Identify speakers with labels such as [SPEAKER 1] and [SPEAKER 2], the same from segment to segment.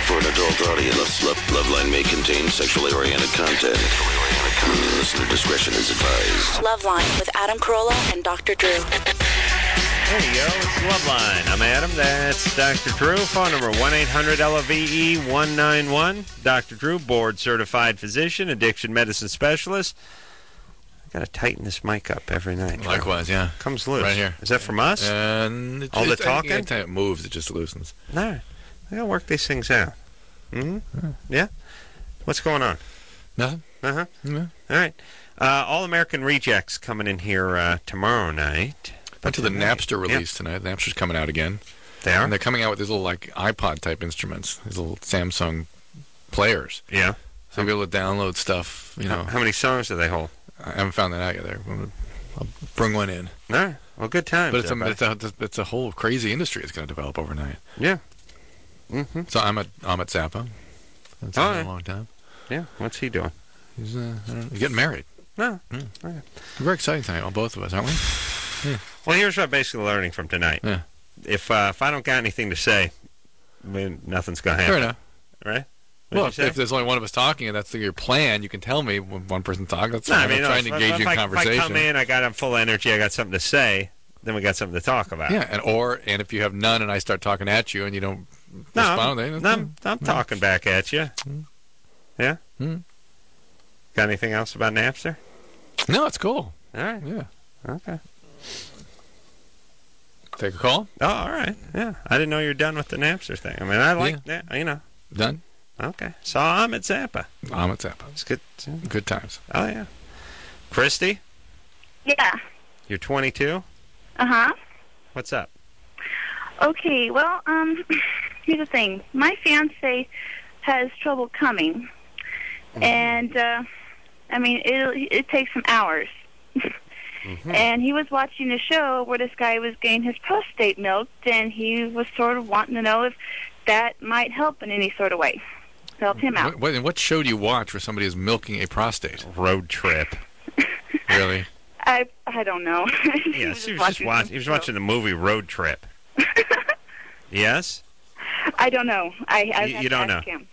[SPEAKER 1] for an adult audience. Loveline may contain sexually oriented content. Listener discretion is advised.
[SPEAKER 2] Loveline with Adam Carolla and Dr. Drew.
[SPEAKER 3] There you go. It's Loveline. I'm Adam. That's Dr. Drew. Phone number 1-800-LOVE-191. Dr. Drew, board-certified physician, addiction medicine specialist. I got to tighten this mic up every night.
[SPEAKER 4] Likewise, yeah.
[SPEAKER 3] Comes loose.
[SPEAKER 4] Right here.
[SPEAKER 3] Is that from us?
[SPEAKER 4] And
[SPEAKER 3] all the talking?
[SPEAKER 4] Anytime it moves, it just loosens.
[SPEAKER 3] All right. I got to work these things out. Mm-hmm. Yeah? What's going on?
[SPEAKER 4] Nothing.
[SPEAKER 3] Uh-huh.
[SPEAKER 4] Yeah.
[SPEAKER 3] All right. All-American Rejects coming in here tomorrow night.
[SPEAKER 4] Went to the Napster release tonight. Napster's coming out again.
[SPEAKER 3] They are?
[SPEAKER 4] And they're coming out with these little, like, iPod-type instruments, these little Samsung players.
[SPEAKER 3] Yeah.
[SPEAKER 4] So you'll be able to download stuff, you know.
[SPEAKER 3] How many songs do they hold?
[SPEAKER 4] I haven't found that out yet. I'll bring one in.
[SPEAKER 3] All right. Well, good times.
[SPEAKER 4] But it's a whole crazy industry that's going to develop overnight.
[SPEAKER 3] Yeah. Mm-hmm.
[SPEAKER 4] So I'm at Zappa. That's been a long time.
[SPEAKER 3] Yeah. What's he doing?
[SPEAKER 4] He's getting married.
[SPEAKER 3] No.
[SPEAKER 4] Yeah.
[SPEAKER 3] Okay.
[SPEAKER 4] Very exciting tonight, well, both of us, aren't we? Yeah.
[SPEAKER 3] Well, here's what I'm basically learning from tonight.
[SPEAKER 4] Yeah.
[SPEAKER 3] If I don't got anything to say, I mean, nothing's going to happen.
[SPEAKER 4] Fair enough.
[SPEAKER 3] Right?
[SPEAKER 4] Well, if there's only one of us talking and that's your plan, you can tell me when one person talks. That's
[SPEAKER 3] I'm
[SPEAKER 4] trying to engage you in conversation.
[SPEAKER 3] If I come in, I'm full of energy, I got something to say, then we got something to talk about.
[SPEAKER 4] Yeah, and if you have none and I start talking at you and you don't respond,
[SPEAKER 3] I'm talking back at you. Yeah? Got anything else about Napster?
[SPEAKER 4] No, it's cool.
[SPEAKER 3] All right.
[SPEAKER 4] Yeah.
[SPEAKER 3] Okay.
[SPEAKER 4] Take a call?
[SPEAKER 3] Oh, all right. Yeah. I didn't know you were done with the Napster thing. I mean, I like that, you know.
[SPEAKER 4] Done?
[SPEAKER 3] Okay. So I'm at Zappa.
[SPEAKER 4] I'm at Zappa.
[SPEAKER 3] It's good.
[SPEAKER 4] Good times.
[SPEAKER 3] Oh, yeah. Christy?
[SPEAKER 5] Yeah.
[SPEAKER 3] You're 22?
[SPEAKER 5] Uh-huh.
[SPEAKER 3] What's up?
[SPEAKER 5] Okay, well, here's the thing. My fiancé has trouble coming. And, I mean, it takes some hours. And he was watching a show where this guy was getting his prostate milked, and he was sort of wanting to know if that might help in any sort of way. Help him out.
[SPEAKER 4] What show do you watch where somebody is milking a prostate?
[SPEAKER 3] Road Trip.
[SPEAKER 4] Really?
[SPEAKER 5] I don't know.
[SPEAKER 3] Yes, he was watching the movie Road Trip. Yes?
[SPEAKER 5] I don't know.
[SPEAKER 3] You don't know.
[SPEAKER 5] Him.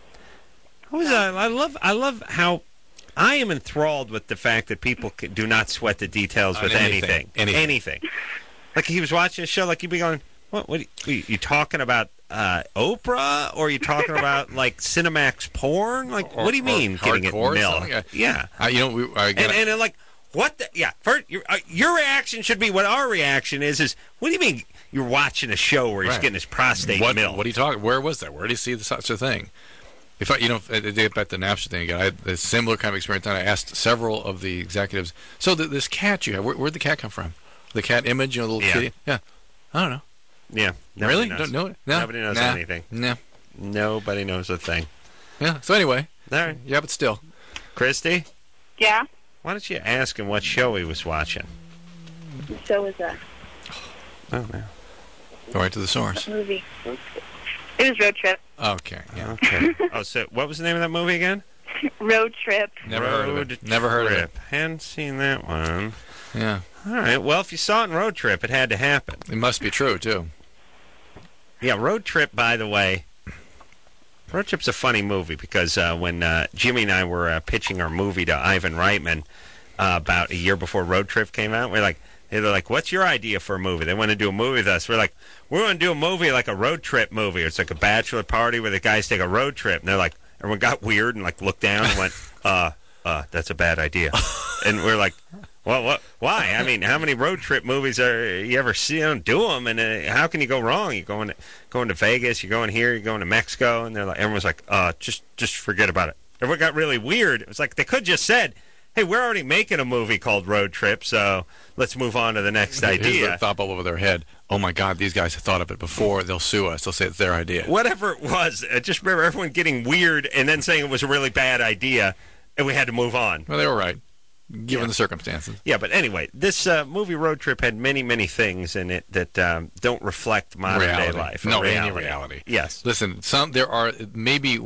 [SPEAKER 3] I love how I am enthralled with the fact that people do not sweat the details with anything. Anything. Like he was watching a show, like he'd be going, "What? You talking about Oprah, or are you talking about like Cinemax porn? Like, what do you mean getting it milked? Yeah. And like, what? First, your reaction should be what our reaction is. What do you mean you're watching a show where he's getting his prostate milked?
[SPEAKER 4] What are you talking? Where was that? Where did he see such a thing? If I get back to the Napster thing again, I had a similar kind of experience, and I asked several of the executives, so this cat you have, where'd the cat come from? The cat image, the little kitty? Yeah. I don't know.
[SPEAKER 3] Yeah.
[SPEAKER 4] Really?
[SPEAKER 3] Knows.
[SPEAKER 4] Don't know it? No.
[SPEAKER 3] Nobody knows anything.
[SPEAKER 4] No.
[SPEAKER 3] Nobody knows a thing.
[SPEAKER 4] Yeah. So anyway.
[SPEAKER 3] All right.
[SPEAKER 4] Yeah, but still.
[SPEAKER 3] Christy?
[SPEAKER 5] Yeah?
[SPEAKER 3] Why don't you ask him what show he was watching?
[SPEAKER 5] What show was that?
[SPEAKER 3] Oh, no.
[SPEAKER 4] Go right to the source.
[SPEAKER 5] What movie? It was Road Trip.
[SPEAKER 4] Okay. Yeah.
[SPEAKER 3] Okay. So what was the name of that movie again?
[SPEAKER 5] Road Trip.
[SPEAKER 4] Never heard of it. Never heard of it.
[SPEAKER 3] Hadn't seen that one.
[SPEAKER 4] Yeah.
[SPEAKER 3] All right. Well, if you saw it in Road Trip, it had to happen.
[SPEAKER 4] It must be true, too.
[SPEAKER 3] Yeah, Road Trip, by the way, Road Trip's a funny movie because when Jimmy and I were pitching our movie to Ivan Reitman about a year before Road Trip came out, they're like, what's your idea for a movie? They want to do a movie with us. We're like, we're going to do a movie like a road trip movie. It's like a bachelor party where the guys take a road trip. And they're like, everyone got weird and like looked down and went, that's a bad idea. And we're like, well, what? Why? I mean, how many road trip movies are you ever see? You don't do them, and how can you go wrong? You're going to Vegas, you're going here, you're going to Mexico, and they're like, everyone's like, just forget about it. Everyone got really weird. It was like they could just said, hey, we're already making a movie called Road Trip, so let's move on to the next idea.
[SPEAKER 4] Here's the thought bubble over their head. Oh, my God, these guys have thought of it before. They'll sue us. They'll say it's their idea.
[SPEAKER 3] Whatever it was, I just remember everyone getting weird and then saying it was a really bad idea, and we had to move on.
[SPEAKER 4] Well, they were right, given the circumstances.
[SPEAKER 3] Yeah, but anyway, this movie Road Trip had many, many things in it that don't reflect modern-day life.
[SPEAKER 4] No, any reality.
[SPEAKER 3] Yes.
[SPEAKER 4] Listen, there are maybe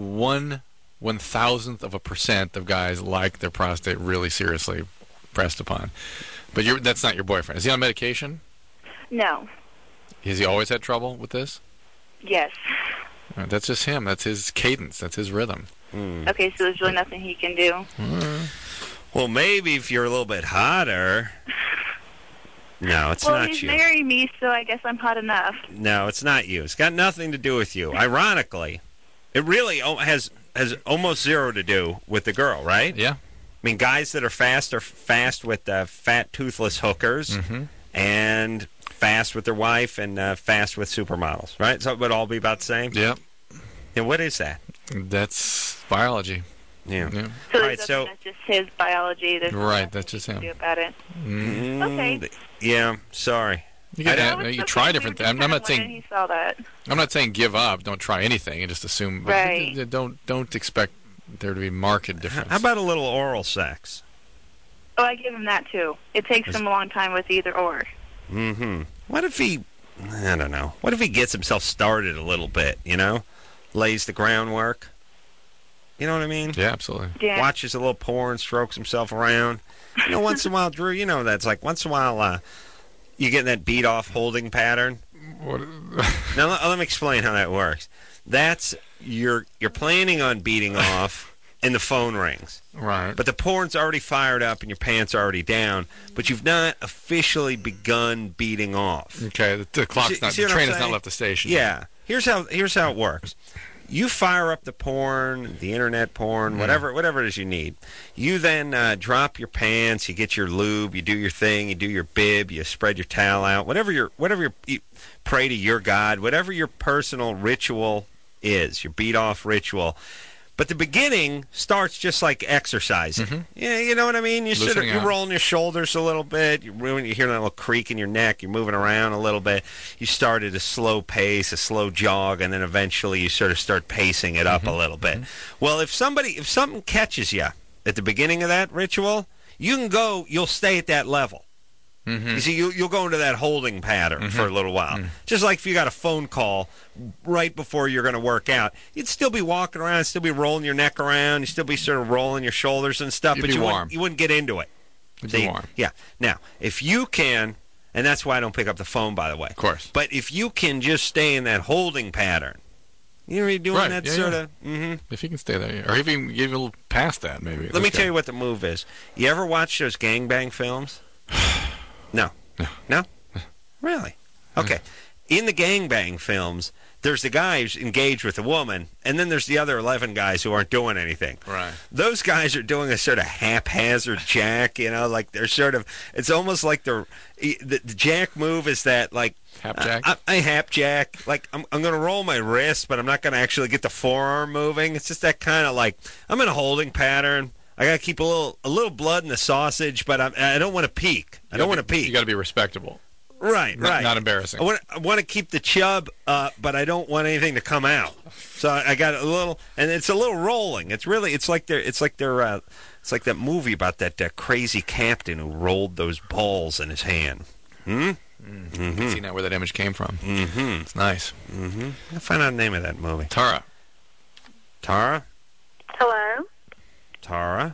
[SPEAKER 4] 1/1000th of a percent of guys like their prostate really seriously pressed upon. But that's not your boyfriend. Is he on medication?
[SPEAKER 5] No.
[SPEAKER 4] Has he always had trouble with this?
[SPEAKER 5] Yes.
[SPEAKER 4] That's just him. That's his cadence. That's his rhythm.
[SPEAKER 5] Okay, so there's really nothing he can do.
[SPEAKER 3] Well, maybe if you're a little bit hotter. No, it's
[SPEAKER 5] Well,
[SPEAKER 3] not
[SPEAKER 5] he's
[SPEAKER 3] you.
[SPEAKER 5] married me, so I guess I'm hot enough.
[SPEAKER 3] No, it's not you. It's got nothing to do with you. Ironically, it really has almost zero to do with the girl, right?
[SPEAKER 4] Yeah.
[SPEAKER 3] I mean, guys that are fast with fat, toothless hookers, and fast with their wife, and fast with supermodels, right? So it would all be about the same?
[SPEAKER 4] Yeah.
[SPEAKER 3] And what is that?
[SPEAKER 4] That's biology.
[SPEAKER 3] Yeah.
[SPEAKER 4] Yeah.
[SPEAKER 5] So
[SPEAKER 3] Right,
[SPEAKER 5] that's,
[SPEAKER 3] so-
[SPEAKER 5] that's just his biology. There's
[SPEAKER 4] Right,
[SPEAKER 5] nothing
[SPEAKER 4] that's just
[SPEAKER 5] he can
[SPEAKER 4] him.
[SPEAKER 5] do about it. Okay.
[SPEAKER 3] Yeah, sorry.
[SPEAKER 4] You can
[SPEAKER 5] No, it's
[SPEAKER 4] you
[SPEAKER 5] okay.
[SPEAKER 4] try
[SPEAKER 5] We
[SPEAKER 4] different
[SPEAKER 5] were
[SPEAKER 4] things.
[SPEAKER 5] just
[SPEAKER 4] I'm not
[SPEAKER 5] kinda
[SPEAKER 4] saying
[SPEAKER 5] wondering he saw that.
[SPEAKER 4] I'm not saying give up. Don't try anything and just assume. But
[SPEAKER 5] Right.
[SPEAKER 4] Don't expect there to be marked difference.
[SPEAKER 3] How about a little oral sex?
[SPEAKER 5] Oh, I give him that too. It takes him a long time with either or.
[SPEAKER 3] What if he, I don't know, what if he gets himself started a little bit, lays the groundwork? You know what I mean?
[SPEAKER 4] Yeah, absolutely.
[SPEAKER 5] Yeah.
[SPEAKER 3] Watches a little porn, strokes himself around. Once in a while, Drew, that's like once in a while you get in that beat-off holding pattern.
[SPEAKER 4] What,
[SPEAKER 3] Now, let me explain how that works. That's, you're planning on beating off, and the phone rings.
[SPEAKER 4] right.
[SPEAKER 3] But the porn's already fired up and your pants are already down, but you've not officially begun beating off.
[SPEAKER 4] Okay, the clock's
[SPEAKER 3] See-
[SPEAKER 4] not.
[SPEAKER 3] see
[SPEAKER 4] The
[SPEAKER 3] what I'm
[SPEAKER 4] train has not
[SPEAKER 3] saying?
[SPEAKER 4] left the station.
[SPEAKER 3] Yeah. Here's how it works. You fire up the porn, the internet porn, whatever it is you need. You then drop your pants, you get your lube, you do your thing, you do your bib, you spread your towel out, whatever you pray to your God, whatever your personal ritual is, your beat-off ritual. But the beginning starts just like exercising. Yeah, you know what I mean?
[SPEAKER 4] Loosening
[SPEAKER 3] You're
[SPEAKER 4] out.
[SPEAKER 3] rolling your shoulders a little bit. You hear that little creak in your neck. You're moving around a little bit. You start at a slow pace, a slow jog, and then eventually you sort of start pacing it up a little bit. Well, if something catches you at the beginning of that ritual, you'll stay at that level. You see, you'll go into that holding pattern for a little while. Just like if you got a phone call right before you're going to work out, you'd still be walking around, still be rolling your neck around, you'd still be sort of rolling your shoulders and stuff,
[SPEAKER 4] You'd
[SPEAKER 3] but
[SPEAKER 4] be
[SPEAKER 3] you
[SPEAKER 4] warm.
[SPEAKER 3] wouldn't get into it.
[SPEAKER 4] It'd be warm.
[SPEAKER 3] Yeah. Now, if you can, and that's why I don't pick up the phone, by the way.
[SPEAKER 4] Of course.
[SPEAKER 3] But if you can just stay in that holding pattern, you're doing
[SPEAKER 4] Right,
[SPEAKER 3] that
[SPEAKER 4] yeah,
[SPEAKER 3] sort
[SPEAKER 4] yeah.
[SPEAKER 3] of.
[SPEAKER 4] If you can stay there, or even give a little past that, maybe.
[SPEAKER 3] Let me tell you what the move is. You ever watch those gangbang films? No. No? Really? Okay. In the gangbang films, there's the guy who's engaged with a woman, and then there's the other 11 guys who aren't doing anything.
[SPEAKER 4] Right.
[SPEAKER 3] Those guys are doing a sort of haphazard jack, like they're sort of, it's almost like the jack move is that, like,
[SPEAKER 4] Hap jack?
[SPEAKER 3] I hap jack. Like, I'm going to roll my wrist, but I'm not going to actually get the forearm moving. It's just that kind of like, I'm in a holding pattern. I got to keep a little blood in the sausage, but I don't want to peek. I don't want to peek.
[SPEAKER 4] You got to be respectable.
[SPEAKER 3] Right.
[SPEAKER 4] Not embarrassing.
[SPEAKER 3] I want to keep the chub up, but I don't want anything to come out. So I got a little, and it's a little rolling. It's like that movie about that crazy captain who rolled those balls in his hand.
[SPEAKER 4] You can see now where that image came from. It's nice.
[SPEAKER 3] I'll find out the name of that movie.
[SPEAKER 4] Tara.
[SPEAKER 3] Tara?
[SPEAKER 5] Hello?
[SPEAKER 3] Tara?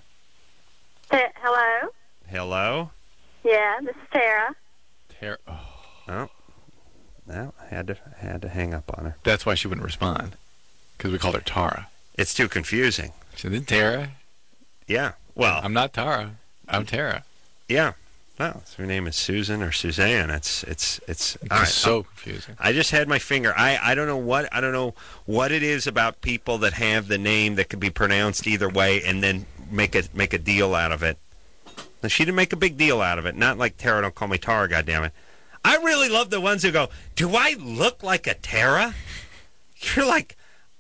[SPEAKER 5] Hello?
[SPEAKER 3] Hello?
[SPEAKER 5] Yeah, this is Tara.
[SPEAKER 4] Tara. Oh,
[SPEAKER 3] Oh. No, I had to hang up on her.
[SPEAKER 4] that's why she wouldn't respond, because we called her Tara.
[SPEAKER 3] It's too confusing.
[SPEAKER 4] She said, Tara?
[SPEAKER 3] Yeah. Well,
[SPEAKER 4] I'm not Tara. I'm Tara.
[SPEAKER 3] yeah. Well, if her name is Susan or Suzanne, it's
[SPEAKER 4] It's
[SPEAKER 3] all right.
[SPEAKER 4] so confusing.
[SPEAKER 3] I just had my finger. I don't know what it is about people that have the name that could be pronounced either way and then make a deal out of it. Now, she didn't make a big deal out of it. Not like Tara, don't call me Tara, goddammit. I really love the ones who go, do I look like a Tara? You're like,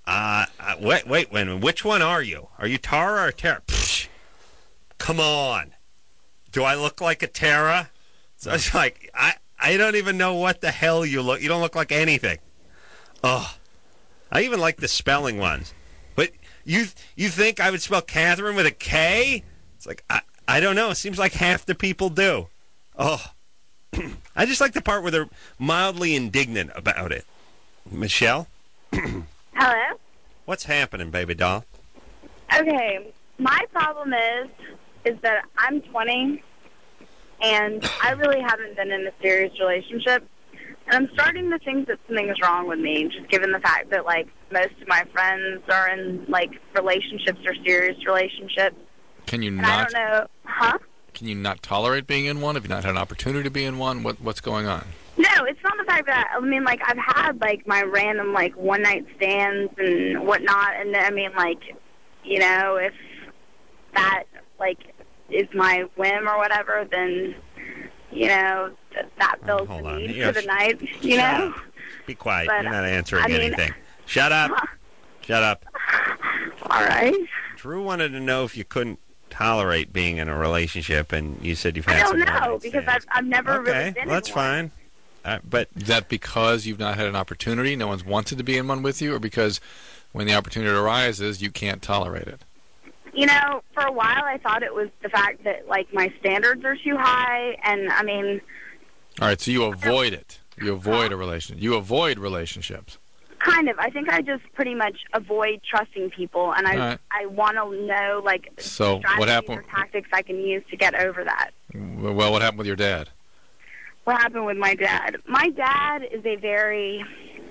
[SPEAKER 3] wait, which one are you? Are you Tara or Tara? Psh, come on. Do I look like a Tara? So it's like, I don't even know what the hell you look. You don't look like anything. Oh, I even like the spelling ones. But you think I would spell Catherine with a K? It's like, I don't know. It seems like half the people do. Oh, I just like the part where they're mildly indignant about it. Michelle?
[SPEAKER 5] Hello?
[SPEAKER 3] What's happening, baby doll?
[SPEAKER 5] Okay, my problem is that I'm 20, and I really haven't been in a serious relationship. And I'm starting to think that something is wrong with me, just given the fact that, like, most of my friends are in, like, relationships or serious relationships.
[SPEAKER 4] Can you
[SPEAKER 5] And
[SPEAKER 4] not?
[SPEAKER 5] I don't know. Huh?
[SPEAKER 4] Can you not tolerate being in one? Have you not had an opportunity to be in one? What's going on?
[SPEAKER 5] No, it's not the fact that, I mean, like, I've had, like, my random, like, one-night stands and whatnot, and, I mean, like, you know, if that, like, is my whim or whatever, then, you know, that fills the need for the night, you know?
[SPEAKER 3] Be quiet.
[SPEAKER 5] But,
[SPEAKER 3] You're not answering
[SPEAKER 5] I mean,
[SPEAKER 3] anything. Shut up. Shut up.
[SPEAKER 5] All right.
[SPEAKER 3] Drew wanted to know if you couldn't tolerate being in a relationship, and you said you've had
[SPEAKER 5] I don't
[SPEAKER 3] some
[SPEAKER 5] know,
[SPEAKER 3] one-night
[SPEAKER 5] because
[SPEAKER 3] stands.
[SPEAKER 5] I've never really
[SPEAKER 3] Okay,
[SPEAKER 5] been
[SPEAKER 3] well, that's
[SPEAKER 5] in one.
[SPEAKER 3] fine. But
[SPEAKER 4] Is that because you've not had an opportunity? No one's wanted to be in one with you, or because when the opportunity arises, you can't tolerate it?
[SPEAKER 5] You know, for a while I thought it was the fact that, like, my standards are too high, and, I mean...
[SPEAKER 4] All right, so you avoid it. You avoid a relationship. You avoid relationships.
[SPEAKER 5] Kind of. I think I just pretty much avoid trusting people, and
[SPEAKER 4] Right.
[SPEAKER 5] I want to know, like,
[SPEAKER 4] So what
[SPEAKER 5] strategies
[SPEAKER 4] happened?
[SPEAKER 5] or tactics I can use to get over that.
[SPEAKER 4] Well, what happened with your dad?
[SPEAKER 5] What happened with my dad? My dad is he's a very,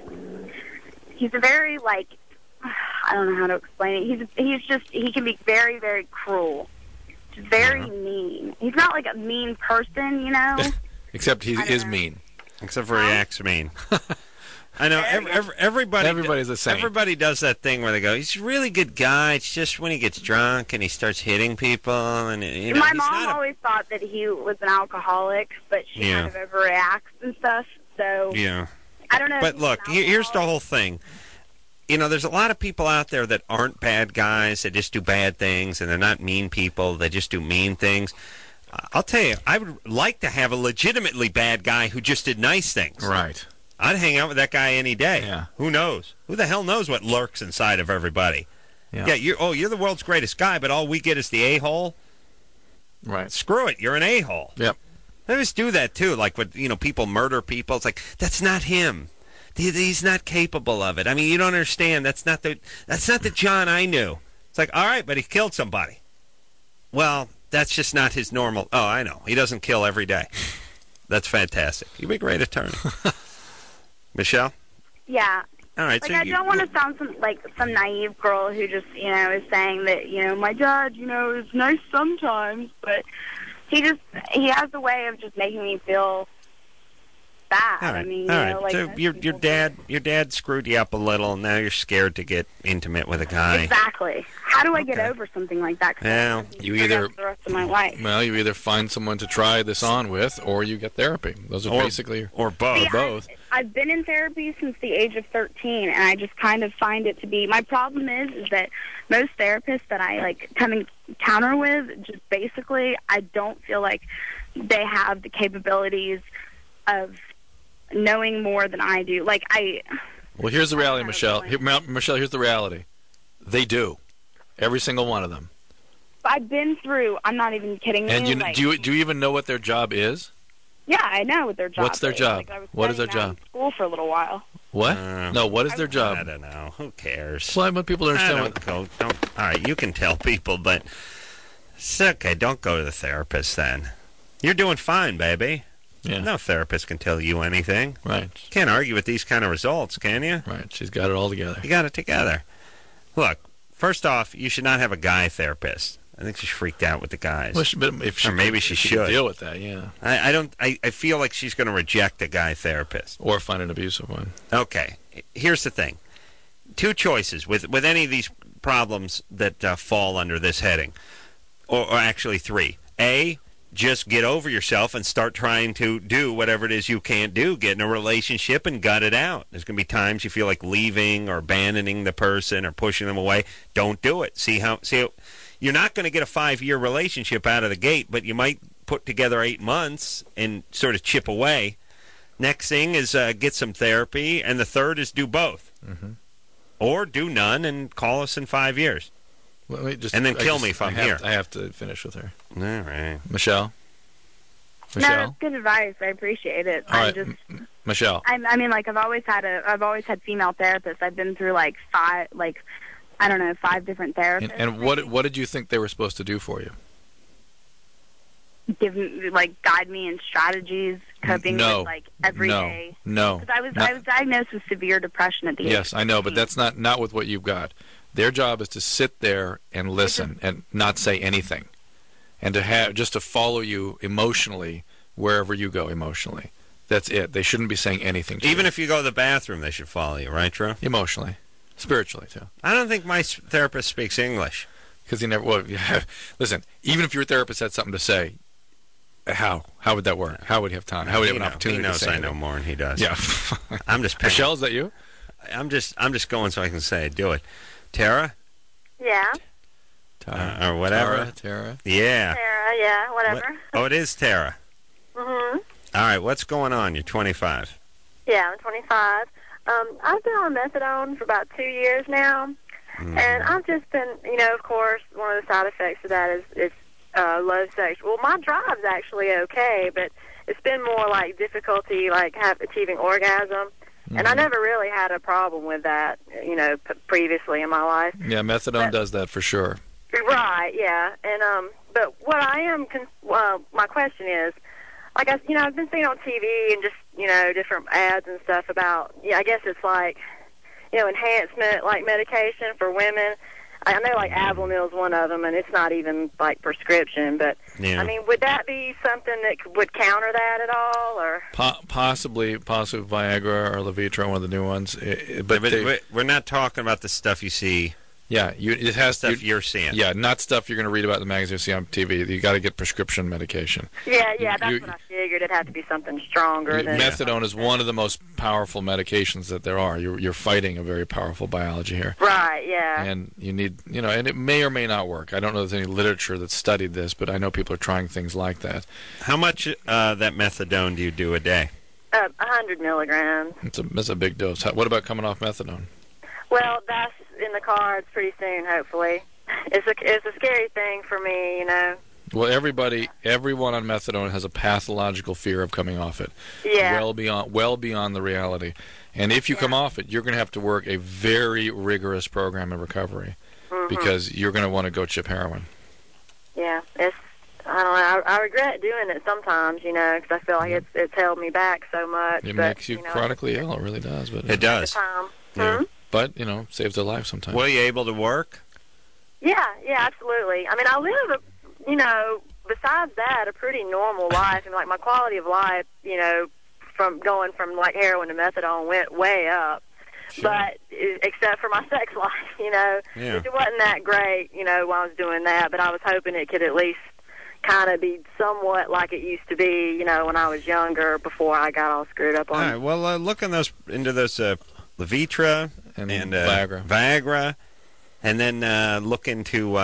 [SPEAKER 5] like, I don't know how to explain it. He can be very, very cruel. Just very mean. He's not like a mean person, you know?
[SPEAKER 4] Except he
[SPEAKER 5] I don't
[SPEAKER 4] is
[SPEAKER 5] know.
[SPEAKER 4] mean.
[SPEAKER 3] except for he acts mean. I know everybody.
[SPEAKER 4] Everybody's the same.
[SPEAKER 3] Everybody does that thing where they go, "He's a really good guy. It's just when he gets drunk and he starts hitting people." And you know,
[SPEAKER 5] My
[SPEAKER 3] he's
[SPEAKER 5] mom
[SPEAKER 3] not a-
[SPEAKER 5] always thought that he was an alcoholic, but she
[SPEAKER 3] Yeah.
[SPEAKER 5] kind of overreacts and stuff. So
[SPEAKER 3] Yeah.
[SPEAKER 5] I don't know. if
[SPEAKER 3] But
[SPEAKER 5] he's
[SPEAKER 3] look,
[SPEAKER 5] an
[SPEAKER 3] here's the
[SPEAKER 5] alcoholic.
[SPEAKER 3] whole thing. You know, there's a lot of people out there that aren't bad guys. They just do bad things, and they're not mean people. They just do mean things. I'll tell you, I would like to have a legitimately bad guy who just did nice things.
[SPEAKER 4] Right.
[SPEAKER 3] I'd hang out with that guy any day.
[SPEAKER 4] Yeah.
[SPEAKER 3] Who knows? Who the hell knows what lurks inside of everybody?
[SPEAKER 4] Yeah.
[SPEAKER 3] You're the world's greatest guy, but all we get is the a-hole.
[SPEAKER 4] Right.
[SPEAKER 3] Screw it, you're an a-hole.
[SPEAKER 4] Yep.
[SPEAKER 3] They just do that too. Like when people murder people, it's like that's not him. He's not capable of it. I mean, you don't understand. That's not the John I knew. It's like, all right, but he killed somebody. Well, that's just not his normal. Oh, I know. He doesn't kill every day. That's fantastic. You'd be a great attorney. Michelle?
[SPEAKER 5] Yeah.
[SPEAKER 3] All right.
[SPEAKER 5] Like,
[SPEAKER 3] so
[SPEAKER 5] I don't want to sound some naive girl who just, is saying that, my dad, is nice sometimes, but he has a way of just making me feel bad.
[SPEAKER 3] All right.
[SPEAKER 5] I mean,
[SPEAKER 3] all right.
[SPEAKER 5] like
[SPEAKER 3] So
[SPEAKER 5] most
[SPEAKER 3] your
[SPEAKER 5] people
[SPEAKER 3] dad screwed you up a little, and now you're scared to get intimate with a guy.
[SPEAKER 5] Exactly. How do I get
[SPEAKER 3] Okay.
[SPEAKER 5] over something like that? 'Cause
[SPEAKER 3] Well,
[SPEAKER 5] I'm gonna
[SPEAKER 4] you
[SPEAKER 5] do that
[SPEAKER 4] either-
[SPEAKER 5] for the rest of my life.
[SPEAKER 4] Well, you either find someone to try this on with, or you get therapy. Those are basically
[SPEAKER 3] or both.
[SPEAKER 5] See,
[SPEAKER 4] both.
[SPEAKER 5] I've been in therapy since the age of 13, and I just kind of find it to be... My problem is that most therapists that I, come encounter with, just basically, I don't feel like they have the capabilities of knowing more than I do.
[SPEAKER 4] Well, here's the reality,
[SPEAKER 5] I
[SPEAKER 4] Michelle.
[SPEAKER 5] don't know.
[SPEAKER 4] Michelle, here's the reality. They do. Every single one of them.
[SPEAKER 5] I've been through... I'm not even kidding
[SPEAKER 4] And
[SPEAKER 5] you.
[SPEAKER 4] do you even know what their job is?
[SPEAKER 5] Yeah, I know what their job is.
[SPEAKER 4] What's their job?
[SPEAKER 5] I was
[SPEAKER 4] What is their
[SPEAKER 5] studying that
[SPEAKER 4] job?
[SPEAKER 5] in school for a little while.
[SPEAKER 4] What? No, what is their
[SPEAKER 3] I
[SPEAKER 4] job?
[SPEAKER 3] don't know. Who cares?
[SPEAKER 4] Well, I want people to
[SPEAKER 3] I
[SPEAKER 4] understand
[SPEAKER 3] don't. All right, you can tell people, but it's okay. Don't go to the therapist then. You're doing fine, baby.
[SPEAKER 4] Yeah.
[SPEAKER 3] No therapist can tell you anything.
[SPEAKER 4] Right.
[SPEAKER 3] Can't argue with these kind of results, can you?
[SPEAKER 4] Right. She's got it all together.
[SPEAKER 3] You got it together. Look, first off, you should not have a guy therapist. I think she's freaked out with the guys.
[SPEAKER 4] Well, but if she,
[SPEAKER 3] Or maybe she
[SPEAKER 4] could
[SPEAKER 3] should.
[SPEAKER 4] deal with that, yeah.
[SPEAKER 3] I don't. I feel like she's going to reject a guy therapist.
[SPEAKER 4] Or find an abusive one.
[SPEAKER 3] Okay, here's the thing. Two choices with any of these problems that fall under this heading, or actually three. A, just get over yourself and start trying to do whatever it is you can't do. Get in a relationship and gut it out. There's going to be times you feel like leaving or abandoning the person or pushing them away. Don't do it. See how you're not going to get a 5-year relationship out of the gate, but you might put together 8 months and sort of chip away. Next thing is get some therapy, and the third is do both.
[SPEAKER 4] Mm-hmm.
[SPEAKER 3] Or do none and call us in 5 years.
[SPEAKER 4] Well, wait,
[SPEAKER 3] And then kill me if I'm here.
[SPEAKER 4] I have to finish with her.
[SPEAKER 3] All right.
[SPEAKER 4] Michelle?
[SPEAKER 5] No, that's good advice. I appreciate it.
[SPEAKER 4] All right, Michelle.
[SPEAKER 5] I mean, I've always had female therapists. I've been through 5 different therapists.
[SPEAKER 4] And what did you think they were supposed to do for you?
[SPEAKER 5] guide me in strategies coping with every day?
[SPEAKER 4] No.
[SPEAKER 5] Because I was diagnosed with severe depression at the age.
[SPEAKER 4] Yes, I know, but that's not with what you've got. Their job is to sit there and listen and not say anything, and to follow you emotionally wherever you go emotionally. That's it. They shouldn't be saying anything to you.
[SPEAKER 3] Even if you go to the bathroom, they should follow you, right, Drew?
[SPEAKER 4] Emotionally. Spiritually, too.
[SPEAKER 3] I don't think my therapist speaks English.
[SPEAKER 4] Because he never... Well, listen, even if your therapist had something to say, how would that work? How would he have time? How would he have an opportunity
[SPEAKER 3] to say? He knows I know more than he does.
[SPEAKER 4] Yeah.
[SPEAKER 3] I'm just paying.
[SPEAKER 4] Michelle, is that you?
[SPEAKER 3] I'm just going so I can say do it. Tara?
[SPEAKER 5] Yeah.
[SPEAKER 3] Or whatever.
[SPEAKER 4] Tara?
[SPEAKER 3] Yeah.
[SPEAKER 5] Tara, yeah, whatever.
[SPEAKER 3] Oh, it is Tara.
[SPEAKER 5] Mm-hmm.
[SPEAKER 3] All right, what's going on? You're 25.
[SPEAKER 5] Yeah, I'm 25. I've been on methadone for about 2 years now, and I've just been, of course, one of the side effects of that is low sex. Well, my drive's actually okay, but it's been more like difficulty, achieving orgasm. And I never really had a problem with that, previously in my life.
[SPEAKER 4] Yeah, methadone does that for sure.
[SPEAKER 5] Right, yeah. And but what I am, my question is, I've been seeing on TV and just, different ads and stuff about, I guess it's enhancement, medication for women. I know, Avonil is one of them, and it's not even, prescription. But,
[SPEAKER 3] yeah.
[SPEAKER 5] I mean, would that be something that would counter that at all? Or
[SPEAKER 4] possibly Viagra or Levitra, one of the new ones.
[SPEAKER 3] But we're not talking about the stuff you see.
[SPEAKER 4] Yeah, it has
[SPEAKER 3] stuff you're seeing.
[SPEAKER 4] Yeah, not stuff you're going to read about in the magazine or see on TV. You got to get prescription medication.
[SPEAKER 5] Yeah, that's what I figured. It'd have to be something stronger.
[SPEAKER 4] Methadone is one of the most powerful medications that there are. You're fighting a very powerful biology here.
[SPEAKER 5] Right. Yeah.
[SPEAKER 4] And you need, and it may or may not work. I don't know if there's any literature that studied this, but I know people are trying things like that.
[SPEAKER 3] How much that methadone do you do a day?
[SPEAKER 5] 100 milligrams.
[SPEAKER 4] That's a big dose. What about coming off methadone?
[SPEAKER 5] Well, that's in the cards pretty soon, hopefully. It's a scary thing for me,
[SPEAKER 4] Well, everyone on methadone has a pathological fear of coming off it.
[SPEAKER 5] Yeah.
[SPEAKER 4] Well beyond the reality. And if you come off it, you're going to have to work a very rigorous program of recovery because you're going to want to go chip heroin.
[SPEAKER 5] Yeah, I don't know. I regret doing it sometimes, because I feel like it's held me back so much.
[SPEAKER 4] It makes you chronically ill. It really does. But
[SPEAKER 3] it does.
[SPEAKER 4] Yeah. But, saves their life sometimes.
[SPEAKER 3] Were you able to work?
[SPEAKER 5] Yeah, absolutely. I mean, I live, besides that, a pretty normal life. And, my quality of life, from going from, heroin to methadone went way up. Sure. But, except for my sex life,
[SPEAKER 3] Yeah.
[SPEAKER 5] It wasn't that great, while I was doing that. But I was hoping it could at least kind of be somewhat like it used to be, when I was younger before I got all screwed up on.
[SPEAKER 3] All right, well, look into those Levitra and Viagra, and then look into.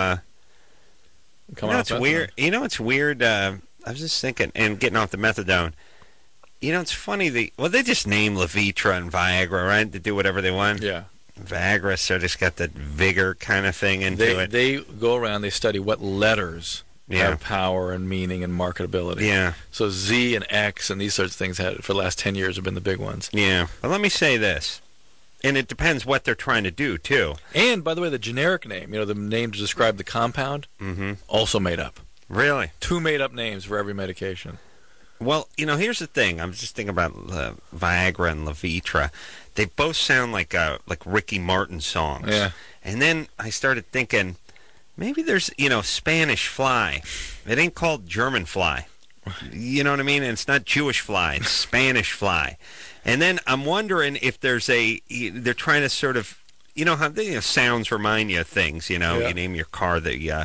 [SPEAKER 4] It's
[SPEAKER 3] weird. It's weird. I was just thinking, and getting off the methadone. It's funny. They just name Levitra and Viagra, right? To do whatever they want.
[SPEAKER 4] Yeah.
[SPEAKER 3] Viagra, so just got that vigor kind of thing into it.
[SPEAKER 4] They go around. They study what letters have power and meaning and marketability.
[SPEAKER 3] Yeah.
[SPEAKER 4] So Z and X and these sorts of things for the last 10 years have been the big ones.
[SPEAKER 3] Yeah. Well, let me say this. And it depends what they're trying to do, too.
[SPEAKER 4] And, by the way, the generic name, the name to describe the compound, also made up.
[SPEAKER 3] Really?
[SPEAKER 4] 2 made-up names for every medication.
[SPEAKER 3] Well, here's the thing. I'm just thinking about Viagra and Levitra. They both sound like Ricky Martin songs.
[SPEAKER 4] Yeah.
[SPEAKER 3] And then I started thinking, maybe there's, Spanish fly. It ain't called German fly. You know what I mean? And it's not Jewish fly. It's Spanish fly. And then I'm wondering if there's they're trying to sort of, how sounds remind you of things,
[SPEAKER 4] Yeah.
[SPEAKER 3] You name your car the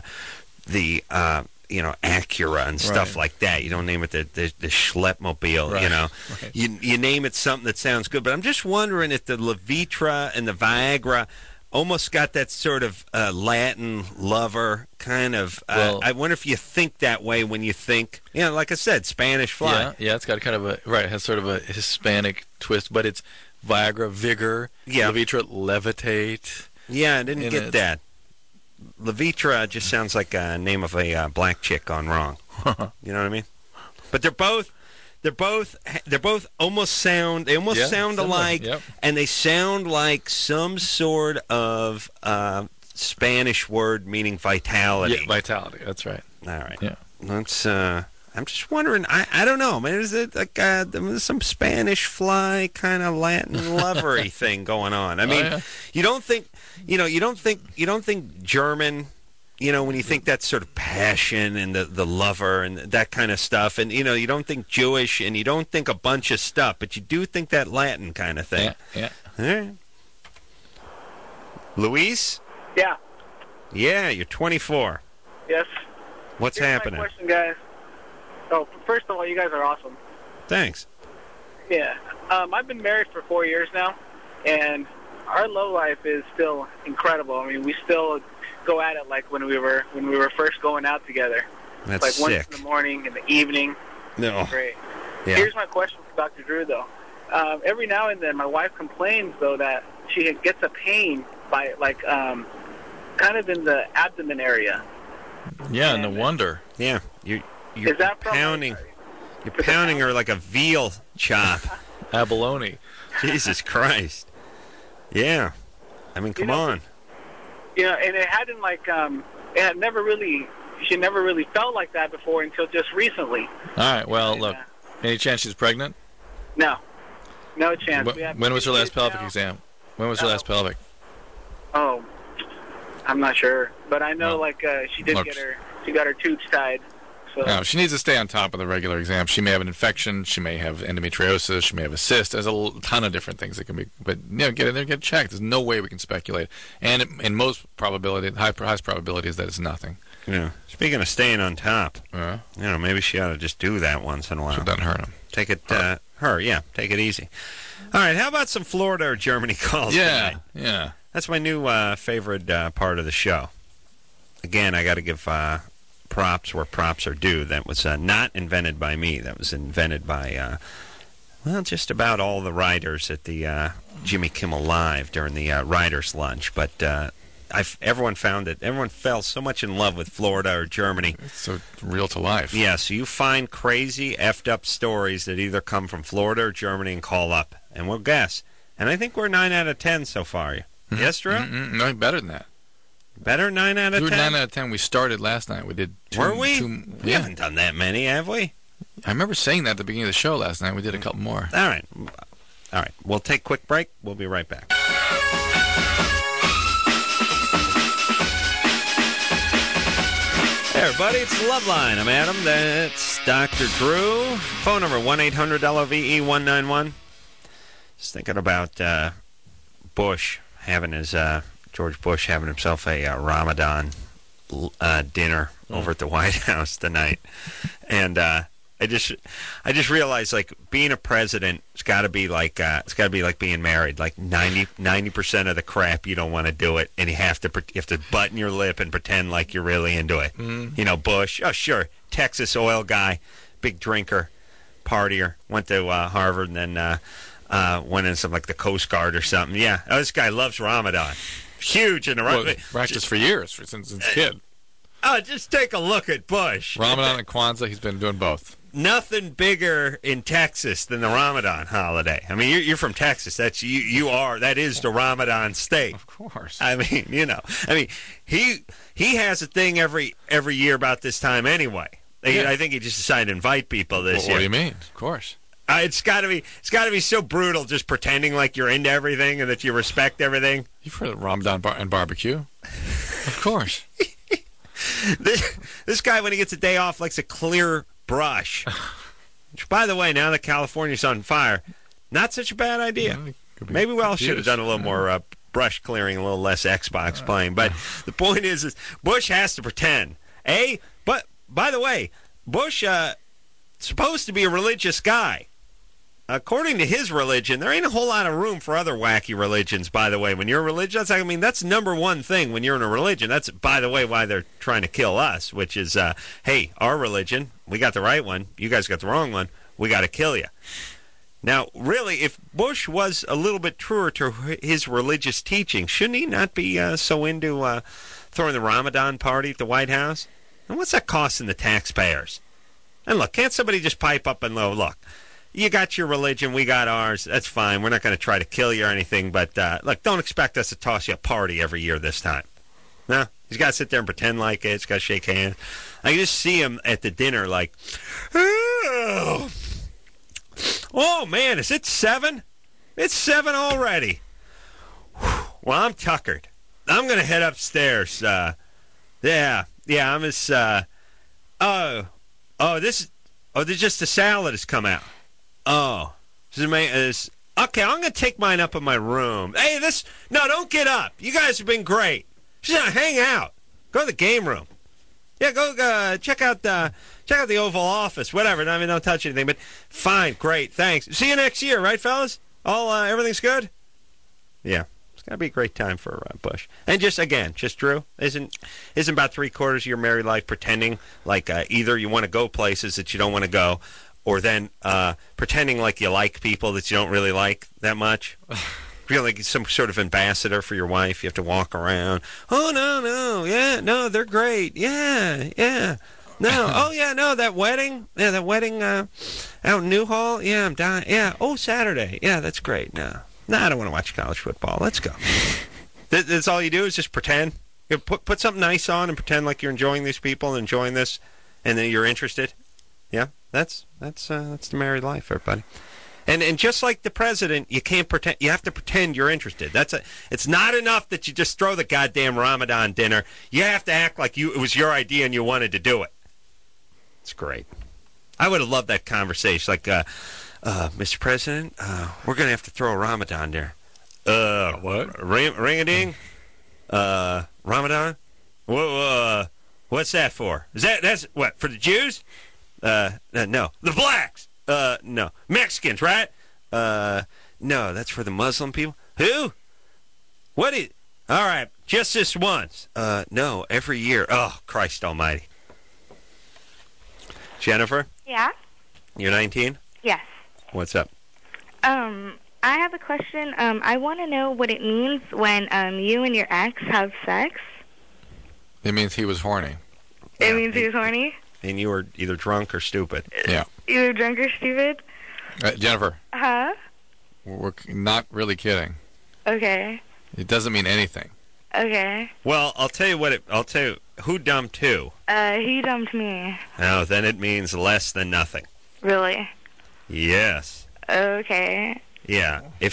[SPEAKER 3] Acura and stuff like that. You don't name it the Schleppmobile,
[SPEAKER 4] right.
[SPEAKER 3] Right. You name it something that sounds good. But I'm just wondering if the Levitra and the Viagra almost got that sort of Latin lover kind of. I wonder if you think that way when you think, like I said, Spanish fly.
[SPEAKER 4] Yeah, it's got kind of it has sort of a Hispanic twist, but it's Viagra, vigor.
[SPEAKER 3] Yeah.
[SPEAKER 4] Levitra, levitate.
[SPEAKER 3] Yeah, I didn't get that. Levitra just sounds like a name of a black chick gone wrong. You know what I mean? But they're both almost sound. They almost sound alike, and they sound like some sort of Spanish word meaning vitality.
[SPEAKER 4] Yeah, vitality. That's right.
[SPEAKER 3] All right.
[SPEAKER 4] Yeah.
[SPEAKER 3] Let's. I'm just wondering. I don't know, man. Is it like some Spanish fly kind of Latin lovery thing going on? I mean, you don't think German. When you think that sort of passion and the lover and that kind of stuff, and you don't think Jewish and you don't think a bunch of stuff, but you do think that Latin kind of thing.
[SPEAKER 4] Yeah.
[SPEAKER 3] All right. Luis?
[SPEAKER 6] Yeah.
[SPEAKER 3] Yeah, you're 24.
[SPEAKER 6] Yes.
[SPEAKER 3] What's
[SPEAKER 6] Here's
[SPEAKER 3] happening?
[SPEAKER 6] My question, guys. Oh, first of all, you guys are awesome.
[SPEAKER 3] Thanks.
[SPEAKER 6] Yeah. I've been married for 4 years now, and our love life is still incredible. I mean, we still go at it like when we were first going out together.
[SPEAKER 3] That's
[SPEAKER 6] like
[SPEAKER 3] sick.
[SPEAKER 6] Once in the morning, in the evening.
[SPEAKER 3] No.
[SPEAKER 6] Great.
[SPEAKER 3] Yeah.
[SPEAKER 6] Here's my question for Dr. Drew, though. Every now and then, my wife complains, though, that she gets a pain by, kind of in the abdomen area.
[SPEAKER 4] Yeah, no wonder.
[SPEAKER 3] Yeah, you're
[SPEAKER 6] Is that from,
[SPEAKER 3] pounding. You're pounding her like a veal chop.
[SPEAKER 4] Abalone.
[SPEAKER 3] Jesus Christ. Yeah. I mean, come on.
[SPEAKER 6] And it hadn't it had never really. She never really felt like that before until just recently.
[SPEAKER 4] All right. Well, look. Any chance she's pregnant?
[SPEAKER 6] No chance.
[SPEAKER 4] When was her last pelvic exam? When was her last pelvic?
[SPEAKER 6] Oh, I'm not sure, but I know she did she got her tubes tied. So.
[SPEAKER 4] No, she needs to stay on top of the regular exam. She may have an infection. She may have endometriosis. She may have a cyst. There's a ton of different things that can be. But get in there, get checked. There's no way we can speculate. And in most probability, the highest probability is that it's nothing.
[SPEAKER 3] Yeah. Speaking of staying on top, maybe she ought to just do that once in a while.
[SPEAKER 4] It doesn't hurt him.
[SPEAKER 3] Take it, take it easy. All right, how about some Florida or Germany calls tonight?
[SPEAKER 4] Yeah.
[SPEAKER 3] That's my new favorite part of the show. Again, I got to give props where props are due. That was not invented by me. That was invented by, just about all the writers at the Jimmy Kimmel Live during the writers' lunch. But everyone found it. Everyone fell so much in love with Florida or Germany.
[SPEAKER 4] It's so real to life. Yeah,
[SPEAKER 3] so you find crazy, effed up stories that either come from Florida or Germany and call up, and we'll guess. And I think we're 9 out of 10 so far. Yes, Drew?
[SPEAKER 4] No, better than that.
[SPEAKER 3] Better 9 out of 10?
[SPEAKER 4] We were 9 out of 10. We started last night. We did two.
[SPEAKER 3] Were we? We
[SPEAKER 4] Yeah.
[SPEAKER 3] haven't done that many, have we?
[SPEAKER 4] I remember saying that at the beginning of the show last night. We did a couple more.
[SPEAKER 3] All right. We'll take a quick break. We'll be right back. Hey, everybody. It's Loveline. I'm Adam. That's Dr. Drew. Phone number 1-800-LOVE-191. Just thinking about Bush having his... George Bush having himself a Ramadan dinner over at the White House tonight, and I just realized being a president, it's got to be like being married. 90% of the crap you don't want to do it, and you have to button your lip and pretend like you're really into it. Bush, oh sure, Texas oil guy, big drinker, partier, went to Harvard, and then went in something like the Coast Guard or something. Yeah, this guy loves Ramadan. Huge in the right.
[SPEAKER 4] Practiced for years since a kid.
[SPEAKER 3] Just take a look at Bush.
[SPEAKER 4] Ramadan and Kwanzaa, he's been doing both.
[SPEAKER 3] Nothing bigger in Texas than the Ramadan holiday. I mean, you're from Texas. That's you are. That is the Ramadan state.
[SPEAKER 4] Of course.
[SPEAKER 3] I mean, he has a thing every year about this time anyway. I think he just decided to invite people this year.
[SPEAKER 4] What do you mean? Of course.
[SPEAKER 3] It's got to be so brutal just pretending like you're into everything and that you respect everything.
[SPEAKER 4] You've heard of Ramadan and barbecue. Of course.
[SPEAKER 3] This guy, when he gets a day off, likes a clear brush. Which, by the way, now that California's on fire, not such a bad idea. Maybe we all should have done a little more brush clearing, a little less Xbox playing. But the point is Bush has to pretend. But, by the way, Bush supposed to be a religious guy. According to his religion, there ain't a whole lot of room for other wacky religions, by the way. When you're religious, that's number one thing when you're in a religion. That's, by the way, why they're trying to kill us, which is, hey, our religion, we got the right one, you guys got the wrong one, we got to kill you. Now, really, if Bush was a little bit truer to his religious teaching, shouldn't he not be so into throwing the Ramadan party at the White House? And what's that costing the taxpayers? And look, can't somebody just pipe up and look, you got your religion, we got ours, that's fine. We're not going to try to kill you or anything, but look, don't expect us to toss you a party every year this time. No? He's got to sit there and pretend like it. He's got to shake hands. I can just see him at the dinner like, oh man, is it 7? It's 7 already. Well, I'm tuckered. I'm going to head upstairs. I'm as, there's just the salad has come out. Oh, this is okay, I'm going to take mine up in my room. Hey, no, don't get up. You guys have been great. Just hang out. Go to the game room. Yeah, go check out the Oval Office, whatever. I mean, don't touch anything, but fine, great, thanks. See you next year, right, fellas? Everything's good? Yeah. It's going to be a great time for Bush. And just Drew, isn't about 3/4 of your married life pretending like either you want to go places that you don't want to go, or then pretending like you like people that you don't really like that much? Feel like some sort of ambassador for your wife. You have to walk around. Oh, no, yeah, no, they're great. Yeah. No, oh, yeah, no, that wedding out in Newhall. Yeah, I'm dying. Yeah, oh, Saturday. Yeah, that's great. No, I don't want to watch college football. Let's go. That's all you do is just pretend. You put something nice on and pretend like you're enjoying these people and enjoying this, and then you're interested. Yeah, that's the married life, everybody. And just like the president, you can't pretend. You have to pretend you're interested. It's not enough that you just throw the goddamn Ramadan dinner. You have to act like it was your idea and you wanted to do it. It's great. I would have loved that conversation. Like, Mr. President, we're going to have to throw a Ramadan dinner.
[SPEAKER 4] What?
[SPEAKER 3] Ring-a-ding? Ramadan? What's that for? That's what, for the Jews? No. The blacks? No. Mexicans, right? No, that's for the Muslim people. Who? All right, just this once. No, every year. Oh, Christ almighty. Jennifer?
[SPEAKER 7] Yeah?
[SPEAKER 3] You're 19?
[SPEAKER 7] Yes.
[SPEAKER 3] What's up?
[SPEAKER 7] I have a question. I want to know what it means when you and your ex have sex.
[SPEAKER 4] It means he was horny.
[SPEAKER 7] It means he was horny?
[SPEAKER 3] And you were either drunk or stupid.
[SPEAKER 4] Yeah.
[SPEAKER 7] Either drunk or stupid?
[SPEAKER 4] Jennifer.
[SPEAKER 7] Huh?
[SPEAKER 4] We're not really kidding.
[SPEAKER 7] Okay.
[SPEAKER 4] It doesn't mean anything.
[SPEAKER 7] Okay.
[SPEAKER 3] Well, I'll tell you who dumped who?
[SPEAKER 7] He dumped me.
[SPEAKER 3] Oh, then it means less than nothing.
[SPEAKER 7] Really?
[SPEAKER 3] Yes.
[SPEAKER 7] Okay.
[SPEAKER 3] Yeah. If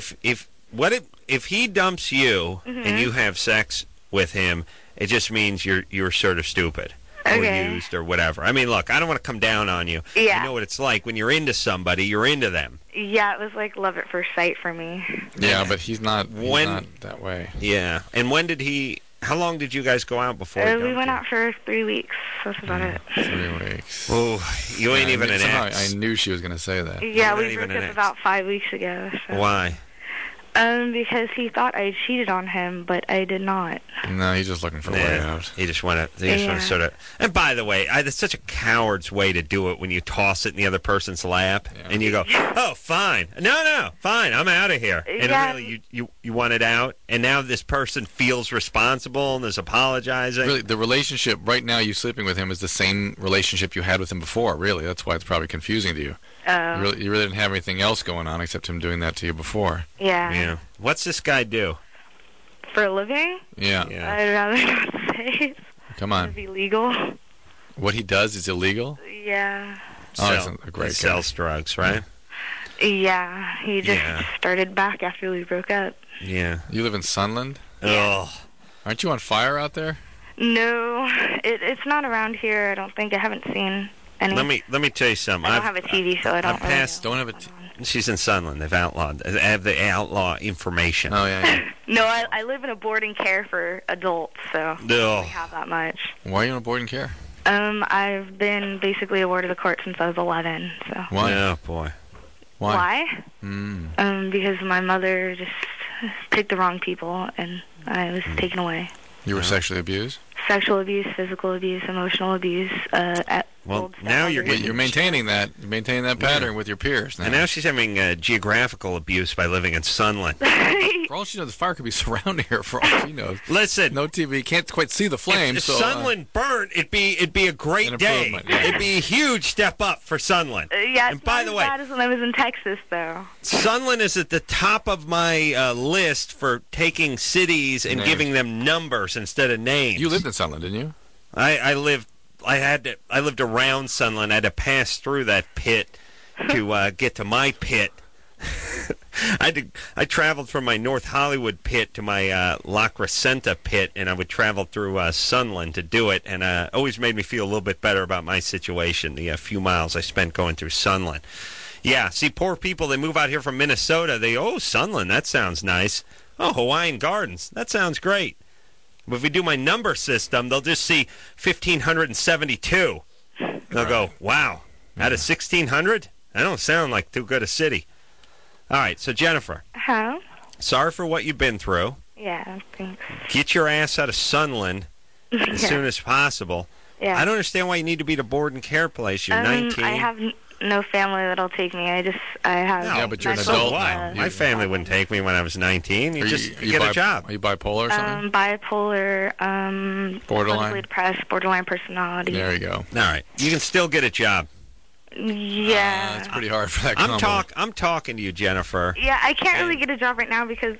[SPEAKER 3] he dumps you and you have sex with him, it just means you're sort of stupid.
[SPEAKER 7] Okay.
[SPEAKER 3] Or used or whatever. I mean, look, I don't want to come down on you.
[SPEAKER 7] Yeah.
[SPEAKER 3] I know what it's like when you're into somebody, you're into them.
[SPEAKER 7] Yeah, it was like love at first sight for me.
[SPEAKER 4] Yeah, but he's not that way.
[SPEAKER 3] Yeah. And how long did you guys go out before?
[SPEAKER 7] We went out for 3 weeks. That's about it.
[SPEAKER 4] 3 weeks.
[SPEAKER 3] Oh, you ain't even an ex.
[SPEAKER 4] I knew she was going to say that.
[SPEAKER 7] Yeah, we broke up about 5 weeks ago. So.
[SPEAKER 3] Why?
[SPEAKER 7] Because he thought I cheated on him, but I did not.
[SPEAKER 4] No, he's just looking for a way out.
[SPEAKER 3] He just want to sort of... And by the way, it's such a coward's way to do it when you toss it in the other person's lap, and you go, oh, fine. No, fine, I'm out of here. And really, you want it out, and now this person feels responsible and is apologizing.
[SPEAKER 4] Really, the relationship, right now you sleeping with him, is the same relationship you had with him before, really. That's why it's probably confusing to you. You really didn't have anything else going on except him doing that to you before.
[SPEAKER 3] Yeah. What's this guy do?
[SPEAKER 7] For a living?
[SPEAKER 4] Yeah.
[SPEAKER 7] I'd rather not say.
[SPEAKER 4] Come on.
[SPEAKER 7] It's illegal.
[SPEAKER 4] What he does is illegal?
[SPEAKER 7] Yeah.
[SPEAKER 4] He's a great guy.
[SPEAKER 3] He sells drugs, right?
[SPEAKER 7] Yeah. He just started back after we broke up.
[SPEAKER 3] Yeah.
[SPEAKER 4] You live in Sunland?
[SPEAKER 3] Yeah. Oh.
[SPEAKER 4] Aren't you on fire out there?
[SPEAKER 7] No. It's not around here, I don't think. I haven't seen any.
[SPEAKER 3] Let me tell you something.
[SPEAKER 7] I don't have a TV, so I don't know.
[SPEAKER 3] She's in Sunland. They've outlawed. They have the outlaw information.
[SPEAKER 4] Oh, yeah.
[SPEAKER 7] No, I live in a boarding care for adults, so I don't have that much.
[SPEAKER 4] Why are you in a boarding care?
[SPEAKER 7] I've been basically a ward of the court since I was 11. So.
[SPEAKER 4] Why?
[SPEAKER 3] Oh, boy.
[SPEAKER 7] Why? Because my mother just picked the wrong people, and I was taken away.
[SPEAKER 4] You were sexually abused?
[SPEAKER 7] Sexual abuse, physical abuse, emotional abuse.
[SPEAKER 3] Well, Well,
[SPEAKER 7] gold
[SPEAKER 3] now you're
[SPEAKER 7] standard.
[SPEAKER 3] getting-
[SPEAKER 4] You're maintaining that pattern with your peers now.
[SPEAKER 3] And now she's having geographical abuse by living in Sunland.
[SPEAKER 4] For all she knows, the fire could be surrounding her. For all she knows,
[SPEAKER 3] Listen,
[SPEAKER 4] no TV, can't quite see the flames.
[SPEAKER 3] if
[SPEAKER 4] so
[SPEAKER 3] Sunland burnt, it'd be a great
[SPEAKER 4] An
[SPEAKER 3] day.
[SPEAKER 4] improvement, yeah.
[SPEAKER 3] It'd be a huge step up for Sunland.
[SPEAKER 7] Yeah, it's
[SPEAKER 3] And by
[SPEAKER 7] not
[SPEAKER 3] the
[SPEAKER 7] as
[SPEAKER 3] way,
[SPEAKER 7] bad as when I was in Texas, though.
[SPEAKER 3] Sunland is at the top of my list for taking cities and
[SPEAKER 4] Names.
[SPEAKER 3] giving them numbers instead of names.
[SPEAKER 4] you lived in Sunland, didn't you?
[SPEAKER 3] I lived around Sunland. I had to pass through that pit to get to my pit. I traveled from my North Hollywood pit to my La Crescenta pit, and I would travel through Sunland to do it, and always made me feel a little bit better about my situation, the few miles I spent going through Sunland. Yeah, see, poor people, they move out here from Minnesota. Sunland, that sounds nice. Oh, Hawaiian Gardens, that sounds great. But if we do my number system, they'll just see 1,572. They'll go, wow, out of 1,600? That don't sound like too good a city. All right, so Jennifer,
[SPEAKER 7] Huh?
[SPEAKER 3] sorry for what you've been through.
[SPEAKER 7] Yeah, thanks.
[SPEAKER 3] Get your ass out of Sunland as soon as possible.
[SPEAKER 7] Yeah.
[SPEAKER 3] I don't understand why you need to be at a board and care place. You're 19.
[SPEAKER 7] I have no family that'll take me. I have.
[SPEAKER 3] No,
[SPEAKER 4] Yeah, but you're an
[SPEAKER 7] medical,
[SPEAKER 4] adult
[SPEAKER 3] what?
[SPEAKER 4] now.
[SPEAKER 3] My family wouldn't take me when I was 19. You just get a job.
[SPEAKER 4] Are you bipolar or something?
[SPEAKER 7] Bipolar,
[SPEAKER 4] Borderline?
[SPEAKER 7] clinically depressed, borderline personality.
[SPEAKER 4] There you go.
[SPEAKER 3] All right, you can still get a job.
[SPEAKER 7] Yeah.
[SPEAKER 4] It's pretty hard for that
[SPEAKER 3] I'm
[SPEAKER 4] combo.
[SPEAKER 3] I'm talking to you, Jennifer.
[SPEAKER 7] Yeah, I can't really get a job right now because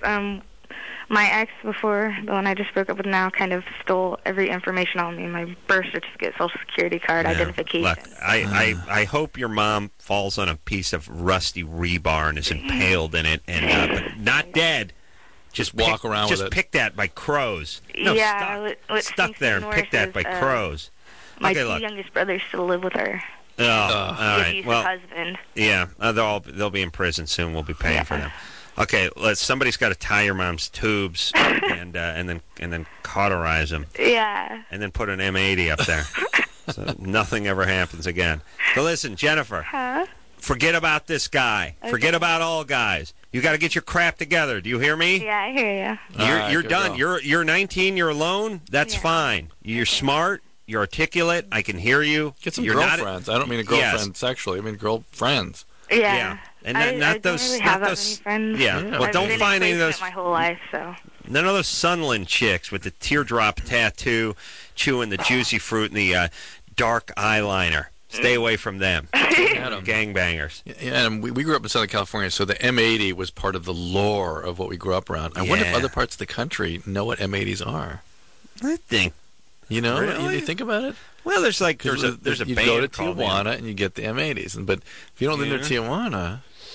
[SPEAKER 7] my ex before, the one I just broke up with now, kind of stole every information on me: my birth certificate, social security card,
[SPEAKER 3] Yeah.
[SPEAKER 7] identification.
[SPEAKER 3] Look, I hope your mom falls on a piece of rusty rebar and is impaled in it, and but not dead. Just
[SPEAKER 4] walk around with
[SPEAKER 3] just
[SPEAKER 4] it.
[SPEAKER 3] picked at by crows. No,
[SPEAKER 7] Yeah, what
[SPEAKER 3] stuck
[SPEAKER 7] stinks
[SPEAKER 3] there and
[SPEAKER 7] even
[SPEAKER 3] picked
[SPEAKER 7] worse
[SPEAKER 3] at by
[SPEAKER 7] is,
[SPEAKER 3] crows.
[SPEAKER 7] My
[SPEAKER 3] Okay,
[SPEAKER 7] two
[SPEAKER 3] look.
[SPEAKER 7] youngest brothers still live with her.
[SPEAKER 3] Oh, all
[SPEAKER 7] The
[SPEAKER 3] right.
[SPEAKER 7] abusive
[SPEAKER 3] Well,
[SPEAKER 7] husband.
[SPEAKER 3] yeah, they'll be in prison soon. We'll be paying for them. Okay, somebody's got to tie your mom's tubes and then cauterize them
[SPEAKER 7] Yeah.
[SPEAKER 3] and then put an M80 up there, so nothing ever happens again. So listen, Jennifer,
[SPEAKER 7] Huh?
[SPEAKER 3] forget about this guy.
[SPEAKER 7] Okay.
[SPEAKER 3] Forget about all guys. You got to get your crap together. Do you hear me?
[SPEAKER 7] Yeah, I hear you.
[SPEAKER 3] You're,
[SPEAKER 4] All right,
[SPEAKER 3] you're
[SPEAKER 4] good
[SPEAKER 3] done.
[SPEAKER 4] girl.
[SPEAKER 3] You're 19. You're alone. That's
[SPEAKER 7] Yeah.
[SPEAKER 3] fine. You're smart. You're articulate. I can hear you.
[SPEAKER 4] Get some
[SPEAKER 3] you're not-
[SPEAKER 4] girlfriends. I don't mean a
[SPEAKER 3] Yes.
[SPEAKER 4] girlfriend sexually. I mean girlfriends.
[SPEAKER 7] Yeah.
[SPEAKER 3] And
[SPEAKER 7] I
[SPEAKER 3] not
[SPEAKER 7] don't
[SPEAKER 3] those.
[SPEAKER 7] really
[SPEAKER 3] not
[SPEAKER 7] have that
[SPEAKER 3] those.
[SPEAKER 7] many friends.
[SPEAKER 3] Yeah.
[SPEAKER 4] Yeah.
[SPEAKER 3] Well,
[SPEAKER 7] I've
[SPEAKER 3] don't
[SPEAKER 7] been
[SPEAKER 3] find
[SPEAKER 7] in
[SPEAKER 3] any of those.
[SPEAKER 7] placement my whole life, so.
[SPEAKER 3] None of those Sunland chicks with the teardrop tattoo, chewing the juicy fruit and the dark eyeliner. Stay away from them.
[SPEAKER 4] Adam.
[SPEAKER 3] Gangbangers.
[SPEAKER 4] Yeah, and we grew up in Southern California, so the M80 was part of the lore of what we grew up around. I wonder if
[SPEAKER 3] Yeah.
[SPEAKER 4] other parts of the country know what M80s are.
[SPEAKER 3] I think.
[SPEAKER 4] You know,
[SPEAKER 3] Really?
[SPEAKER 4] you think about it.
[SPEAKER 3] Well, there's a
[SPEAKER 4] you
[SPEAKER 3] band
[SPEAKER 4] go to
[SPEAKER 3] called
[SPEAKER 4] Tijuana and you get the M80s, but if you don't live near Tijuana,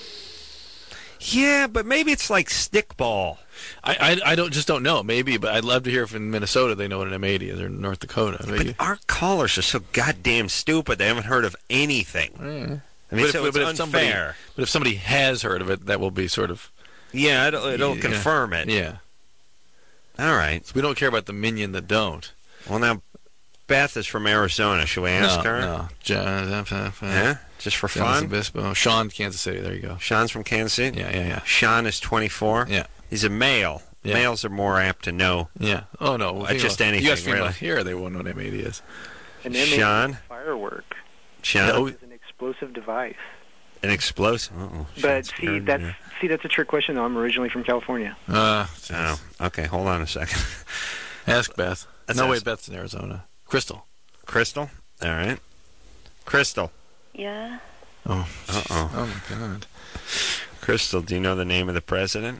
[SPEAKER 3] Yeah, but maybe it's like stickball.
[SPEAKER 4] I don't know. Maybe, but I'd love to hear if in Minnesota they know what an M80 is or North Dakota. Maybe.
[SPEAKER 3] But our callers are so goddamn stupid. They haven't heard of anything.
[SPEAKER 4] Yeah.
[SPEAKER 3] I mean,
[SPEAKER 4] But
[SPEAKER 3] so
[SPEAKER 4] if
[SPEAKER 3] it's unfair.
[SPEAKER 4] But if somebody has heard of it, that will be sort of
[SPEAKER 3] Yeah, it'll
[SPEAKER 4] Yeah.
[SPEAKER 3] confirm it.
[SPEAKER 4] yeah.
[SPEAKER 3] All right.
[SPEAKER 4] So we don't care about the minion that don't.
[SPEAKER 3] Well, now Beth is from Arizona. Should we ask her?
[SPEAKER 4] No.
[SPEAKER 3] Yeah, just for
[SPEAKER 4] John
[SPEAKER 3] fun.
[SPEAKER 4] Obispo. Sean, Kansas City. There you go.
[SPEAKER 3] Sean's from Kansas City.
[SPEAKER 4] Yeah.
[SPEAKER 3] Sean is 24.
[SPEAKER 4] Yeah.
[SPEAKER 3] He's a male.
[SPEAKER 4] Yeah.
[SPEAKER 3] Males are more apt to know.
[SPEAKER 4] Yeah. Oh no. Well,
[SPEAKER 3] Just
[SPEAKER 4] female-
[SPEAKER 3] anything,
[SPEAKER 4] U.S. female
[SPEAKER 3] really.
[SPEAKER 4] here, they won't know what M80 is.
[SPEAKER 8] An M80
[SPEAKER 3] Sean?
[SPEAKER 8] is a firework.
[SPEAKER 3] Sean,
[SPEAKER 4] No.
[SPEAKER 8] It's an explosive device.
[SPEAKER 3] an explosive. Uh-oh.
[SPEAKER 8] But
[SPEAKER 3] Sean's
[SPEAKER 8] see,
[SPEAKER 3] scared.
[SPEAKER 8] that's a trick question. Though I'm originally from California.
[SPEAKER 3] Oh, okay. Hold on a second.
[SPEAKER 4] Ask Beth.
[SPEAKER 3] Let's
[SPEAKER 4] No,
[SPEAKER 3] ask-
[SPEAKER 4] wait, Beth's in Arizona. Crystal.
[SPEAKER 3] Crystal. All right. Crystal.
[SPEAKER 5] Yeah.
[SPEAKER 4] Oh.
[SPEAKER 3] Uh-oh.
[SPEAKER 4] Oh my God.
[SPEAKER 3] Crystal, do you know the name of the president?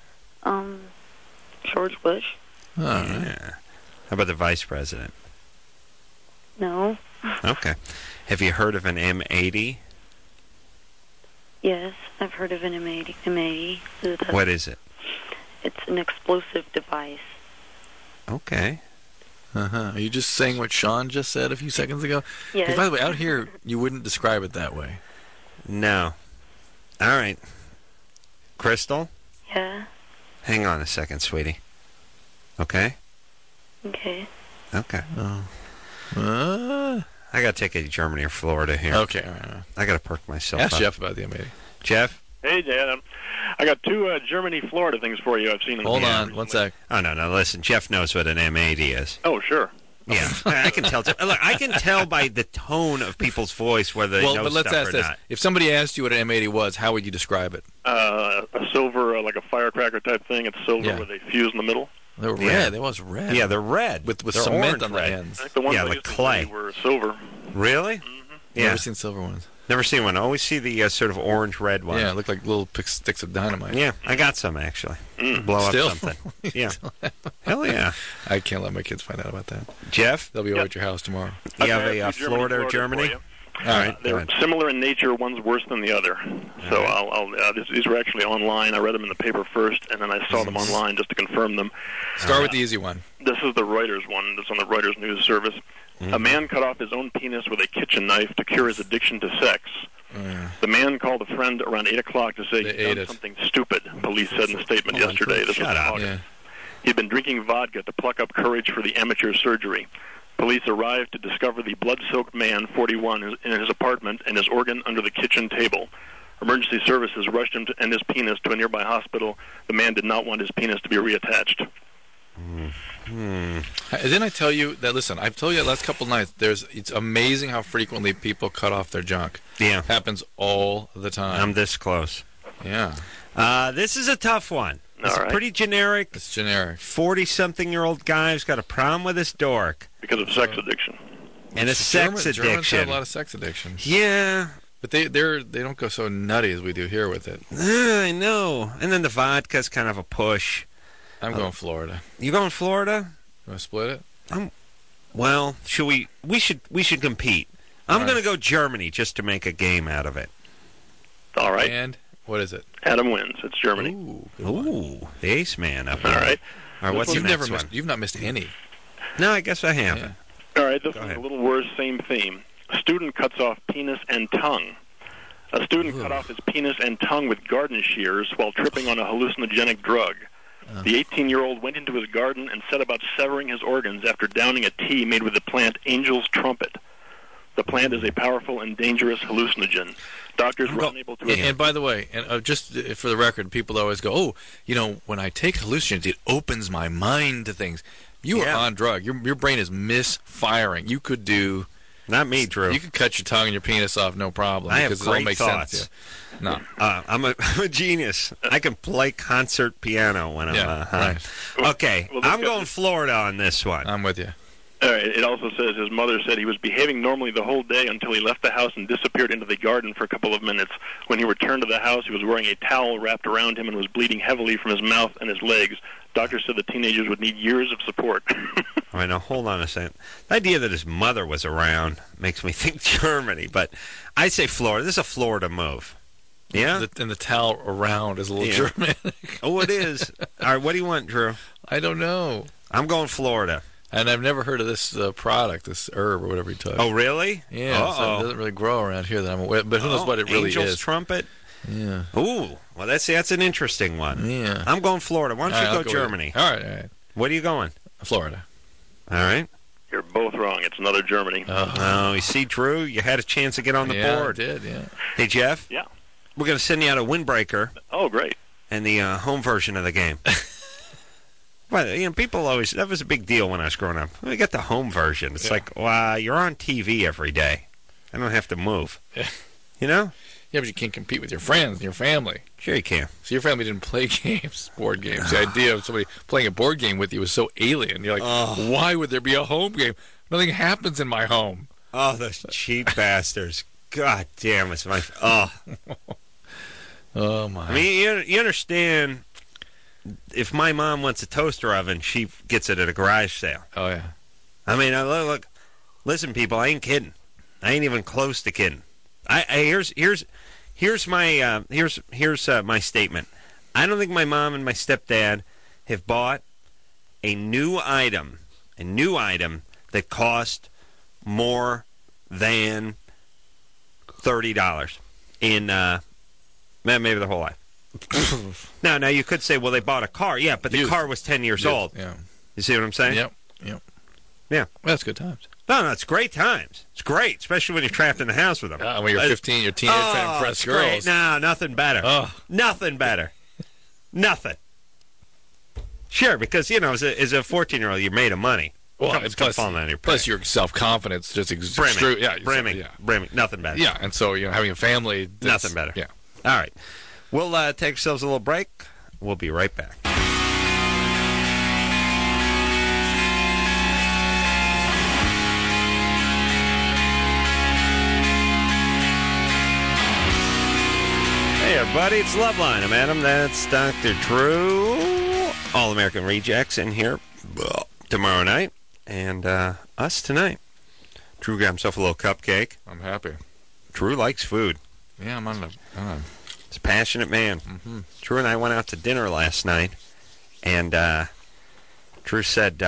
[SPEAKER 5] George Bush?
[SPEAKER 4] All right.
[SPEAKER 3] Yeah. How about the vice president?
[SPEAKER 5] No.
[SPEAKER 3] Okay. Have you heard of an M80?
[SPEAKER 5] Yes, I've heard of an M80.
[SPEAKER 3] What is it?
[SPEAKER 5] It's an explosive device.
[SPEAKER 3] Okay.
[SPEAKER 4] Are you just saying what Sean just said a few seconds ago? 'Cause,
[SPEAKER 5] Yes.
[SPEAKER 4] by the way, out here, you wouldn't describe it that way.
[SPEAKER 3] No. All right. Crystal,
[SPEAKER 5] Yeah.
[SPEAKER 3] hang on a second, sweetie. Okay?
[SPEAKER 5] Okay.
[SPEAKER 3] Okay.
[SPEAKER 4] Uh,
[SPEAKER 3] I got to take it to Germany or Florida here.
[SPEAKER 4] okay, all right.
[SPEAKER 3] I got to perk myself
[SPEAKER 4] Ask
[SPEAKER 3] up.
[SPEAKER 4] Jeff about the M80.
[SPEAKER 3] Jeff?
[SPEAKER 9] Hey, Dad. I got two Germany, Florida things for you. I've seen them.
[SPEAKER 4] Hold on, one sec.
[SPEAKER 3] Oh, no. Listen, Jeff knows what an M80 is.
[SPEAKER 9] Oh, sure.
[SPEAKER 3] Yeah, I can tell. Look, I can tell by the tone of people's voice whether they know
[SPEAKER 4] but let's
[SPEAKER 3] stuff
[SPEAKER 4] ask
[SPEAKER 3] or
[SPEAKER 4] this:
[SPEAKER 3] not.
[SPEAKER 4] if somebody asked you what an M80 was, how would you describe it?
[SPEAKER 9] A silver, like a firecracker type thing. It's silver with a fuse in the middle.
[SPEAKER 4] They were red.
[SPEAKER 3] Yeah.
[SPEAKER 4] It was red.
[SPEAKER 3] Yeah, they're red
[SPEAKER 4] with
[SPEAKER 3] they're
[SPEAKER 4] cement
[SPEAKER 3] orange
[SPEAKER 4] on the
[SPEAKER 3] red.
[SPEAKER 4] ends.
[SPEAKER 9] I think the ones
[SPEAKER 3] Yeah,
[SPEAKER 9] I
[SPEAKER 3] like
[SPEAKER 9] used to
[SPEAKER 3] clay.
[SPEAKER 9] see were silver.
[SPEAKER 3] Really? Yeah.
[SPEAKER 4] Never seen silver ones.
[SPEAKER 3] Never seen one. I always see the sort of orange-red one.
[SPEAKER 4] Yeah, it looked like little sticks of dynamite.
[SPEAKER 3] Yeah, I got some, actually. Blow
[SPEAKER 4] Still?
[SPEAKER 3] up something. Yeah. Hell yeah.
[SPEAKER 4] I can't let my kids find out about that.
[SPEAKER 3] Jeff?
[SPEAKER 4] They'll be over at your house tomorrow.
[SPEAKER 3] You have
[SPEAKER 9] Okay,
[SPEAKER 3] a Florida or Germany?
[SPEAKER 9] for you.
[SPEAKER 3] All right.
[SPEAKER 9] They're similar in nature. One's worse than the other. So these were actually online. I read them in the paper first, and then I saw them online just to confirm them.
[SPEAKER 4] Start with the easy one.
[SPEAKER 9] This is the Reuters one. That's on the Reuters news service. A man cut off his own penis with a kitchen knife to cure his addiction to sex. The man called a friend around 8 o'clock to say he'd done something stupid, police said in a statement yesterday. This was in August.
[SPEAKER 4] Yeah.
[SPEAKER 9] He'd been drinking vodka to pluck up courage for the amateur surgery. Police arrived to discover the blood-soaked man, 41, in his apartment and his organ under the kitchen table. Emergency services rushed him and his penis to a nearby hospital. The man did not want his penis to be reattached.
[SPEAKER 4] Didn't I tell you that? Listen, I've told you the last couple of nights. It's amazing how frequently people cut off their junk.
[SPEAKER 3] Yeah.
[SPEAKER 4] Happens all the time.
[SPEAKER 3] I'm this close.
[SPEAKER 4] Yeah.
[SPEAKER 3] This is a tough one. It's
[SPEAKER 9] All right.
[SPEAKER 3] pretty generic.
[SPEAKER 4] It's generic.
[SPEAKER 3] 40-something-year-old guy who's got a problem with his dork.
[SPEAKER 9] Because of sex addiction.
[SPEAKER 3] And a sex
[SPEAKER 4] Germans
[SPEAKER 3] addiction.
[SPEAKER 4] have a lot of sex addictions.
[SPEAKER 3] Yeah.
[SPEAKER 4] But they don't go so nutty as we do here with it.
[SPEAKER 3] I know. And then the vodka's kind of a push.
[SPEAKER 4] I'm going Florida.
[SPEAKER 3] You going Florida?
[SPEAKER 4] You want to split it?
[SPEAKER 3] Well, should we should compete. I'm
[SPEAKER 4] All right.
[SPEAKER 3] going to go Germany just to make a game out of it.
[SPEAKER 9] All right.
[SPEAKER 4] And what is it?
[SPEAKER 9] Adam wins. It's Germany.
[SPEAKER 3] Ooh, the ace man up
[SPEAKER 9] All
[SPEAKER 3] there.
[SPEAKER 9] right.
[SPEAKER 3] All right, what's the
[SPEAKER 4] You've
[SPEAKER 3] next
[SPEAKER 4] never
[SPEAKER 3] one?
[SPEAKER 4] you've not missed any.
[SPEAKER 3] No, I guess I haven't.
[SPEAKER 4] Yeah.
[SPEAKER 9] All right, this
[SPEAKER 3] Go
[SPEAKER 9] is
[SPEAKER 3] ahead.
[SPEAKER 9] a little worse, same theme. A student cuts off penis and tongue. A student cut off his penis and tongue with garden shears while tripping on a hallucinogenic drug. The 18-year-old went into his garden and set about severing his organs after downing a tea made with the plant Angel's Trumpet. The plant is a powerful and dangerous hallucinogen. Doctors were unable to...
[SPEAKER 4] And by the way, and just for the record, people always go, when I take hallucinogens, it opens my mind to things. You are on drug. Your brain is misfiring. You could do...
[SPEAKER 3] Not me, Drew.
[SPEAKER 4] You could cut your tongue and your penis off, no problem.
[SPEAKER 3] I have
[SPEAKER 4] because it all
[SPEAKER 3] great
[SPEAKER 4] makes
[SPEAKER 3] thoughts.
[SPEAKER 4] sense to you. No.
[SPEAKER 3] I'm a genius. I can play concert piano when I'm high.
[SPEAKER 4] right.
[SPEAKER 3] Okay,
[SPEAKER 9] Well, this
[SPEAKER 3] I'm
[SPEAKER 9] guy-
[SPEAKER 3] going Florida on this one.
[SPEAKER 4] I'm with you.
[SPEAKER 9] All right, it also says his mother said he was behaving normally the whole day until he left the house and disappeared into the garden for a couple of minutes. When he returned to the house, he was wearing a towel wrapped around him and was bleeding heavily from his mouth and his legs. Doctors said the teenagers would need years of support.
[SPEAKER 3] All right, now hold on a second. The idea that his mother was around makes me think Germany, but I say Florida. This is a Florida move. Yeah?
[SPEAKER 4] And the towel around is a little Germanic.
[SPEAKER 3] Oh, it is. All right, what do you want, Drew?
[SPEAKER 4] I don't know.
[SPEAKER 3] I'm going Florida.
[SPEAKER 4] And I've never heard of this product, this herb or whatever he took.
[SPEAKER 3] Oh, really?
[SPEAKER 4] Yeah, so it doesn't really grow around here that I'm aware. But who knows what it really
[SPEAKER 3] Angel's
[SPEAKER 4] is?
[SPEAKER 3] Trumpet?
[SPEAKER 4] Yeah.
[SPEAKER 3] Ooh, well, that's an interesting one.
[SPEAKER 4] Yeah.
[SPEAKER 3] I'm going Florida. Why don't
[SPEAKER 4] All right,
[SPEAKER 3] you
[SPEAKER 4] I'll
[SPEAKER 3] go
[SPEAKER 4] with
[SPEAKER 3] Germany?
[SPEAKER 4] you. All right.
[SPEAKER 3] What are you going?
[SPEAKER 4] Florida.
[SPEAKER 3] All right.
[SPEAKER 9] You're both wrong. It's another Germany.
[SPEAKER 3] Oh, you see, Drew, you had a chance to get on the board.
[SPEAKER 4] I did, yeah.
[SPEAKER 3] Hey, Jeff?
[SPEAKER 9] Yeah.
[SPEAKER 3] We're going to send you out a windbreaker
[SPEAKER 9] Oh, great.
[SPEAKER 3] and the home version of the game. But, people always, that was a big deal when I was growing up. We got the home version. It's like, wow, you're on TV every day. I don't have to move. You know?
[SPEAKER 4] Yeah, but you can't compete with your friends and your family.
[SPEAKER 3] Sure you can.
[SPEAKER 4] So your family didn't play games, board games. The idea of somebody playing a board game with you was so alien. You're like, why would there be a home game? Nothing happens in my home.
[SPEAKER 3] Oh, those cheap bastards. God damn, it's my... Oh.
[SPEAKER 4] Oh, my.
[SPEAKER 3] I mean, you understand, if my mom wants a toaster oven, she gets it at a garage sale.
[SPEAKER 4] Oh, yeah.
[SPEAKER 3] I mean, look, listen, people, I ain't kidding. I ain't even close to kidding. Here's my my statement. I don't think my mom and my stepdad have bought a new item that cost more than $30 in maybe their whole life. Now you could say, well, they bought a car. Yeah, but the car was 10 years old.
[SPEAKER 4] Yeah.
[SPEAKER 3] You see what I'm saying?
[SPEAKER 4] Yep.
[SPEAKER 3] Yeah.
[SPEAKER 4] Well, that's good times.
[SPEAKER 3] No, it's great times. It's great, especially when you're trapped in the house with them.
[SPEAKER 4] When you're 15, you're a teenager trying to impress
[SPEAKER 3] it's
[SPEAKER 4] girls.
[SPEAKER 3] Great. No, nothing better.
[SPEAKER 4] Oh.
[SPEAKER 3] Nothing better. Nothing. Sure, because, as a 14-year-old, you're made of money.
[SPEAKER 4] Well,
[SPEAKER 3] Something's
[SPEAKER 4] plus,
[SPEAKER 3] falling out of your
[SPEAKER 4] plus
[SPEAKER 3] pants.
[SPEAKER 4] your self-confidence just
[SPEAKER 3] Brimming.
[SPEAKER 4] yeah,
[SPEAKER 3] Brimming.
[SPEAKER 4] yeah.
[SPEAKER 3] Brimming. Nothing better.
[SPEAKER 4] Yeah, and so, having a family... that's-
[SPEAKER 3] Nothing better.
[SPEAKER 4] Yeah.
[SPEAKER 3] All right. We'll take ourselves a little break. We'll be right back. Hey, everybody. It's Loveline. I'm Adam. That's Dr. Drew. All-American Rejects in here tomorrow night. And us tonight. Drew got himself a little cupcake.
[SPEAKER 4] I'm happy.
[SPEAKER 3] Drew likes food.
[SPEAKER 4] Yeah, I'm on the...
[SPEAKER 3] He's a passionate man.
[SPEAKER 4] Mm-hmm.
[SPEAKER 3] Drew and I went out to dinner last night, and Drew said,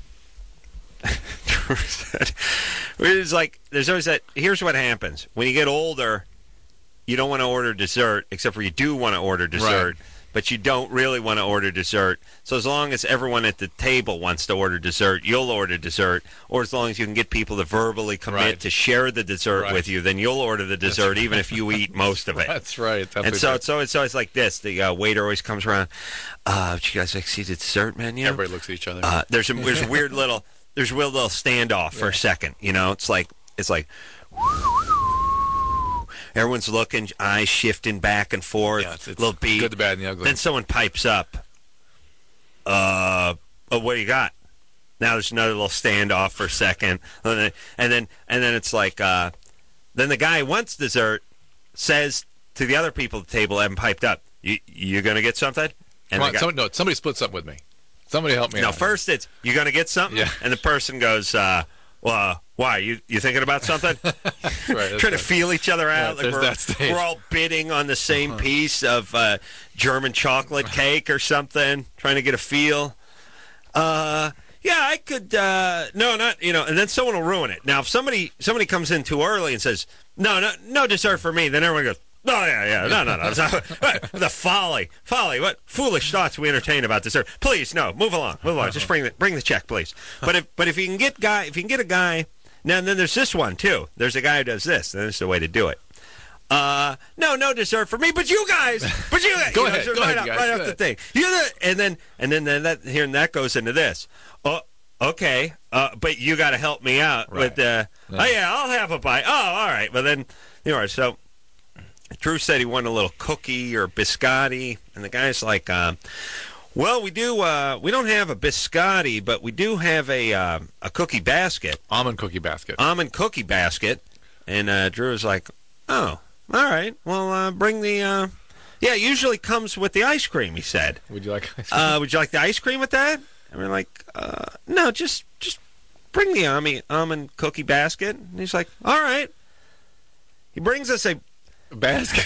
[SPEAKER 3] Drew said, it's like, there's always that, here's what happens. When you get older, you don't want to order dessert, except for you do want to order dessert, but you don't really want to order dessert. So as long as everyone at the table wants to order dessert, you'll order dessert. Or as long as you can get people to verbally commit to share the dessert with you, then you'll order the dessert, even if you eat most of it.
[SPEAKER 4] That's right.
[SPEAKER 3] And so it's always like this. The waiter always comes around. Did you guys see the dessert menu?
[SPEAKER 4] Everybody looks at each other.
[SPEAKER 3] There's a weird little standoff for a second. It's like everyone's looking, eyes shifting back and forth.
[SPEAKER 4] Yeah, it's
[SPEAKER 3] little beat.
[SPEAKER 4] good, the bad, and the ugly.
[SPEAKER 3] Then someone pipes up. What do you got? Now there's another little standoff for a second, and then it's like, then the guy who wants dessert says to the other people at the table, haven't piped up, you gonna get something? And
[SPEAKER 4] Come on, somebody splits up with me. Somebody help me out.
[SPEAKER 3] No, first it's, you gonna get something?
[SPEAKER 4] Yeah.
[SPEAKER 3] And the person goes, well, why? You thinking about something?
[SPEAKER 4] Right,
[SPEAKER 3] Trying to feel each other out.
[SPEAKER 4] Right,
[SPEAKER 3] like
[SPEAKER 4] there's that stage.
[SPEAKER 3] we're all bidding on the same piece of German chocolate cake or something, trying to get a feel. Yeah, I could, no, not, and then someone will ruin it. Now, if somebody comes in too early and says, no dessert for me, then everyone goes, oh, yeah, no. The folly, what foolish thoughts we entertain about dessert. Please, no, move along. Just bring the check, please. But if you can get a guy, now then there's this one too. There's a guy who does this. And this is the way to do it. No dessert for me, but you guys.
[SPEAKER 4] Go ahead, guys.
[SPEAKER 3] Right off the thing. And then that goes into this. Oh, okay, but you got to help me out with oh yeah, I'll have a bite. Oh, all right. Well then, so Drew said he wanted a little cookie or biscotti, and the guy's like, well, we don't have a biscotti, but we do have a cookie basket.
[SPEAKER 4] Almond cookie basket.
[SPEAKER 3] And Drew was like, oh, all right. Well, bring the, it usually comes with the ice cream, he said.
[SPEAKER 4] Would you like ice cream?
[SPEAKER 3] Would you like the ice cream with that? And we're like, no, just bring the almond cookie basket. And he's like, all right. He brings us a basket.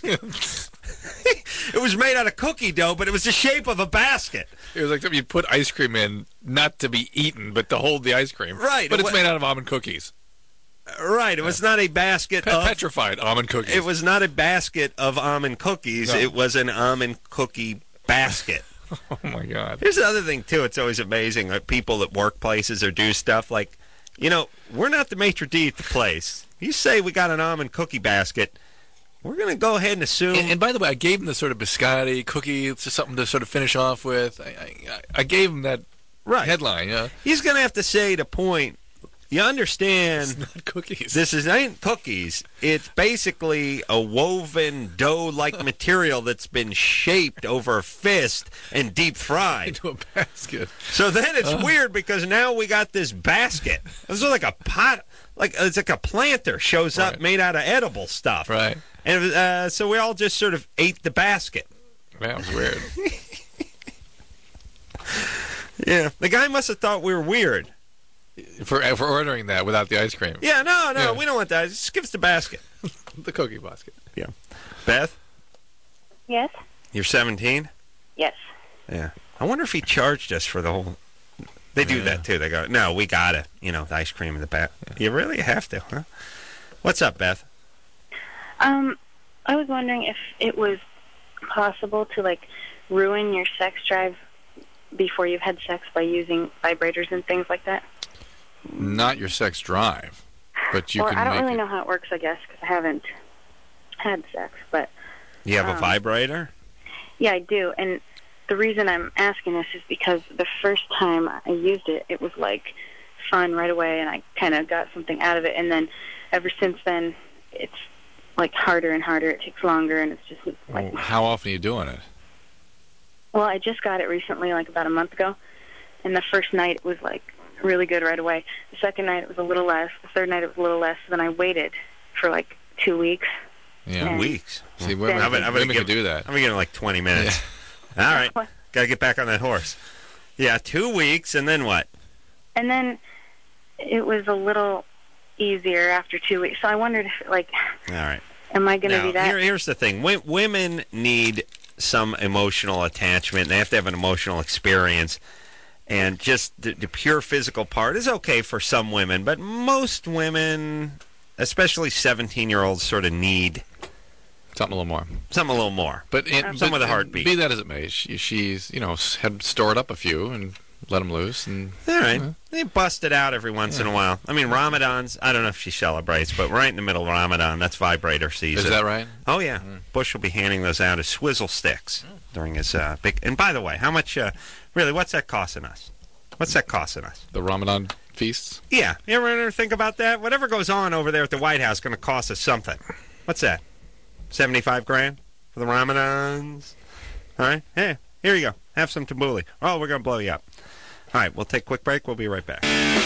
[SPEAKER 3] It was made out of cookie dough, but it was the shape of a basket.
[SPEAKER 4] It was like something you put ice cream in, not to be eaten, but to hold the ice cream.
[SPEAKER 3] Right.
[SPEAKER 4] But it's made out of almond cookies.
[SPEAKER 3] Right. It was not a basket of...
[SPEAKER 4] Petrified almond cookies.
[SPEAKER 3] It was not a basket of almond cookies.
[SPEAKER 4] No.
[SPEAKER 3] It was an almond cookie basket.
[SPEAKER 4] Oh, my God.
[SPEAKER 3] Here's the other thing, too. It's always amazing. Like people at workplaces or do stuff like, we're not the maitre d' at the place. You say we got an almond cookie basket, we're going to go ahead and assume...
[SPEAKER 4] And by the way, I gave him the sort of biscotti, cookie, it's just something to sort of finish off with. I gave him that headline, yeah.
[SPEAKER 3] He's going to have to say the point. You understand...
[SPEAKER 4] It's not cookies.
[SPEAKER 3] This ain't cookies. It's basically a woven dough-like material that's been shaped over a fist and deep fried.
[SPEAKER 4] Into a basket.
[SPEAKER 3] So then it's weird because now we got this basket. This is like a pot, it's like a planter shows up made out of edible stuff.
[SPEAKER 4] Right.
[SPEAKER 3] And so we all just sort of ate the basket.
[SPEAKER 4] That was weird.
[SPEAKER 3] Yeah. The guy must have thought we were weird.
[SPEAKER 4] For ordering that without the ice cream.
[SPEAKER 3] Yeah, no, we don't want that. Just give us the basket.
[SPEAKER 4] The cookie basket.
[SPEAKER 3] Yeah. Beth?
[SPEAKER 5] Yes?
[SPEAKER 3] You're 17?
[SPEAKER 5] Yes.
[SPEAKER 3] Yeah. I wonder if he charged us for the whole... They do that, too. They go, no, we got it. The ice cream in the back. You really have to, huh? What's up, Beth?
[SPEAKER 5] I was wondering if it was possible to, ruin your sex drive before you've had sex by using vibrators and things like that.
[SPEAKER 4] Not your sex drive, but you can
[SPEAKER 5] I don't
[SPEAKER 4] make
[SPEAKER 5] really
[SPEAKER 4] it.
[SPEAKER 5] know how it works, I guess, because I haven't had sex, but...
[SPEAKER 3] You have a vibrator?
[SPEAKER 5] Yeah, I do, and
[SPEAKER 10] the reason I'm asking this is because the first time I used it, it was like fun right away, and I kind of got something out of it. And then ever since then, it's like harder and harder. It takes longer, and it's just like.
[SPEAKER 4] Well, how often are you doing it?
[SPEAKER 10] Well, I just got it recently, like about a month ago, and the first night it was like really good right away. The second night it was a little less. The third night it was a little less. Then I waited for like 2 weeks.
[SPEAKER 4] Yeah,
[SPEAKER 3] 2 weeks.
[SPEAKER 4] See, women can do that.
[SPEAKER 3] I'm getting like 20 minutes. All right, got to get back on that horse. Yeah, 2 weeks, and then what?
[SPEAKER 10] And then it was a little easier after 2 weeks. So I wondered if, like,
[SPEAKER 3] all right,
[SPEAKER 10] am I going to be that?
[SPEAKER 3] Here's the thing: women need some emotional attachment. They have to have an emotional experience. And just the pure physical part is okay for some women, but most women, especially 17-year-olds, sort of need
[SPEAKER 4] something a little more.
[SPEAKER 3] Something a little more.
[SPEAKER 4] But
[SPEAKER 3] some with a heartbeat.
[SPEAKER 4] Be that as it may, she's had stored up a few and let them loose. And
[SPEAKER 3] all right, they bust it out every once in a while. I mean, Ramadan's. I don't know if she celebrates, but right in the middle of Ramadan, that's vibrator season.
[SPEAKER 4] Is that right?
[SPEAKER 3] Oh yeah. Bush will be handing those out as swizzle sticks during his big. And by the way, how much? Really, what's that costing us? What's that costing us?
[SPEAKER 4] The Ramadan feasts?
[SPEAKER 3] Yeah. You ever think about that? Whatever goes on over there at the White House is going to cost us something. What's that? $75,000 for the Ramadans? All right. Hey, here you go. Have some tabbouleh. Oh, we're going to blow you up. All right. We'll take a quick break. We'll be right back.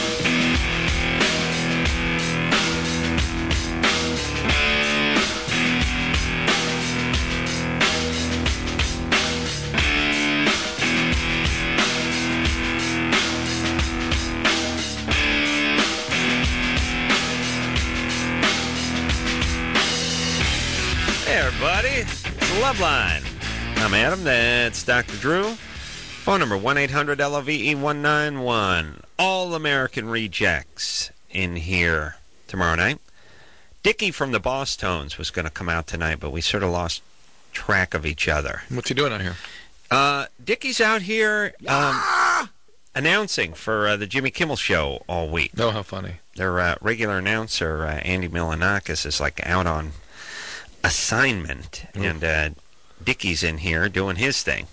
[SPEAKER 3] Hey, everybody. It's the Love Line. I'm Adam. That's Dr. Drew. Phone number 1-800-LOVE-191. All American Rejects in here tomorrow night. Dickie from the Boss Tones was going to come out tonight, but we sort of lost track of each other.
[SPEAKER 4] What's he doing out here?
[SPEAKER 3] Dickie's out here announcing for the Jimmy Kimmel Show all week.
[SPEAKER 4] Oh, how funny.
[SPEAKER 3] Their regular announcer, Andy Milonakis, is like out on assignment, and Dickie's in here doing his thing.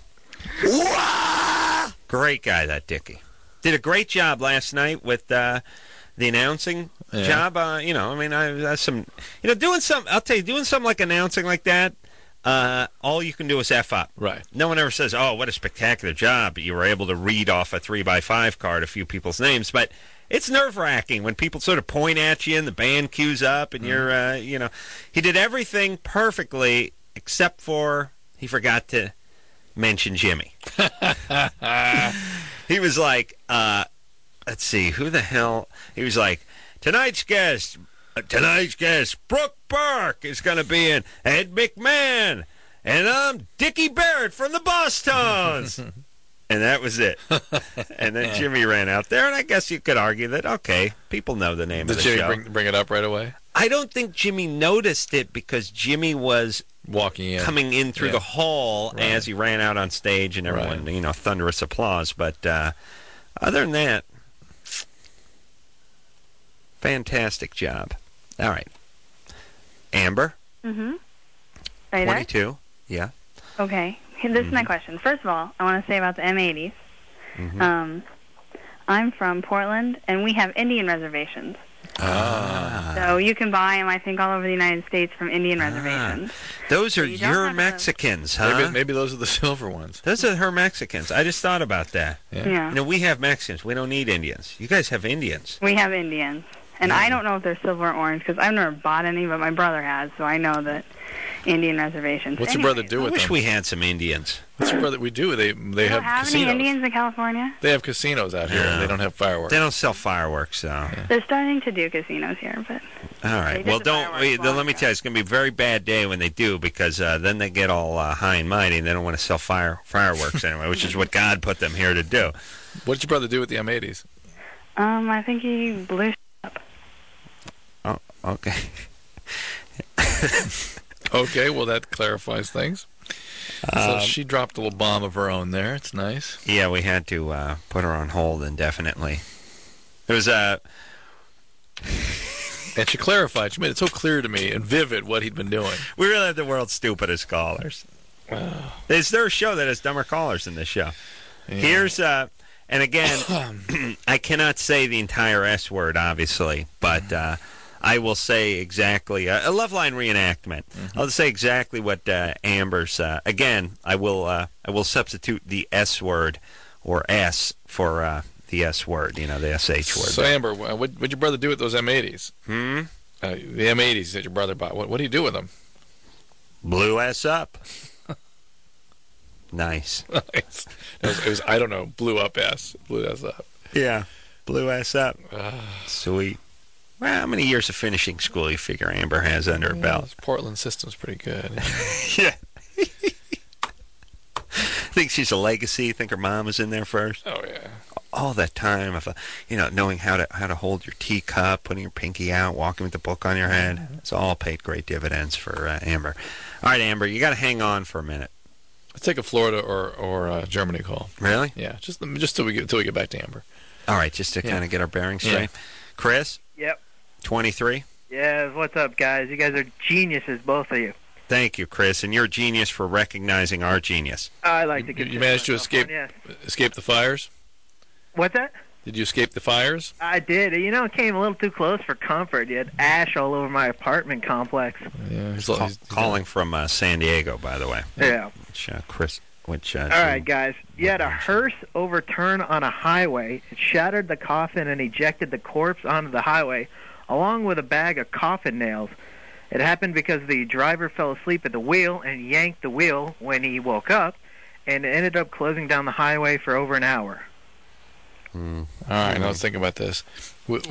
[SPEAKER 3] Great guy, that Dickie. Did a great job last night with the announcing job. I some, doing some. I'll tell you, doing something like announcing like that. All you can do is F up.
[SPEAKER 4] Right.
[SPEAKER 3] No one ever says, "Oh, what a spectacular job! You were able to read off a 3x5 card a few people's names," but. It's nerve-wracking when people sort of point at you and the band cues up and you're, He did everything perfectly except for he forgot to mention Jimmy. He was like, let's see, who the hell? He was like, tonight's guest, Brooke Burke is going to be in Ed McMahon, and I'm Dickie Barrett from the Boss Tones. And that was it. And then Jimmy ran out there, and I guess you could argue that, okay, people know the name of the show.
[SPEAKER 4] Did Jimmy bring it up right away?
[SPEAKER 3] I don't think Jimmy noticed it because Jimmy was
[SPEAKER 4] walking in,
[SPEAKER 3] coming in through the hall as he ran out on stage, and everyone, thunderous applause. But other than that, fantastic job. All right. Amber?
[SPEAKER 7] Mm-hmm. Right
[SPEAKER 3] 22. Yeah.
[SPEAKER 7] Okay. This is my question. First of all, I want to say about the M80s.
[SPEAKER 3] Mm-hmm.
[SPEAKER 7] I'm from Portland, and we have Indian reservations. So you can buy them, I think, all over the United States from Indian reservations.
[SPEAKER 3] Those are your Mexicans, huh?
[SPEAKER 4] Maybe those are the silver ones.
[SPEAKER 3] Those are her Mexicans. I just thought about that.
[SPEAKER 7] Yeah.
[SPEAKER 3] We have Mexicans. We don't need Indians. You guys have Indians.
[SPEAKER 7] We have Indians. And I don't know if they're silver or orange, because I've never bought any, but my brother has, so I know that Indian reservations.
[SPEAKER 4] What's your brother do with them?
[SPEAKER 3] I wish we had some Indians.
[SPEAKER 4] What's your brother? We do. They have casinos.
[SPEAKER 7] Any Indians in California?
[SPEAKER 4] They have casinos out here. They don't have fireworks.
[SPEAKER 3] They don't sell fireworks, so.
[SPEAKER 7] They're starting to do casinos here, but.
[SPEAKER 3] All right. Well, let me tell you, it's going to be a very bad day when they do, because then they get all high and mighty, and they don't want to sell fireworks anyway, which is what God put them here to do.
[SPEAKER 4] What did your brother do with the M80s?
[SPEAKER 7] I think he blew up.
[SPEAKER 3] Oh, okay.
[SPEAKER 4] Okay, well, that clarifies things. So she dropped a little bomb of her own there. It's nice.
[SPEAKER 3] Yeah, we had to put her on hold indefinitely. It was And
[SPEAKER 4] she clarified. She made it so clear to me and vivid what he'd been doing.
[SPEAKER 3] We really have the world's stupidest callers. Is there a show that has dumber callers than this show?
[SPEAKER 4] Yeah.
[SPEAKER 3] Here's and again, I cannot say the entire S word, obviously, but I will say exactly a Loveline reenactment. I'll say exactly what Amber's. Again, I will substitute the S word or S for the S word. The SH word.
[SPEAKER 4] So Amber, what'd your brother do with those M80s? The M80s that your brother bought. What do you do with them?
[SPEAKER 3] Blew S up. Nice.
[SPEAKER 4] Nice. It was I don't know, blew up S. Blew S up.
[SPEAKER 3] Yeah. Blew S up. Sweet. Well, how many years of finishing school you figure Amber has under her belt?
[SPEAKER 4] Portland system's pretty good.
[SPEAKER 3] Yeah. Think she's a legacy? Think her mom was in there first?
[SPEAKER 4] Oh, yeah.
[SPEAKER 3] All that time of knowing how to hold your teacup, putting your pinky out, walking with the book on your head. It's all paid great dividends for Amber. All right, Amber, you got to hang on for a minute.
[SPEAKER 4] Let's take a Florida or Germany call.
[SPEAKER 3] Really?
[SPEAKER 4] Yeah, just till we get back to Amber.
[SPEAKER 3] All right, just to kind of get our bearings straight.
[SPEAKER 4] Yeah.
[SPEAKER 3] Chris?
[SPEAKER 11] Yep.
[SPEAKER 3] 23?
[SPEAKER 11] Yeah, what's up, guys? You guys are geniuses, both of you.
[SPEAKER 3] Thank you, Chris, and you're a genius for recognizing our genius.
[SPEAKER 11] I like to
[SPEAKER 4] You managed to escape the fires?
[SPEAKER 11] What's that?
[SPEAKER 4] Did you escape the fires?
[SPEAKER 11] I did. It came a little too close for comfort. You had ash all over my apartment complex.
[SPEAKER 4] Yeah, he's
[SPEAKER 3] calling from San Diego, by the way.
[SPEAKER 11] Yeah.
[SPEAKER 3] Which
[SPEAKER 11] all right, guys. You had a hearse overturn on a highway. It shattered the coffin and ejected the corpse onto the highway, along with a bag of coffin nails. It happened because the driver fell asleep at the wheel and yanked the wheel when he woke up, and it ended up closing down the highway for over an hour.
[SPEAKER 4] All right, now let's think about this. Would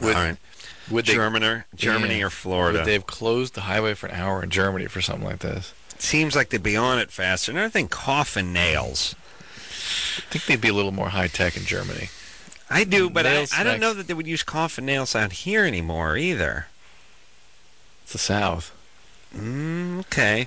[SPEAKER 3] Germany or Florida?
[SPEAKER 4] Would they have closed the highway for an hour in Germany for something like this?
[SPEAKER 3] It seems like they'd be on it faster. Another thing, coffin nails.
[SPEAKER 4] I think they'd be a little more high-tech in Germany.
[SPEAKER 3] I do, but I don't know that they would use coffin nails out here anymore either.
[SPEAKER 4] It's the South.
[SPEAKER 3] Okay.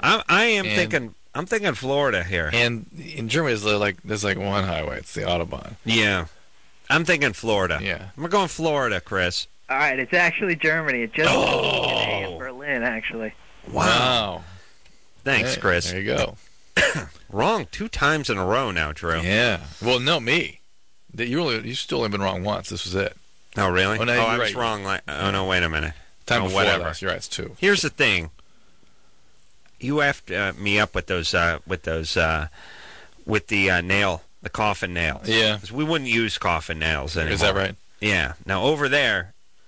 [SPEAKER 3] I'm thinking Florida here.
[SPEAKER 4] And in Germany, there's like one highway. It's the Autobahn.
[SPEAKER 3] Yeah. I'm thinking Florida.
[SPEAKER 4] Yeah.
[SPEAKER 3] We're going Florida, Chris.
[SPEAKER 11] All right, it's actually Germany. It just in Berlin, actually.
[SPEAKER 3] Wow. Thanks, Chris.
[SPEAKER 4] There you go.
[SPEAKER 3] Wrong 2 times in a row now, Drew.
[SPEAKER 4] Yeah. Well, no, me. You still only been wrong once. This was it.
[SPEAKER 3] Oh, really?
[SPEAKER 4] Oh, no,
[SPEAKER 3] I was wrong. Oh, no, wait a minute.
[SPEAKER 4] Time before
[SPEAKER 3] whatever.
[SPEAKER 4] Last. You're right, it's 2.
[SPEAKER 3] Here's the thing. You effed me up with the coffin nails.
[SPEAKER 4] Yeah.
[SPEAKER 3] 'Cause we wouldn't use coffin nails anymore.
[SPEAKER 4] Is that right?
[SPEAKER 3] Yeah. Now over there,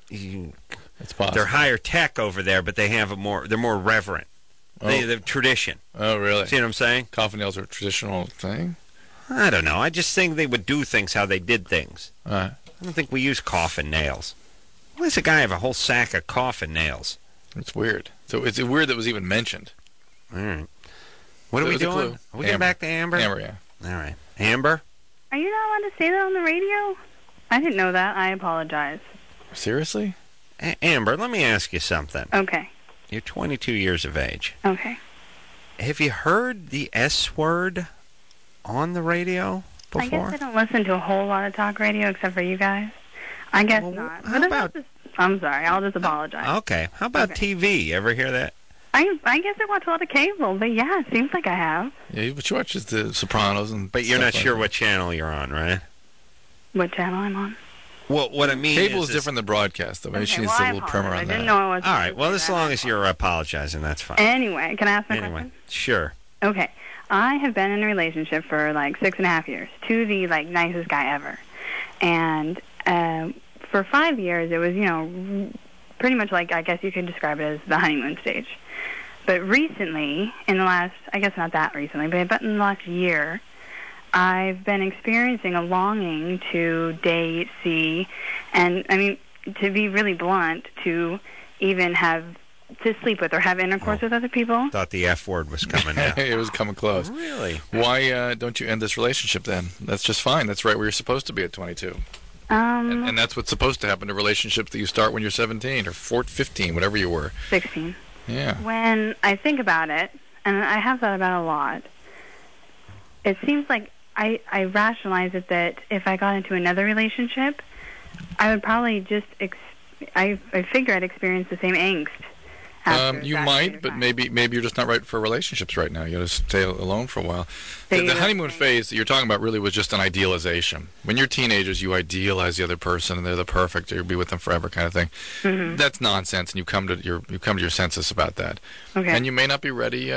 [SPEAKER 4] it's possible.
[SPEAKER 3] They're higher tech over there, but they're more reverent.
[SPEAKER 4] Oh.
[SPEAKER 3] They're tradition.
[SPEAKER 4] Oh, really?
[SPEAKER 3] See what I'm saying?
[SPEAKER 4] Coffin nails are a traditional thing?
[SPEAKER 3] I don't know. I just think they would do things how they did things.
[SPEAKER 4] All right.
[SPEAKER 3] I don't think we use coffin nails. Why does a guy have a whole sack of coffin nails?
[SPEAKER 4] It's weird. So it's weird that it was even mentioned.
[SPEAKER 3] All right. What are we doing? Are we getting back to Amber?
[SPEAKER 4] Amber, yeah.
[SPEAKER 3] All right. Amber?
[SPEAKER 10] Are you not allowed to say that on the radio? I didn't know that. I apologize.
[SPEAKER 4] Seriously?
[SPEAKER 3] Amber, let me ask you something.
[SPEAKER 10] Okay.
[SPEAKER 3] You're 22 years of age.
[SPEAKER 10] Okay.
[SPEAKER 3] Have you heard the S word on the radio before?
[SPEAKER 10] I guess I don't listen to a whole lot of talk radio except for you guys. I guess not. I'm sorry. I'll just apologize.
[SPEAKER 3] Okay. How about TV? Ever hear that?
[SPEAKER 10] I guess I watch a lot of cable, but yeah, it seems like I have.
[SPEAKER 4] Yeah, but you watch the Sopranos and.
[SPEAKER 3] But you're
[SPEAKER 4] stuff
[SPEAKER 3] not
[SPEAKER 4] like
[SPEAKER 3] sure
[SPEAKER 4] that.
[SPEAKER 3] what channel you're on, right?
[SPEAKER 10] What channel I'm on?
[SPEAKER 3] Well, what I mean
[SPEAKER 4] Cable is different than broadcast, though. Maybe she needs a little primer on that.
[SPEAKER 10] I didn't know I was.
[SPEAKER 3] All right. Well, as long as you're apologizing, that's fine.
[SPEAKER 10] Anyway, can I ask my question?
[SPEAKER 3] Sure.
[SPEAKER 10] Okay. I have been in a relationship for like 6.5 years to the nicest guy ever, and for 5 years it was pretty much like, I guess you could describe it as the honeymoon stage. But recently, in the last, I guess not that recently, but in the last year, I've been experiencing a longing to date, see, and, I mean, to be really blunt, to even to sleep with or have intercourse with other people.
[SPEAKER 3] Thought the F word was coming out.
[SPEAKER 4] It was coming close.
[SPEAKER 3] Really?
[SPEAKER 4] Why don't you end this relationship then? That's just fine. That's right where you're supposed to be at 22. And that's what's supposed to happen to relationships that you start when you're 17 or 15, whatever you were.
[SPEAKER 10] 16.
[SPEAKER 4] Yeah.
[SPEAKER 10] When I think about it, and I have thought about it a lot, it seems like I rationalize it that if I got into another relationship, I would probably just, I figure I'd experience the same angst
[SPEAKER 4] You might, but maybe you're just not right for relationships right now. You got to stay alone for a while. The honeymoon phase that you're talking about really was just an idealization. When you're teenagers, you idealize the other person, and they're the perfect, you'll be with them forever kind of thing.
[SPEAKER 7] Mm-hmm.
[SPEAKER 4] That's nonsense, and you come to your senses about that.
[SPEAKER 7] Okay.
[SPEAKER 4] And you may not be ready.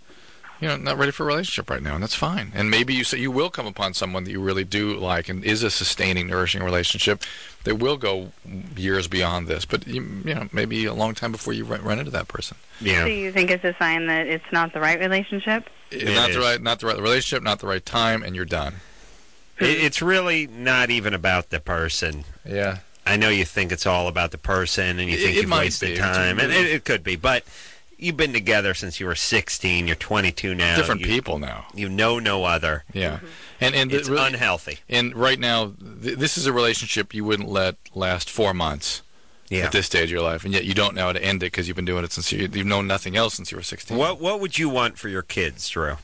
[SPEAKER 4] Not ready for a relationship right now, and that's fine. And maybe you will come upon someone that you really do like and is a sustaining, nourishing relationship that will go years beyond this. But maybe a long time before you run into that person.
[SPEAKER 3] Yeah.
[SPEAKER 7] So you think it's a sign that it's not the right relationship?
[SPEAKER 4] Not the right relationship, not the right time, and you're done.
[SPEAKER 3] It's really not even about the person.
[SPEAKER 4] Yeah.
[SPEAKER 3] I know you think it's all about the person, and you think you've wasted time, and it could be, but you've been together since you were 16. You're 22 now.
[SPEAKER 4] Different people now.
[SPEAKER 3] You know no other.
[SPEAKER 4] Yeah,
[SPEAKER 3] and it's really unhealthy.
[SPEAKER 4] And right now, this is a relationship you wouldn't let last 4 months.
[SPEAKER 3] Yeah.
[SPEAKER 4] At this stage of your life, and yet you don't know how to end it because you've been doing it since you've known nothing else since you were 16.
[SPEAKER 3] What would you want for your kids, Drew?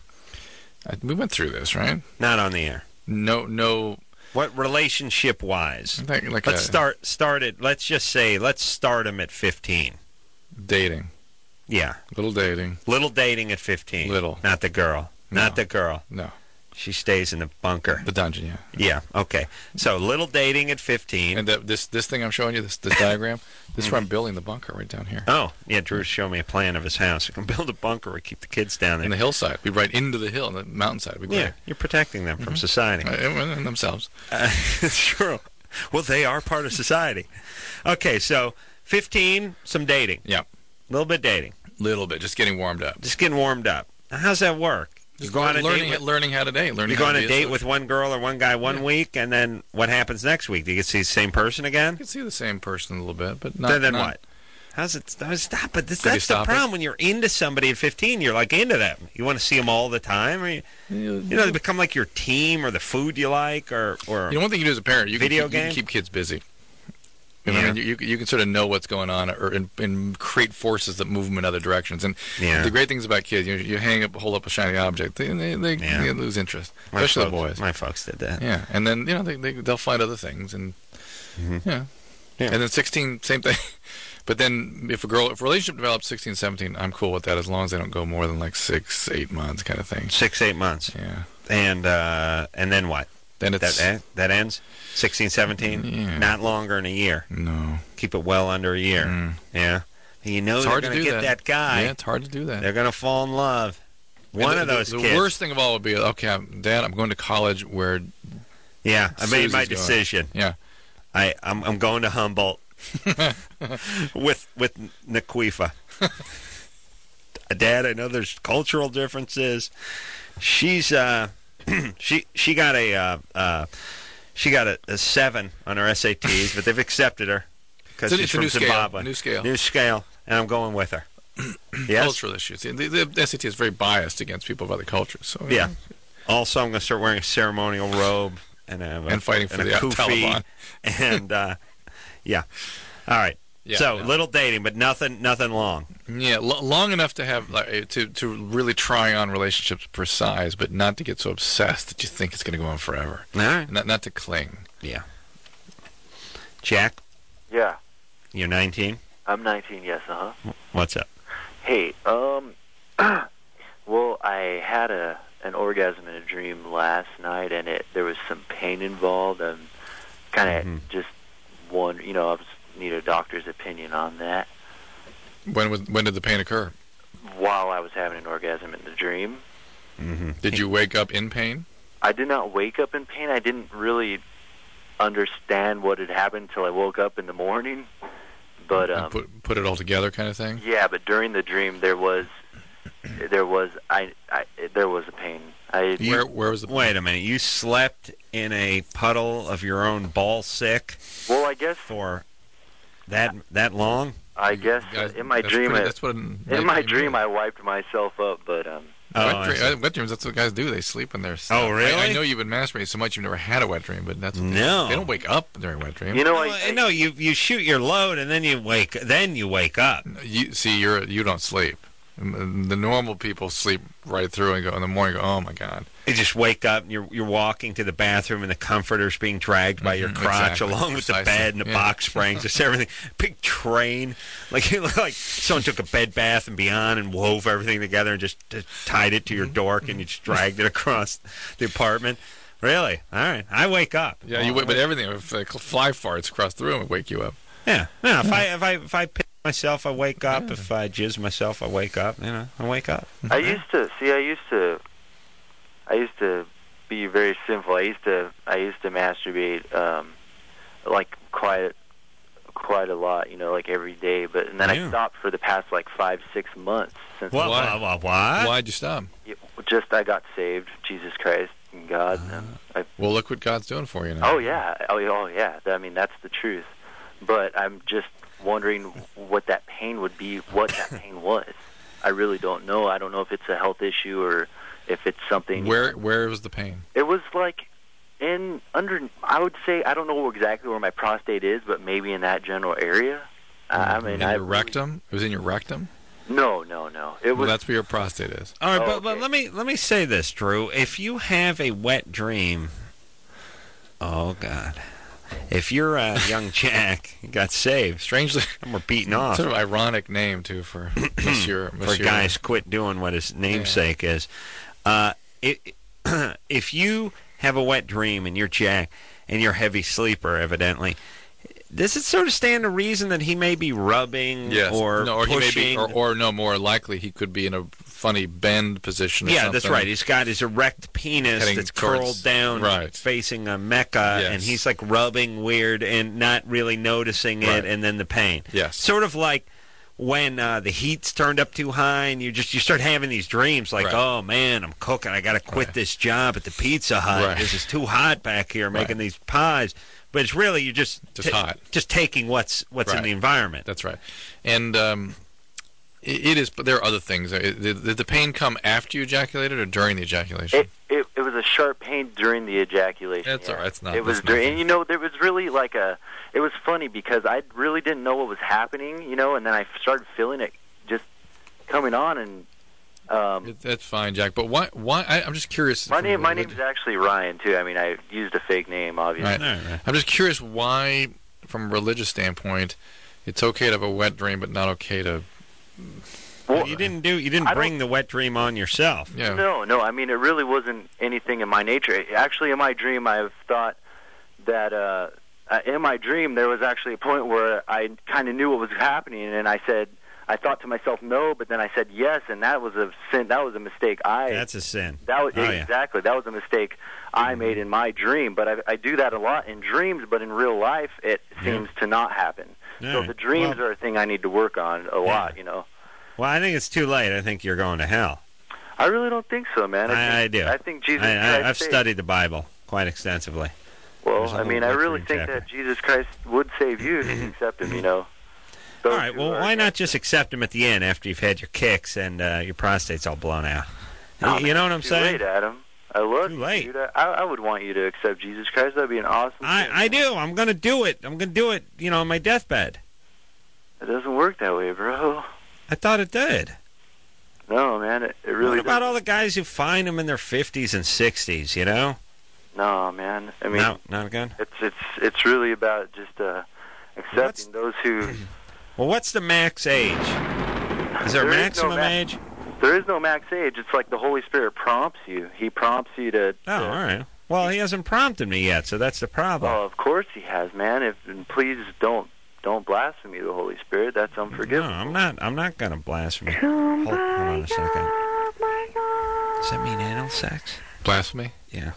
[SPEAKER 4] We went through this, right?
[SPEAKER 3] Not on the air.
[SPEAKER 4] No.
[SPEAKER 3] What relationship-wise?
[SPEAKER 4] Let's
[SPEAKER 3] start it. Let's just say let's start them at 15.
[SPEAKER 4] Dating.
[SPEAKER 3] Yeah.
[SPEAKER 4] Little dating.
[SPEAKER 3] Little dating at 15.
[SPEAKER 4] Little.
[SPEAKER 3] Not the girl.
[SPEAKER 4] No.
[SPEAKER 3] Not the girl.
[SPEAKER 4] No.
[SPEAKER 3] She stays in the bunker.
[SPEAKER 4] The dungeon, yeah.
[SPEAKER 3] Yeah, okay. So little dating at 15.
[SPEAKER 4] And this thing I'm showing you, this diagram, this is where I'm building the bunker right down here.
[SPEAKER 3] Oh, yeah, Drew's showing me a plan of his house. We can build a bunker. We keep the kids down there.
[SPEAKER 4] In the hillside. We'd right into the hill, in the mountainside. We'd
[SPEAKER 3] Yeah, you're protecting them from society.
[SPEAKER 4] And themselves.
[SPEAKER 3] It's true. Well, they are part of society. Okay, so 15, some dating.
[SPEAKER 4] Yeah.
[SPEAKER 3] A little bit dating.
[SPEAKER 4] Little bit, just getting warmed up.
[SPEAKER 3] Just getting warmed up. Now, how's that work?
[SPEAKER 4] Just learning how to date.
[SPEAKER 3] You go on a date with one girl or one guy one week, and then what happens next week? Do you get to see the same person again?
[SPEAKER 4] You can see the same person a little bit, but not.
[SPEAKER 3] Then
[SPEAKER 4] not,
[SPEAKER 3] what? How's it? Stop it. That's the problem. When you're into somebody at 15, you're like into them. You want to see them all the time. Or they become like your team or the food you like or
[SPEAKER 4] one thing you do as a parent, you can keep kids busy. I mean, you can sort of know what's going on, or and create forces that move them in other directions. And the great things about kids, you hold up a shiny object, they lose interest, especially the boys.
[SPEAKER 3] My folks did that.
[SPEAKER 4] Yeah, and then they'll find other things, and and then 16, same thing. But then if a relationship develops 16, 17, I'm cool with that as long as they don't go more than like 6, 8 months, kind of thing.
[SPEAKER 3] 6, 8 months.
[SPEAKER 4] Yeah.
[SPEAKER 3] And then what?
[SPEAKER 4] Then it's
[SPEAKER 3] that ends 16, 17.
[SPEAKER 4] Yeah.
[SPEAKER 3] Not longer than a year.
[SPEAKER 4] No.
[SPEAKER 3] Keep it well under a year. Yeah. You know they're going to get that guy.
[SPEAKER 4] Yeah, it's hard to do that.
[SPEAKER 3] They're going to fall in love. One of those kids.
[SPEAKER 4] The worst thing of all would be, okay, Dad, I'm going to college where.
[SPEAKER 3] Yeah, I made my decision.
[SPEAKER 4] Yeah.
[SPEAKER 3] I'm going to Humboldt with Naquifa. Dad, I know there's cultural differences. She's she got a 7 on her SATs, but they've accepted her because she's from Zimbabwe.
[SPEAKER 4] New scale,
[SPEAKER 3] and I'm going with her. Yes?
[SPEAKER 4] Cultural issues. The SAT is very biased against people of other cultures. So
[SPEAKER 3] yeah. Also, I'm going to start wearing a ceremonial robe and
[SPEAKER 4] fighting for the
[SPEAKER 3] kufi,
[SPEAKER 4] Taliban.
[SPEAKER 3] Yeah. All right.
[SPEAKER 4] Yeah,
[SPEAKER 3] little dating, but nothing long.
[SPEAKER 4] Yeah, long enough to have to really try on relationships per size, but not to get so obsessed that you think it's going to go on forever.
[SPEAKER 3] All right.
[SPEAKER 4] Not to cling.
[SPEAKER 3] Yeah. Jack?
[SPEAKER 12] Yeah.
[SPEAKER 3] You're 19?
[SPEAKER 12] I'm 19, yes,
[SPEAKER 3] What's up?
[SPEAKER 12] Hey, well, I had an orgasm in a dream last night, and there was some pain involved, and kind of just wondering, I need a doctor's opinion on that.
[SPEAKER 4] When did the pain occur?
[SPEAKER 12] While I was having an orgasm in the dream.
[SPEAKER 3] Mm-hmm.
[SPEAKER 4] Did you wake up in pain?
[SPEAKER 12] I did not wake up in pain. I didn't really understand what had happened until I woke up in the morning. But
[SPEAKER 4] put it all together, kind of thing.
[SPEAKER 12] Yeah, but during the dream there was a pain.
[SPEAKER 4] Where was the pain?
[SPEAKER 3] Wait a minute. You slept in a puddle of your own ball sick?
[SPEAKER 12] Well, I guess
[SPEAKER 3] for that long?
[SPEAKER 12] I guess in my dream, I wiped myself up, but
[SPEAKER 4] wet dreams, that's what guys do. They sleep in their stuff.
[SPEAKER 3] Oh, really?
[SPEAKER 4] I know you've been masturbating so much you've never had a wet dream, but that's what they don't wake up during wet dreams.
[SPEAKER 3] You shoot your load and then you wake up.
[SPEAKER 4] You don't sleep. The normal people sleep right through and go in the morning. Go, oh my God!
[SPEAKER 3] You just wake up and you're walking to the bathroom and the comforter's being dragged by your crotch along with the bed and the box springs, just everything. Big train, like you look like someone took a Bed Bath and Beyond and wove everything together and just tied it to your dork and you just dragged it across the apartment. Really? All right. I wake up.
[SPEAKER 4] Yeah, you wake, but everything. If fly farts across the room, it wake you up.
[SPEAKER 3] Yeah. No, if I piss myself, I wake up. Yeah. If I jizz myself, I wake up. I wake up.
[SPEAKER 12] I used to be very sinful. I used to masturbate like quite a lot, like every day. But then I stopped for the past like 5-6 months. Since
[SPEAKER 3] Why?
[SPEAKER 4] Why'd you stop?
[SPEAKER 12] Just I got saved. Jesus Christ and God.
[SPEAKER 4] Well, look what God's doing for you now.
[SPEAKER 12] Oh yeah. I mean, that's the truth. But I'm just wondering what that pain would be, what that pain was. I really don't know. I don't know if it's a health issue or if it's something.
[SPEAKER 4] Where was the pain?
[SPEAKER 12] It was like I would say, I don't know exactly where my prostate is, but maybe in that general area. I mean,
[SPEAKER 4] your rectum? It was in your rectum?
[SPEAKER 12] No. It was.
[SPEAKER 4] Well, that's where your prostate is.
[SPEAKER 3] All right, but let me say this, Drew. If you have a wet dream, oh God. If you're young Jack, you got saved.
[SPEAKER 4] Strangely,
[SPEAKER 3] and we're beaten off.
[SPEAKER 4] Sort of ironic name too for Monsieur.
[SPEAKER 3] For guys, quit doing what his namesake is. If you have a wet dream and you're Jack and you're a heavy sleeper, evidently, does it sort of stand to reason that he may be rubbing or pushing?
[SPEAKER 4] He may be, or no, more likely he could be in a funny bend position or something.
[SPEAKER 3] That's right. He's got his erect penis that's curled down facing a Mecca, and he's like rubbing weird and not really noticing it, and then the pain.
[SPEAKER 4] Yes.
[SPEAKER 3] Sort of like when the heat's turned up too high and you start having these dreams like, oh man, I'm cooking. I got to quit this job at the Pizza Hut. This is too hot back here making these pies. But it's really you're just
[SPEAKER 4] hot.
[SPEAKER 3] Just taking what's in the environment.
[SPEAKER 4] That's right. And it is. But there are other things. Did the pain come after you ejaculated or during the ejaculation?
[SPEAKER 12] It was a sharp pain during the ejaculation.
[SPEAKER 4] That's all right. It's not.
[SPEAKER 12] It was during, and there was really like it was funny because I really didn't know what was happening, and then I started feeling it just coming on, and
[SPEAKER 4] that's fine, Jack. But why? I'm just curious.
[SPEAKER 12] My name is actually Ryan too. I mean, I used a fake name, obviously.
[SPEAKER 4] Right. I'm just curious why, from a religious standpoint, it's okay to have a wet dream, but not okay to.
[SPEAKER 3] Well, you didn't bring the wet dream on yourself.
[SPEAKER 4] Yeah.
[SPEAKER 12] No. I mean, it really wasn't anything in my nature. Actually, in my dream, I've thought that in my dream there was actually a point where I kind of knew what was happening, and I thought to myself no, but then I said yes, and that was a sin. That was a mistake.
[SPEAKER 3] That's a sin.
[SPEAKER 12] Exactly. That was a mistake I made in my dream. But I do that a lot in dreams, but in real life it seems to not happen. So the dreams are a thing I need to work on a lot.
[SPEAKER 3] Well, I think it's too late. I think you're going to hell.
[SPEAKER 12] I really don't think so, man.
[SPEAKER 3] I do.
[SPEAKER 12] I think Jesus.
[SPEAKER 3] I've studied the Bible quite extensively.
[SPEAKER 12] Well, I mean, I really think that Jesus Christ would save you if you accept Him. All
[SPEAKER 3] right. Well, why not just accept Him at the end after you've had your kicks and your prostate's all blown out? You know what I'm saying?
[SPEAKER 12] Too late, Adam. I love
[SPEAKER 3] too late.
[SPEAKER 12] You. I would want you to accept Jesus Christ. That'd be an awesome thing.
[SPEAKER 3] I do. I'm going to do it. I'm going to do it, on my deathbed.
[SPEAKER 12] It doesn't work that way, bro.
[SPEAKER 3] I thought it did.
[SPEAKER 12] No, man, it really.
[SPEAKER 3] What about all the guys who find them in their 50s and 60s?
[SPEAKER 12] No, man. I mean,
[SPEAKER 3] not again.
[SPEAKER 12] It's really about just accepting those who.
[SPEAKER 3] Well, what's the max age? Is there a maximum age?
[SPEAKER 12] There is no max age. It's like the Holy Spirit prompts you. He prompts you to.
[SPEAKER 3] Oh, all right. Well, He hasn't prompted me yet, so that's the problem.
[SPEAKER 12] Oh, of course He has, man. And please don't blaspheme the Holy Spirit. That's unforgivable.
[SPEAKER 3] No, I'm not going to blaspheme. Hold on a second. Does that mean anal sex?
[SPEAKER 4] Blasphemy?
[SPEAKER 3] Yeah.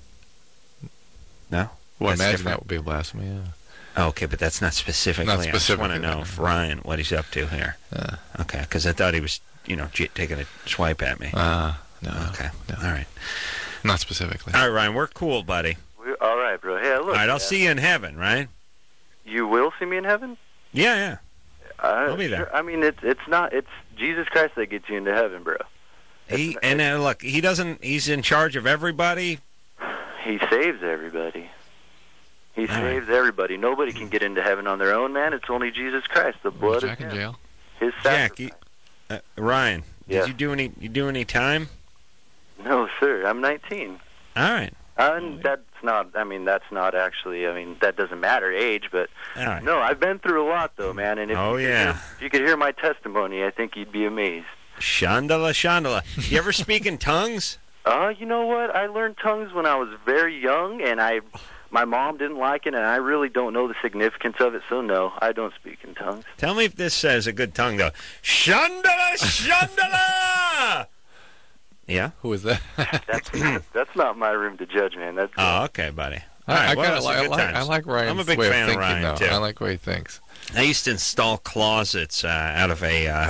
[SPEAKER 3] No?
[SPEAKER 4] Well, I imagine that would be a blasphemy, yeah.
[SPEAKER 3] Oh, okay, but that's not specifically.
[SPEAKER 4] Not specifically.
[SPEAKER 3] I just want to know if Ryan, what he's up to here. Okay, because I thought he was, taking a swipe at me.
[SPEAKER 4] No.
[SPEAKER 3] Okay,
[SPEAKER 4] no.
[SPEAKER 3] All right.
[SPEAKER 4] Not specifically.
[SPEAKER 3] All right, Ryan, we're cool, buddy.
[SPEAKER 12] All right, bro. Hey, look.
[SPEAKER 3] All right, I'll see you in heaven, right?
[SPEAKER 12] You will see me in heaven?
[SPEAKER 3] Yeah. I'll be there.
[SPEAKER 12] Sure. I mean, it's Jesus Christ that gets you into heaven, bro.
[SPEAKER 3] Look, he's in charge of everybody.
[SPEAKER 12] He saves everybody. He saves everybody. Nobody can get into heaven on their own, man. It's only Jesus Christ, the blood of Him.
[SPEAKER 4] Jack in jail.
[SPEAKER 12] His sacrifice.
[SPEAKER 3] Jack, Ryan,
[SPEAKER 12] Yes.
[SPEAKER 3] Did you do any time?
[SPEAKER 12] No, sir. I'm 19.
[SPEAKER 3] All right.
[SPEAKER 12] That's not actually, that doesn't matter age, but
[SPEAKER 3] All right.
[SPEAKER 12] no, I've been through a lot, though, man. And if you could hear my testimony, I think you'd be amazed.
[SPEAKER 3] Shandala, Shandala. You ever speak in tongues?
[SPEAKER 12] You know what? I learned tongues when I was very young, and my mom didn't like it, and I really don't know the significance of it, so no, I don't speak in tongues.
[SPEAKER 3] Tell me if this says a good tongue, though. Shandala, Shandala! Yeah?
[SPEAKER 4] Who is that?
[SPEAKER 12] That's not my room to judge, man. That's
[SPEAKER 3] okay, buddy. All
[SPEAKER 4] I
[SPEAKER 3] right,
[SPEAKER 4] like Ryan's
[SPEAKER 3] I'm a big
[SPEAKER 4] way
[SPEAKER 3] fan
[SPEAKER 4] of thinking,
[SPEAKER 3] of Ryan,
[SPEAKER 4] though.
[SPEAKER 3] too.
[SPEAKER 4] I like the way he thinks.
[SPEAKER 3] I used to install closets out of a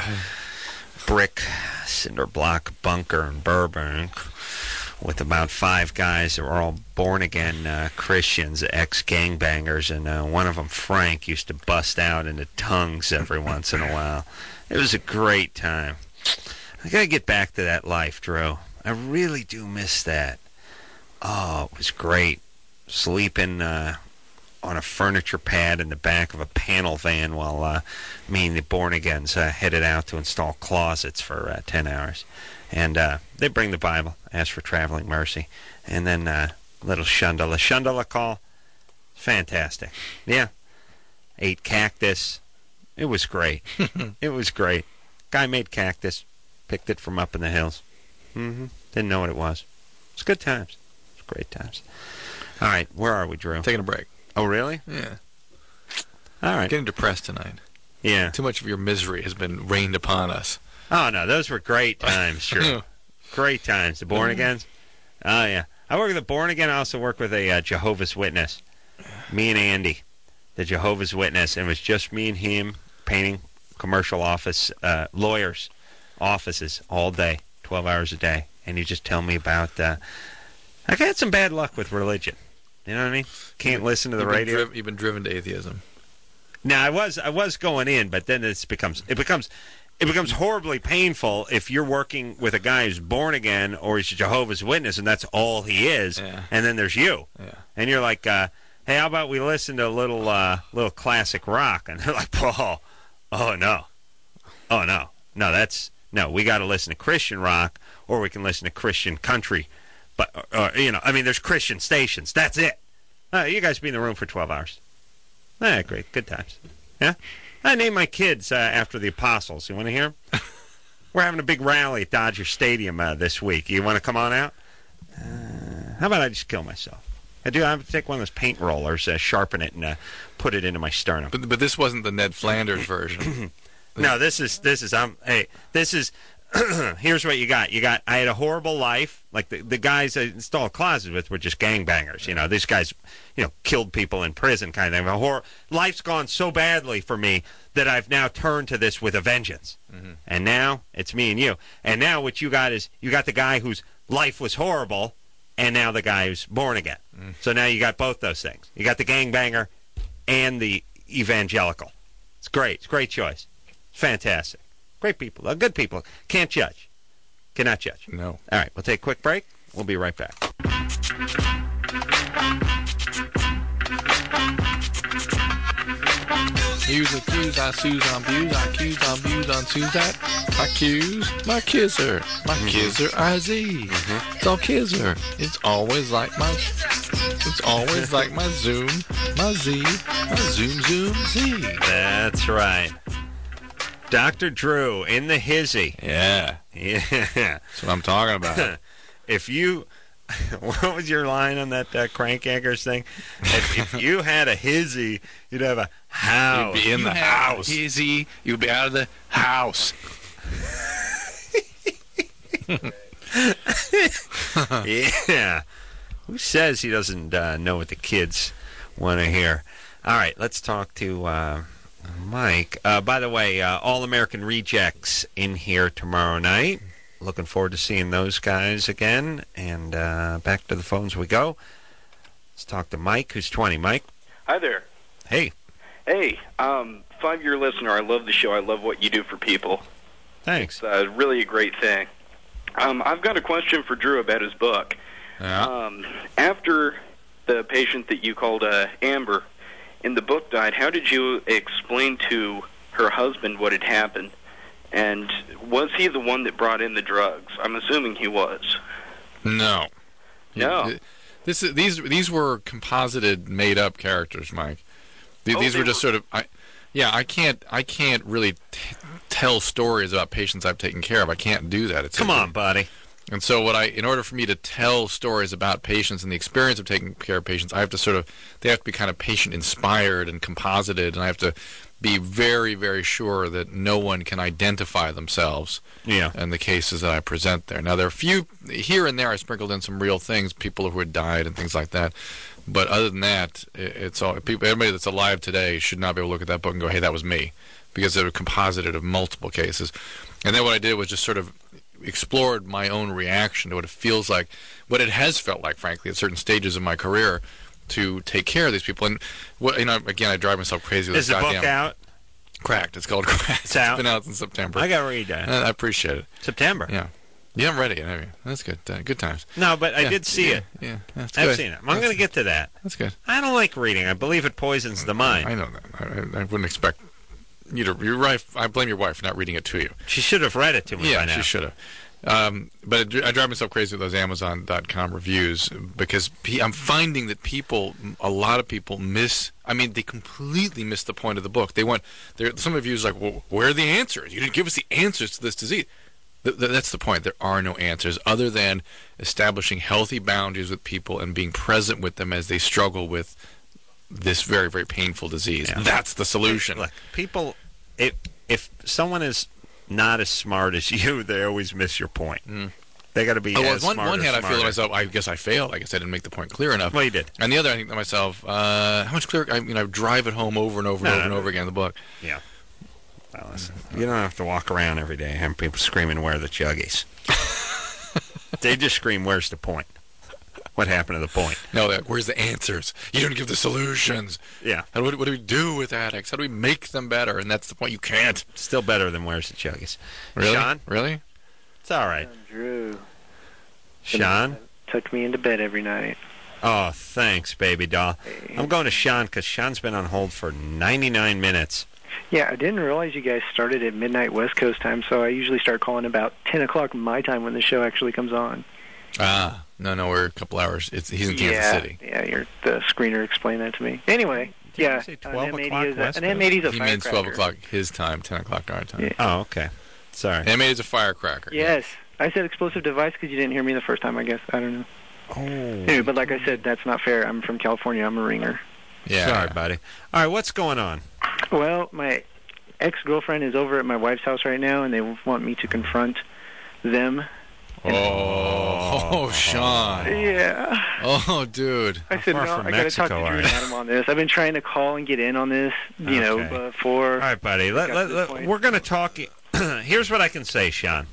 [SPEAKER 3] brick cinder block bunker in Burbank with about 5 guys that were all born-again Christians, ex-gangbangers, and one of them, Frank, used to bust out into tongues every once in a while. It was a great time. I got to get back to that life, Drew. I really do miss that. Oh, it was great. Sleeping on a furniture pad in the back of a panel van while me and the born-agains headed out to install closets for 10 hours. And they bring the Bible, ask for traveling mercy, and then little Shandala call. Fantastic. Yeah. Ate cactus. It was great. It was great. Guy made cactus. Picked it from up in the hills. Didn't know what it was. It's good times. It's great times. All right, where are we, Drew?
[SPEAKER 4] Taking a break.
[SPEAKER 3] Oh, really?
[SPEAKER 4] Yeah.
[SPEAKER 3] All right.
[SPEAKER 4] Getting depressed tonight.
[SPEAKER 3] Yeah.
[SPEAKER 4] Too much of your misery has been rained upon us.
[SPEAKER 3] Oh, no, those were great times, Drew. Great times. The born-agains? Oh, yeah. I work with a born-again. I also work with a Jehovah's Witness. Me and Andy, the Jehovah's Witness. And it was just me and him painting commercial office, lawyers' offices all day, 12 hours a day. And you just tell me about... I've had some bad luck with religion. You know what I mean? Can't listen to the radio.
[SPEAKER 4] You've been driven to atheism.
[SPEAKER 3] Now, I was going in, but then it becomes horribly painful if you're working with a guy who's born again or he's a Jehovah's Witness, and that's all he is.
[SPEAKER 4] Yeah.
[SPEAKER 3] And then there's you, and you're like, "Hey, how about we listen to a little classic rock?" And they're like, "Oh no, we got to listen to Christian rock, or we can listen to Christian country." But there's Christian stations. That's it. You guys be in the room for 12 hours. Great, good times. Yeah. I named my kids after the apostles. You want to hear them? We're having a big rally at Dodger Stadium this week. You want to come on out? How about I just kill myself? I have to take one of those paint rollers, sharpen it, and put it into my sternum.
[SPEAKER 4] But this wasn't the Ned Flanders version.
[SPEAKER 3] No, this is. Here's what you got. I had a horrible life. Like the guys I installed closets with were just gangbangers. You know, these guys, killed people in prison kind of thing. Life's gone so badly for me that I've now turned to this with a vengeance. Mm-hmm. And now it's me and you. And now what you got is you got the guy whose life was horrible, and now the guy who's born again. Mm. So now you got both those things. You got the gangbanger and the evangelical. It's great. It's a great choice. It's fantastic. Great people. Good people. Can't judge. Cannot judge.
[SPEAKER 4] No.
[SPEAKER 3] All right. We'll take a quick break. We'll be right back.
[SPEAKER 4] Use accuse, I suse on views, I accuse on views on Suzette. I accuse my kisser. My kisser IZ. It's all kisser. It's always like my Zoom, my Z, my Zoom Z.
[SPEAKER 3] That's right. Dr. Drew in the hizzy.
[SPEAKER 4] Yeah. That's what I'm talking about.
[SPEAKER 3] What was your line on that Crank Yankers thing? If you had a hizzy, you'd have a house.
[SPEAKER 4] You'd be in the house. Hizzy, you'd be out of the house.
[SPEAKER 3] Yeah. Who says he doesn't know what the kids want to hear? All right, let's talk to Mike. By the way, All American Rejects in here tomorrow night. Looking forward to seeing those guys again. And back to the phones we go. Let's talk to Mike, who's 20. Mike?
[SPEAKER 13] Hi there.
[SPEAKER 3] Hey.
[SPEAKER 13] Hey, 5-year listener. I love the show. I love what you do for people.
[SPEAKER 3] Thanks.
[SPEAKER 13] It's really a great thing. I've got a question for Drew about his book.
[SPEAKER 4] Yeah.
[SPEAKER 13] After the patient that you called Amber in the book died, how did you explain to her husband what had happened? And was he the one that brought in the drugs? I'm assuming he was.
[SPEAKER 4] No.
[SPEAKER 13] No.
[SPEAKER 4] These were composited, made-up characters, Mike. These were just sort of. I can't really tell stories about patients I've taken care of. I can't do that.
[SPEAKER 3] Come on, buddy.
[SPEAKER 4] And so in order for me to tell stories about patients and the experience of taking care of patients, they have to be kind of patient-inspired and composited, and I have to be very, very sure that no one can identify themselves in the cases that I present there. Now, there are a few, here and there I sprinkled in some real things, people who had died and things like that. But other than that, it's all everybody that's alive today should not be able to look at that book and go, hey, that was me, because they were composited of multiple cases. And then what I did was just sort of explored my own reaction to what it feels like, what it has felt like, frankly, at certain stages of my career to take care of these people. And again, I drive myself crazy with
[SPEAKER 3] Is
[SPEAKER 4] this
[SPEAKER 3] the book out?
[SPEAKER 4] Cracked. It's called Cracked.
[SPEAKER 3] It's out.
[SPEAKER 4] It's been out since September.
[SPEAKER 3] I got to read that.
[SPEAKER 4] I appreciate it.
[SPEAKER 3] September.
[SPEAKER 4] Yeah. You haven't read it yet, have you? That's good. Good times.
[SPEAKER 3] No, but I did see it.
[SPEAKER 4] Yeah, that's
[SPEAKER 3] I've
[SPEAKER 4] good.
[SPEAKER 3] seen it. I'm going to get to that.
[SPEAKER 4] That's good.
[SPEAKER 3] I don't like reading. I believe it poisons the mind.
[SPEAKER 4] I know that. I wouldn't expect you to. You're right. I blame your wife for not reading it to you.
[SPEAKER 3] She should have read it to me by now.
[SPEAKER 4] She should have. But I drive myself crazy with those Amazon.com reviews because I'm finding that a lot of people they completely miss the point of the book. Some reviews like, well, where are the answers? You didn't give us the answers to this disease. That's the point. There are no answers other than establishing healthy boundaries with people and being present with them as they struggle with this very, very painful disease. Yeah. That's the solution.
[SPEAKER 3] Look, people, if someone is not as smart as you, they always miss your point. They got to be as smart.
[SPEAKER 4] On one hand,
[SPEAKER 3] smarter.
[SPEAKER 4] I feel to myself, I guess I failed. I guess I didn't make the point clear enough.
[SPEAKER 3] Well, you did.
[SPEAKER 4] On the other, I think to myself, how much clearer? I drive it home over and over and over again in the book.
[SPEAKER 3] Yeah. Well, listen, you don't have to walk around every day having people screaming, "Where are the chuggies?" They just scream, "Where's the point? What happened to the point?"
[SPEAKER 4] No, where's the answers? You don't give the solutions.
[SPEAKER 3] Yeah.
[SPEAKER 4] What do we do with addicts? How do we make them better? And that's the point. You can't.
[SPEAKER 3] Still better than "Where's the chuggies?"
[SPEAKER 4] Really?
[SPEAKER 3] Sean?
[SPEAKER 4] Really?
[SPEAKER 3] It's all right.
[SPEAKER 8] Drew.
[SPEAKER 3] Sean?
[SPEAKER 8] Tucked me into bed every night.
[SPEAKER 3] Oh, thanks, baby doll.
[SPEAKER 8] Hey.
[SPEAKER 3] I'm going to Sean because Sean's been on hold for 99 minutes.
[SPEAKER 8] Yeah, I didn't realize you guys started at midnight West Coast time, so I usually start calling about 10 o'clock my time when the show actually comes on.
[SPEAKER 4] No, we're a couple hours. He's in Kansas City.
[SPEAKER 8] Yeah, the screener explained that to me. Anyway,
[SPEAKER 3] Did you say 12 o'clock West Coast?
[SPEAKER 8] An M80's a
[SPEAKER 4] He
[SPEAKER 8] firecracker.
[SPEAKER 4] means 12 o'clock his time, 10 o'clock our time.
[SPEAKER 8] Yeah.
[SPEAKER 3] Oh, okay. Sorry.
[SPEAKER 4] M80's a firecracker.
[SPEAKER 8] Yes. I said explosive device because you didn't hear me the first time, I guess. I don't know.
[SPEAKER 3] Oh.
[SPEAKER 8] Anyway, but like I said, that's not fair. I'm from California. I'm a ringer.
[SPEAKER 4] Yeah.
[SPEAKER 3] Sorry, buddy. All right, what's going on?
[SPEAKER 8] Well, my ex-girlfriend is over at my wife's house right now, and they want me to confront them.
[SPEAKER 4] Oh, Sean.
[SPEAKER 8] Yeah.
[SPEAKER 4] Oh, dude.
[SPEAKER 8] I said,
[SPEAKER 3] far
[SPEAKER 8] no,
[SPEAKER 3] from
[SPEAKER 8] I got to talk to
[SPEAKER 3] Mexico
[SPEAKER 8] Drew
[SPEAKER 3] are
[SPEAKER 8] and
[SPEAKER 3] you?
[SPEAKER 8] Adam on this. I've been trying to call and get in on this, before.
[SPEAKER 3] All right, buddy. We're going to talk. Here's what I can say, Sean.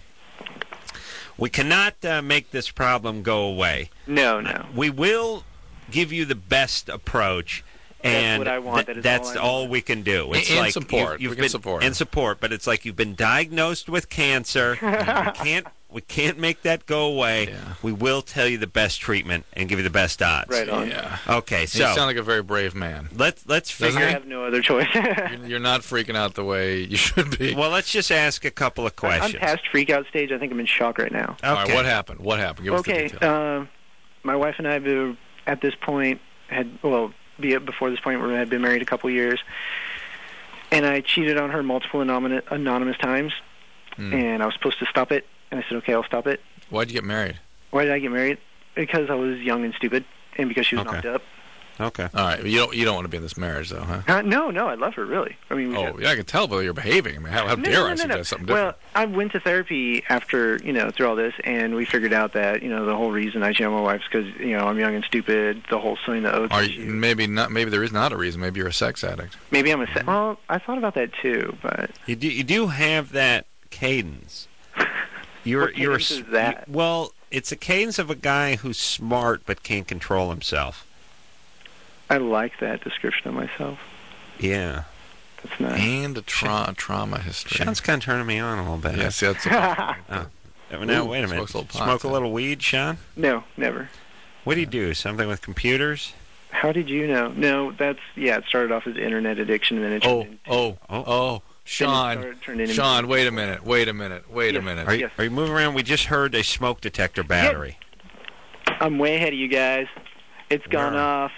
[SPEAKER 3] We cannot make this problem go away.
[SPEAKER 8] No.
[SPEAKER 3] We will give you the best approach.
[SPEAKER 8] That's what I want.
[SPEAKER 3] That's all we can do. It's
[SPEAKER 4] and
[SPEAKER 3] like
[SPEAKER 4] support.
[SPEAKER 3] You've
[SPEAKER 4] We can
[SPEAKER 3] been,
[SPEAKER 4] support.
[SPEAKER 3] And support, but it's like you've been diagnosed with cancer. We can't make that go away.
[SPEAKER 4] Yeah.
[SPEAKER 3] We will tell you the best treatment and give you the best odds.
[SPEAKER 8] Right on.
[SPEAKER 4] Yeah.
[SPEAKER 3] Okay,
[SPEAKER 4] You
[SPEAKER 3] so
[SPEAKER 4] sound like a very brave man.
[SPEAKER 3] let's figure.
[SPEAKER 8] I have no other choice.
[SPEAKER 4] You're not freaking out the way you should be.
[SPEAKER 3] Well, let's just ask a couple of questions.
[SPEAKER 8] I'm past freak-out stage. I think I'm in shock right now.
[SPEAKER 3] Okay.
[SPEAKER 4] All right, what happened? Give us the
[SPEAKER 8] Okay,
[SPEAKER 4] details.
[SPEAKER 8] my wife and I, at this point, before this point, we had been married a couple years, and I cheated on her multiple anonymous times, and I was supposed to stop it, and I said, okay, I'll stop it.
[SPEAKER 4] Why'd you get married?
[SPEAKER 8] Why did I get married? Because I was young and stupid, and because she was knocked up.
[SPEAKER 3] Okay.
[SPEAKER 4] All right, you don't want to be in this marriage, though, huh?
[SPEAKER 8] No, I love her, really. I mean,
[SPEAKER 4] I can tell by the way you're behaving. I mean, how dare I suggest something different?
[SPEAKER 8] Well, I went to therapy after, through all this, and we figured out that, the whole reason I cheated on my wife is because, I'm young and stupid, the whole suing the oath issue.
[SPEAKER 4] Maybe there is not a reason. Maybe you're a sex addict.
[SPEAKER 8] Maybe I'm well, I thought about that too, but...
[SPEAKER 3] You do have that cadence.
[SPEAKER 8] What cadence is that?
[SPEAKER 3] Well, it's a cadence of a guy who's smart but can't control himself.
[SPEAKER 8] I like that description of myself.
[SPEAKER 3] Yeah.
[SPEAKER 8] That's nice.
[SPEAKER 4] And a trauma history.
[SPEAKER 3] Sean's kind of turning me on a little bit.
[SPEAKER 4] Yes, that's a
[SPEAKER 3] Now, wait a minute. Smoke a little weed, Sean?
[SPEAKER 8] No, never.
[SPEAKER 3] What do you do? Something with computers?
[SPEAKER 8] How did you know? No, it started off as internet addiction, and then it turned into...
[SPEAKER 4] Sean, wait a minute.
[SPEAKER 3] Are you moving around? We just heard a smoke detector battery.
[SPEAKER 8] I'm way ahead of you guys. It's gone off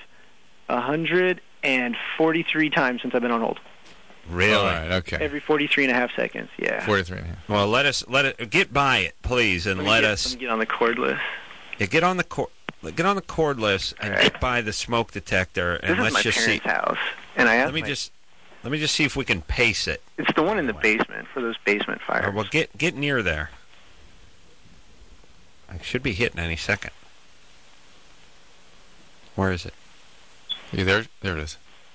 [SPEAKER 8] 143 times since I've been on hold.
[SPEAKER 3] Really?
[SPEAKER 4] All right, okay.
[SPEAKER 8] Every 43 and a half seconds, yeah.
[SPEAKER 4] 43 and a half.
[SPEAKER 3] Well, let it get by it, please, and let us
[SPEAKER 8] get on the cordless.
[SPEAKER 3] Yeah, get on the cordless and get by the smoke detector, and
[SPEAKER 8] This is
[SPEAKER 3] let's
[SPEAKER 8] my
[SPEAKER 3] just see.
[SPEAKER 8] parents' house, and I asked
[SPEAKER 3] let me just see if we can pace it.
[SPEAKER 8] It's the one in the basement for those basement fires.
[SPEAKER 3] Well, get near there. I should be hitting any second. Where is it?
[SPEAKER 4] You there? There it is.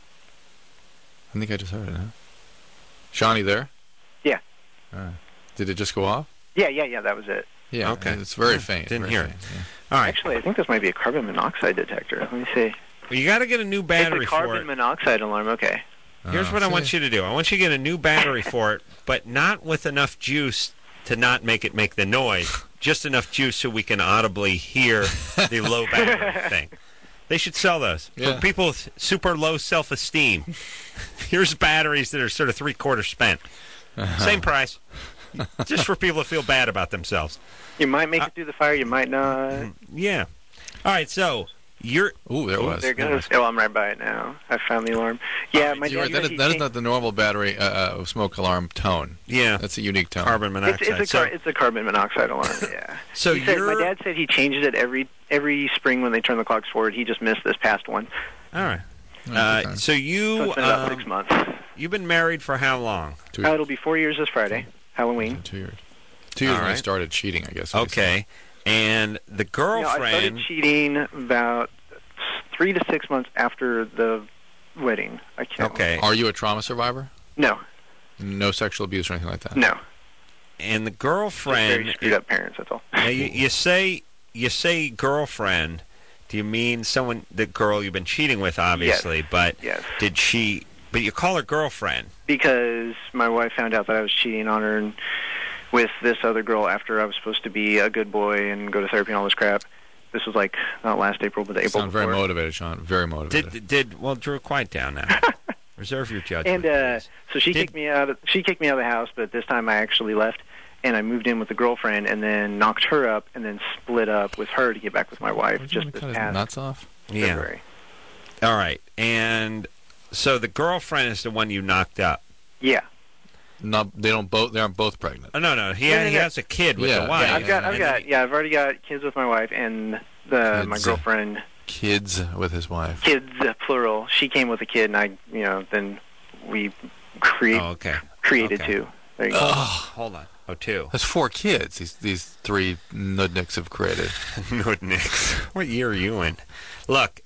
[SPEAKER 4] I think I just heard it, huh? Sean, you there?
[SPEAKER 8] Yeah.
[SPEAKER 4] Did it just go off?
[SPEAKER 8] Yeah, that was it.
[SPEAKER 4] Yeah,
[SPEAKER 3] okay.
[SPEAKER 4] It's very faint.
[SPEAKER 3] Didn't
[SPEAKER 4] very
[SPEAKER 3] hear
[SPEAKER 4] faint,
[SPEAKER 3] it.
[SPEAKER 4] Yeah.
[SPEAKER 3] All right.
[SPEAKER 8] Actually, I think this might be a carbon monoxide detector. Let me see.
[SPEAKER 3] Well, you got to get a new battery
[SPEAKER 8] it's a carbon
[SPEAKER 3] for it.
[SPEAKER 8] monoxide alarm, okay.
[SPEAKER 3] Here's what I want you to do. I want you to get a new battery for it, but not with enough juice to not make it make the noise. Just enough juice so we can audibly hear the low battery thing. They should sell those for people with super low self-esteem. Here's batteries that are sort of three-quarters spent. Same price. Just for people to feel bad about themselves.
[SPEAKER 8] You might make it through the fire, you might not.
[SPEAKER 3] Yeah. All right, so you're...
[SPEAKER 4] Ooh, there it was.
[SPEAKER 8] There goes. Oh, I'm right by it now. I found the alarm. Yeah, my dad
[SPEAKER 4] that is not the normal battery smoke alarm tone.
[SPEAKER 3] Yeah.
[SPEAKER 4] That's a unique tone.
[SPEAKER 3] Carbon monoxide.
[SPEAKER 8] It's a carbon monoxide alarm, yeah.
[SPEAKER 3] So
[SPEAKER 8] my dad said he changes it every spring when they turn the clocks forward. He just missed this past one.
[SPEAKER 3] All right. So
[SPEAKER 8] it's been about 6 months.
[SPEAKER 3] You've been married for how long?
[SPEAKER 8] It'll be 4 years this Friday, Halloween.
[SPEAKER 4] 2 years. 2 years when I started cheating, I guess.
[SPEAKER 3] Okay. And the girlfriend...
[SPEAKER 8] I started cheating about 3 to 6 months after the wedding. I can't.
[SPEAKER 3] Okay.
[SPEAKER 4] Are you a trauma survivor?
[SPEAKER 8] No.
[SPEAKER 4] No sexual abuse or anything like that?
[SPEAKER 8] No.
[SPEAKER 3] And the girlfriend...
[SPEAKER 8] Just very screwed up parents, that's all.
[SPEAKER 3] Now, you say girlfriend. Do you mean the girl you've been cheating with, obviously?
[SPEAKER 8] Yes.
[SPEAKER 3] But
[SPEAKER 8] yes.
[SPEAKER 3] Did she... But you call her girlfriend.
[SPEAKER 8] Because my wife found out that I was cheating on her with this other girl after I was supposed to be a good boy and go to therapy and all this crap. This was like not last April, but the April before.
[SPEAKER 4] Very motivated, Sean. Very motivated.
[SPEAKER 3] Well, Drew, quiet down now. Reserve your judgment.
[SPEAKER 8] And so she kicked me out of the house, but this time I actually left and I moved in with the girlfriend and then knocked her up and then split up with her to get back with my wife. Just this past
[SPEAKER 4] nuts off.
[SPEAKER 8] February.
[SPEAKER 3] Yeah. All right. And so the girlfriend is the one you knocked up.
[SPEAKER 8] Yeah.
[SPEAKER 4] No, they aren't both pregnant.
[SPEAKER 3] Oh, no. He has a kid with the wife.
[SPEAKER 8] I've already got kids with my wife and my girlfriend.
[SPEAKER 4] Kids with his wife.
[SPEAKER 8] Kids, plural. She came with a kid, and then we created two. There you go.
[SPEAKER 3] Hold on. Oh, two.
[SPEAKER 4] That's 4 kids. These 3 nudniks have created.
[SPEAKER 3] Nudniks. What year are you in? Look,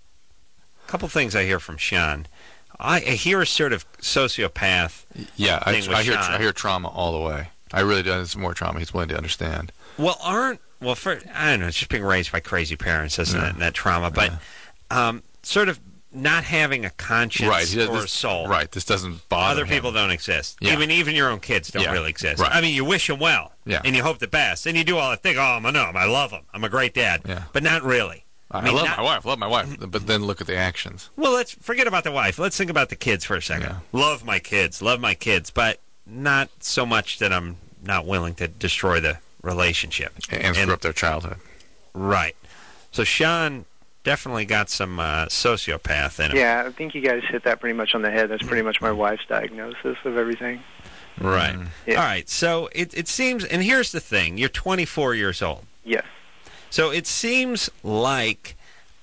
[SPEAKER 3] a couple things I hear from Sean. I hear a sort of sociopath.
[SPEAKER 4] Yeah, I hear trauma all the way. I really do. It's more trauma he's willing to understand.
[SPEAKER 3] Well, I don't know. It's just being raised by crazy parents, isn't it? That trauma, but sort of not having a conscience or a soul.
[SPEAKER 4] Right. This doesn't bother
[SPEAKER 3] Other people don't exist.
[SPEAKER 4] Yeah.
[SPEAKER 3] Even your own kids don't really exist.
[SPEAKER 4] Right.
[SPEAKER 3] I mean, you wish them well, and you hope the best, and you do all that thing. Oh, I love them. I'm a great dad, but not really.
[SPEAKER 4] I love my wife, but then look at the actions.
[SPEAKER 3] Well, let's forget about the wife. Let's think about the kids for a second.
[SPEAKER 4] Yeah.
[SPEAKER 3] Love my kids, but not so much that I'm not willing to destroy the relationship.
[SPEAKER 4] And screw up their childhood.
[SPEAKER 3] Right. So Sean definitely got some sociopath in him.
[SPEAKER 8] Yeah, I think you guys hit that pretty much on the head. That's pretty much my wife's diagnosis of everything.
[SPEAKER 3] Right.
[SPEAKER 8] Yeah.
[SPEAKER 3] All right. So it seems, and here's the thing. You're 24 years old.
[SPEAKER 8] Yes.
[SPEAKER 3] So it seems like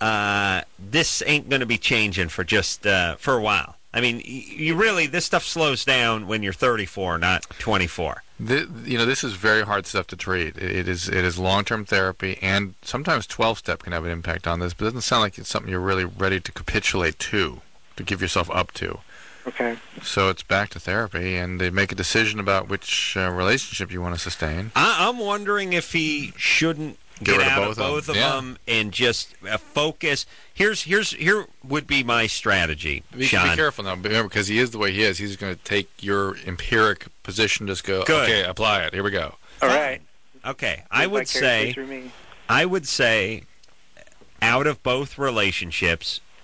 [SPEAKER 3] this ain't going to be changing for for a while. I mean, this stuff slows down when you're 34, not 24.
[SPEAKER 4] This is very hard stuff to treat. It is long-term therapy, and sometimes 12-step can have an impact on this, but it doesn't sound like it's something you're really ready to capitulate to give yourself up to.
[SPEAKER 8] Okay.
[SPEAKER 4] So it's back to therapy, and they make a decision about which relationship you want to sustain.
[SPEAKER 3] I'm wondering if he shouldn't get out of both of them and just focus. Here would be my strategy, Sean.
[SPEAKER 4] Be careful now, because he is the way he is. He's going to take your empiric position, just go,
[SPEAKER 3] Good.
[SPEAKER 4] Okay, apply it. Here we go.
[SPEAKER 8] All right.
[SPEAKER 3] Okay, I would say, out of both relationships,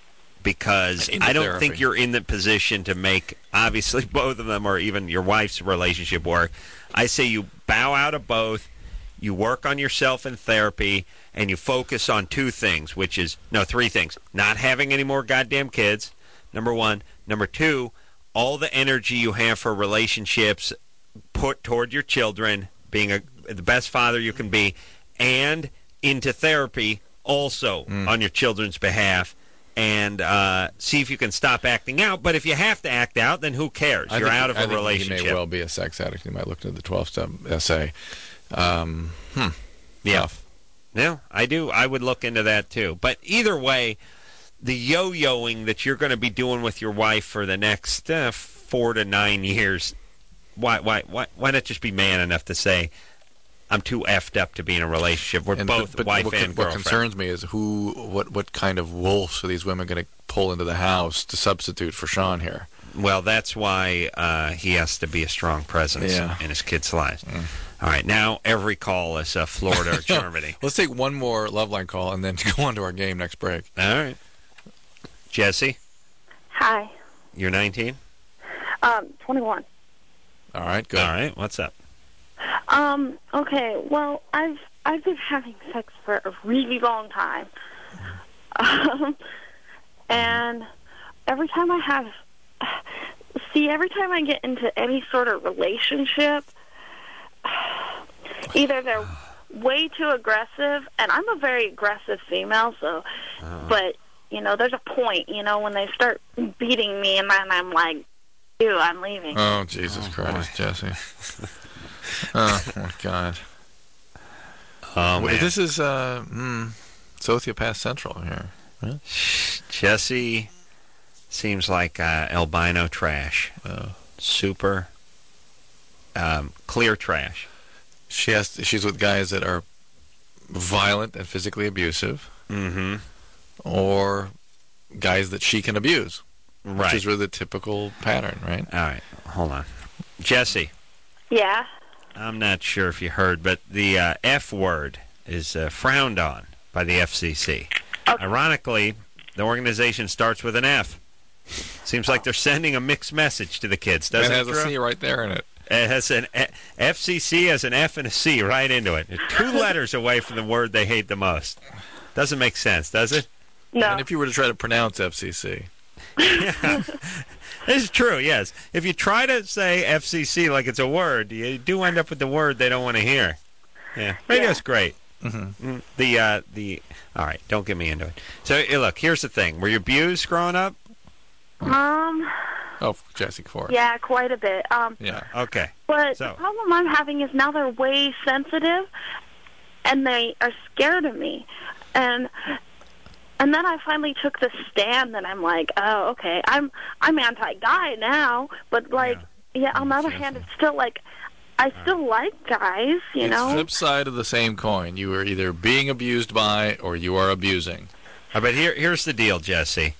[SPEAKER 3] because I don't think you're in the position to make, obviously, both of them or even your wife's relationship work. I say you bow out of both, you work on yourself in therapy, and you focus on three things. Not having any more goddamn kids, number one. Number two, all the energy you have for relationships put toward your children, being the best father you can be, and into therapy also on your children's behalf. And see if you can stop acting out. But if you have to act out, then who cares? You're out of a relationship.
[SPEAKER 4] He may well be a sex addict. He might look into the 12-step essay.
[SPEAKER 3] Yeah.
[SPEAKER 4] Tough.
[SPEAKER 3] Yeah, I do. I would look into that, too. But either way, the yo-yoing that you're going to be doing with your wife for the next 4 to 9 years, why not just be man enough to say, I'm too effed up to be in a relationship. We're both wife and girlfriend.
[SPEAKER 4] What concerns me is what kind of wolves are these women going to pull into the house to substitute for Sean here?
[SPEAKER 3] Well, that's why he has to be a strong presence in his kids' lives. All right, now every call is Florida or Germany.
[SPEAKER 4] Let's take one more Loveline call and then go on to our game next break.
[SPEAKER 3] All right. Jesse?
[SPEAKER 14] Hi.
[SPEAKER 3] You're 19?
[SPEAKER 14] 21.
[SPEAKER 3] All right, good. All right, what's up?
[SPEAKER 14] Okay, well, I've been having sex for a really long time. And every time I get into any sort of relationship, either they're way too aggressive, and I'm a very aggressive female, but, there's a point, when they start beating me, and then I'm like, ew, I'm leaving.
[SPEAKER 4] Oh, Jesus Christ, Jesse. Oh, my God.
[SPEAKER 3] Oh, man.
[SPEAKER 4] This is Sociopath Central here. Huh?
[SPEAKER 3] Jesse seems like albino trash. Super clear trash.
[SPEAKER 4] She's with guys that are violent and physically abusive.
[SPEAKER 3] Mm-hmm.
[SPEAKER 4] Or guys that she can abuse.
[SPEAKER 3] Right.
[SPEAKER 4] Which is really the typical pattern, right?
[SPEAKER 3] All right. Hold on. Jesse.
[SPEAKER 14] Yeah?
[SPEAKER 3] I'm not sure if you heard, but the F word is frowned on by the FCC. Okay. Ironically, the organization starts with an F. Seems like they're sending a mixed message to the kids, doesn't it?
[SPEAKER 4] It has a C right there in it.
[SPEAKER 3] It has an FCC has an F and a C right into it. They're 2 letters away from the word they hate the most. Doesn't make sense, does it?
[SPEAKER 14] No.
[SPEAKER 4] And if you were to try to pronounce FCC.
[SPEAKER 3] Yeah. It's true, yes. If you try to say FCC like it's a word, you do end up with the word they don't want to hear. Yeah. Radio's great. Mm-hmm. All right, don't get me into it. So, look, here's the thing. Were you abused growing up?
[SPEAKER 4] Oh, Jesse Ford.
[SPEAKER 14] Yeah, quite a bit.
[SPEAKER 3] Yeah, okay.
[SPEAKER 14] But the problem I'm having is now they're way sensitive, and they are scared of me. And then I finally took the stand, and I'm like, oh, okay, I'm anti-guy now, but on the other hand, it's still like, I still like guys, you know?
[SPEAKER 4] It's flip side of the same coin. You are either being abused by or you are abusing.
[SPEAKER 3] But here's the deal, Jesse.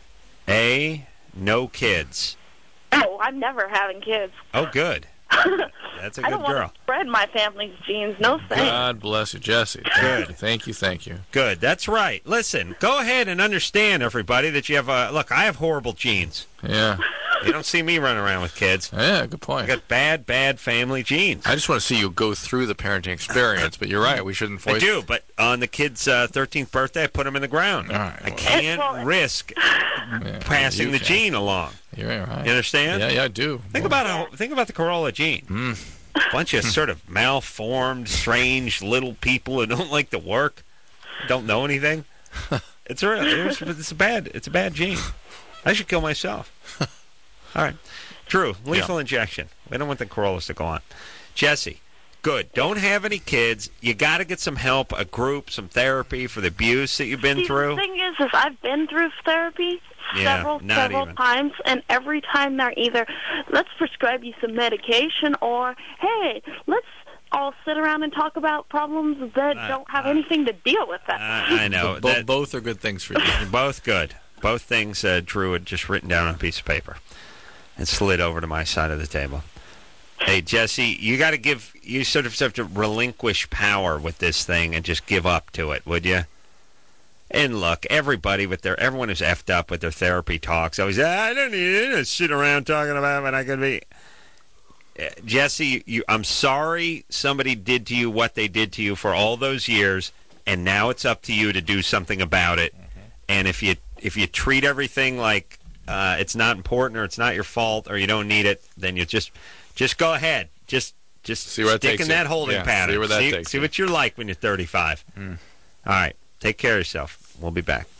[SPEAKER 3] No kids.
[SPEAKER 14] Oh, I'm never having kids.
[SPEAKER 3] Oh, good. That's a good girl.
[SPEAKER 14] I don't want to spread my family's genes. No thanks.
[SPEAKER 4] God bless you, Jesse.
[SPEAKER 3] Good.
[SPEAKER 4] Thank you.
[SPEAKER 3] Good. That's right. Listen, go ahead and understand, everybody, that you have look, I have horrible genes.
[SPEAKER 4] Yeah.
[SPEAKER 3] You don't see me running around with kids.
[SPEAKER 4] Yeah, good point.
[SPEAKER 3] I got bad family genes.
[SPEAKER 4] I just want to see you go through the parenting experience, but you're right. We shouldn't voice.
[SPEAKER 3] I do, but on the kid's 13th birthday, I put him in the ground.
[SPEAKER 4] All right,
[SPEAKER 3] I can't risk passing the gene along.
[SPEAKER 4] You're right.
[SPEAKER 3] You understand?
[SPEAKER 4] Yeah, I do.
[SPEAKER 3] Think about the Corolla gene. A bunch of sort of malformed, strange little people who don't like to work, don't know anything. It's a bad gene. I should kill myself. All right. Drew, lethal injection. We don't want the Corollas to go on. Jesse, good. Don't have any kids. You got to get some help, a group, some therapy for the abuse that you've been through.
[SPEAKER 14] The thing is I've been through therapy several times, and every time they're either, let's prescribe you some medication, or, hey, let's all sit around and talk about problems that don't have anything to deal with that.
[SPEAKER 3] I know.
[SPEAKER 4] Both are good things for you.
[SPEAKER 3] Both good. Both things Drew had just written down on a piece of paper and slid over to my side of the table. Hey, Jesse, you sort of have to relinquish power with this thing and just give up to it, would you? And look, everyone is effed up with their therapy talks. Always, I don't need to sit around talking about when I could be. Jesse, I'm sorry somebody did to you what they did to you for all those years, and now it's up to you to do something about it. And if you treat everything like it's not important or it's not your fault or you don't need it, then you just go ahead. Just
[SPEAKER 4] see where
[SPEAKER 3] stick in that holding pattern.
[SPEAKER 4] See where that takes
[SPEAKER 3] see what you're like when you're 35. All right. Take care of yourself. We'll be back.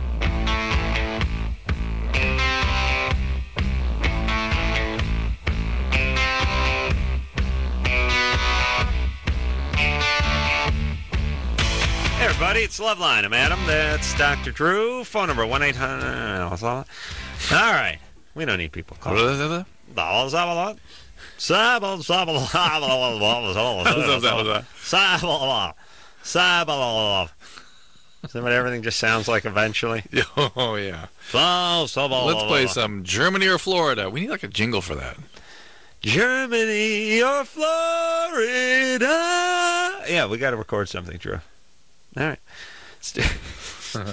[SPEAKER 3] Hey, everybody. It's Loveline. I'm Adam. That's Dr. Drew. Phone number 1-800. All right. We don't need people calling. Is that what everything just sounds like eventually?
[SPEAKER 4] Oh, yeah. Let's play some Germany or Florida. We need like a jingle for that.
[SPEAKER 3] Germany or Florida. Yeah, we got to record something, Drew. All right.
[SPEAKER 4] All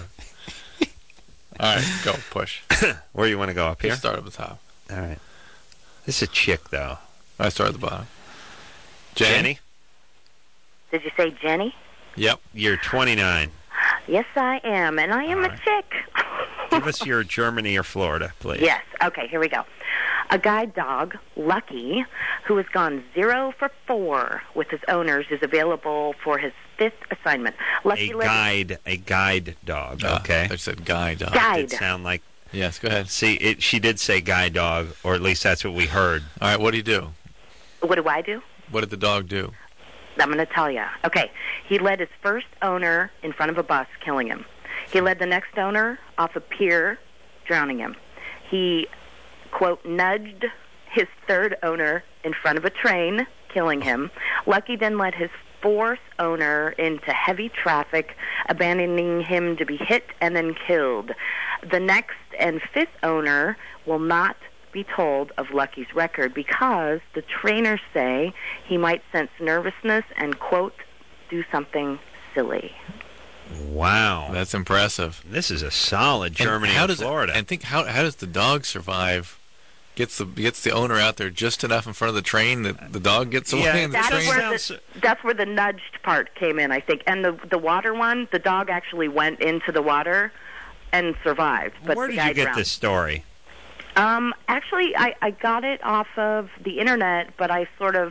[SPEAKER 4] right, go, push.
[SPEAKER 3] Where do you want to go, up here?
[SPEAKER 4] Let's start at the top.
[SPEAKER 3] All right. This is a chick, though.
[SPEAKER 4] I start at the bottom.
[SPEAKER 3] Jenny?
[SPEAKER 15] Did you say Jenny?
[SPEAKER 3] Yep. You're 29.
[SPEAKER 15] Yes, I am, and I am a chick.
[SPEAKER 3] Give us your Germany or Florida, please.
[SPEAKER 15] Yes. Okay, here we go. A guide dog, Lucky, who has gone 0 for 4 with his owners, is available for his 5th assignment. Lucky
[SPEAKER 3] a guide dog. Okay.
[SPEAKER 4] I said guide dog.
[SPEAKER 15] Guide.
[SPEAKER 3] It did sound like.
[SPEAKER 4] Yes, go ahead.
[SPEAKER 3] See, she did say guide dog, or at least that's what we heard.
[SPEAKER 4] All right, what do you do?
[SPEAKER 15] What do I do?
[SPEAKER 4] What did the dog do?
[SPEAKER 15] I'm going to tell you. Okay, he led his first owner in front of a bus, killing him. He led the next owner off a pier, drowning him. He, quote, nudged his third owner in front of a train, killing him. Lucky then led his fourth owner into heavy traffic, abandoning him to be hit and then killed. The next and 5th owner will not be told of Lucky's record because the trainers say he might sense nervousness and, quote, do something silly.
[SPEAKER 3] Wow.
[SPEAKER 4] That's impressive.
[SPEAKER 3] This is a solid Germany and Florida.
[SPEAKER 4] And think, how does the dog survive? Gets the owner out there just enough in front of the train that the dog gets away in the train?
[SPEAKER 15] That's where the nudged part came in, I think. And the water one, the dog actually went into the water and survived. But
[SPEAKER 3] where did you get this story?
[SPEAKER 15] Actually, I got it off of the internet, but I sort of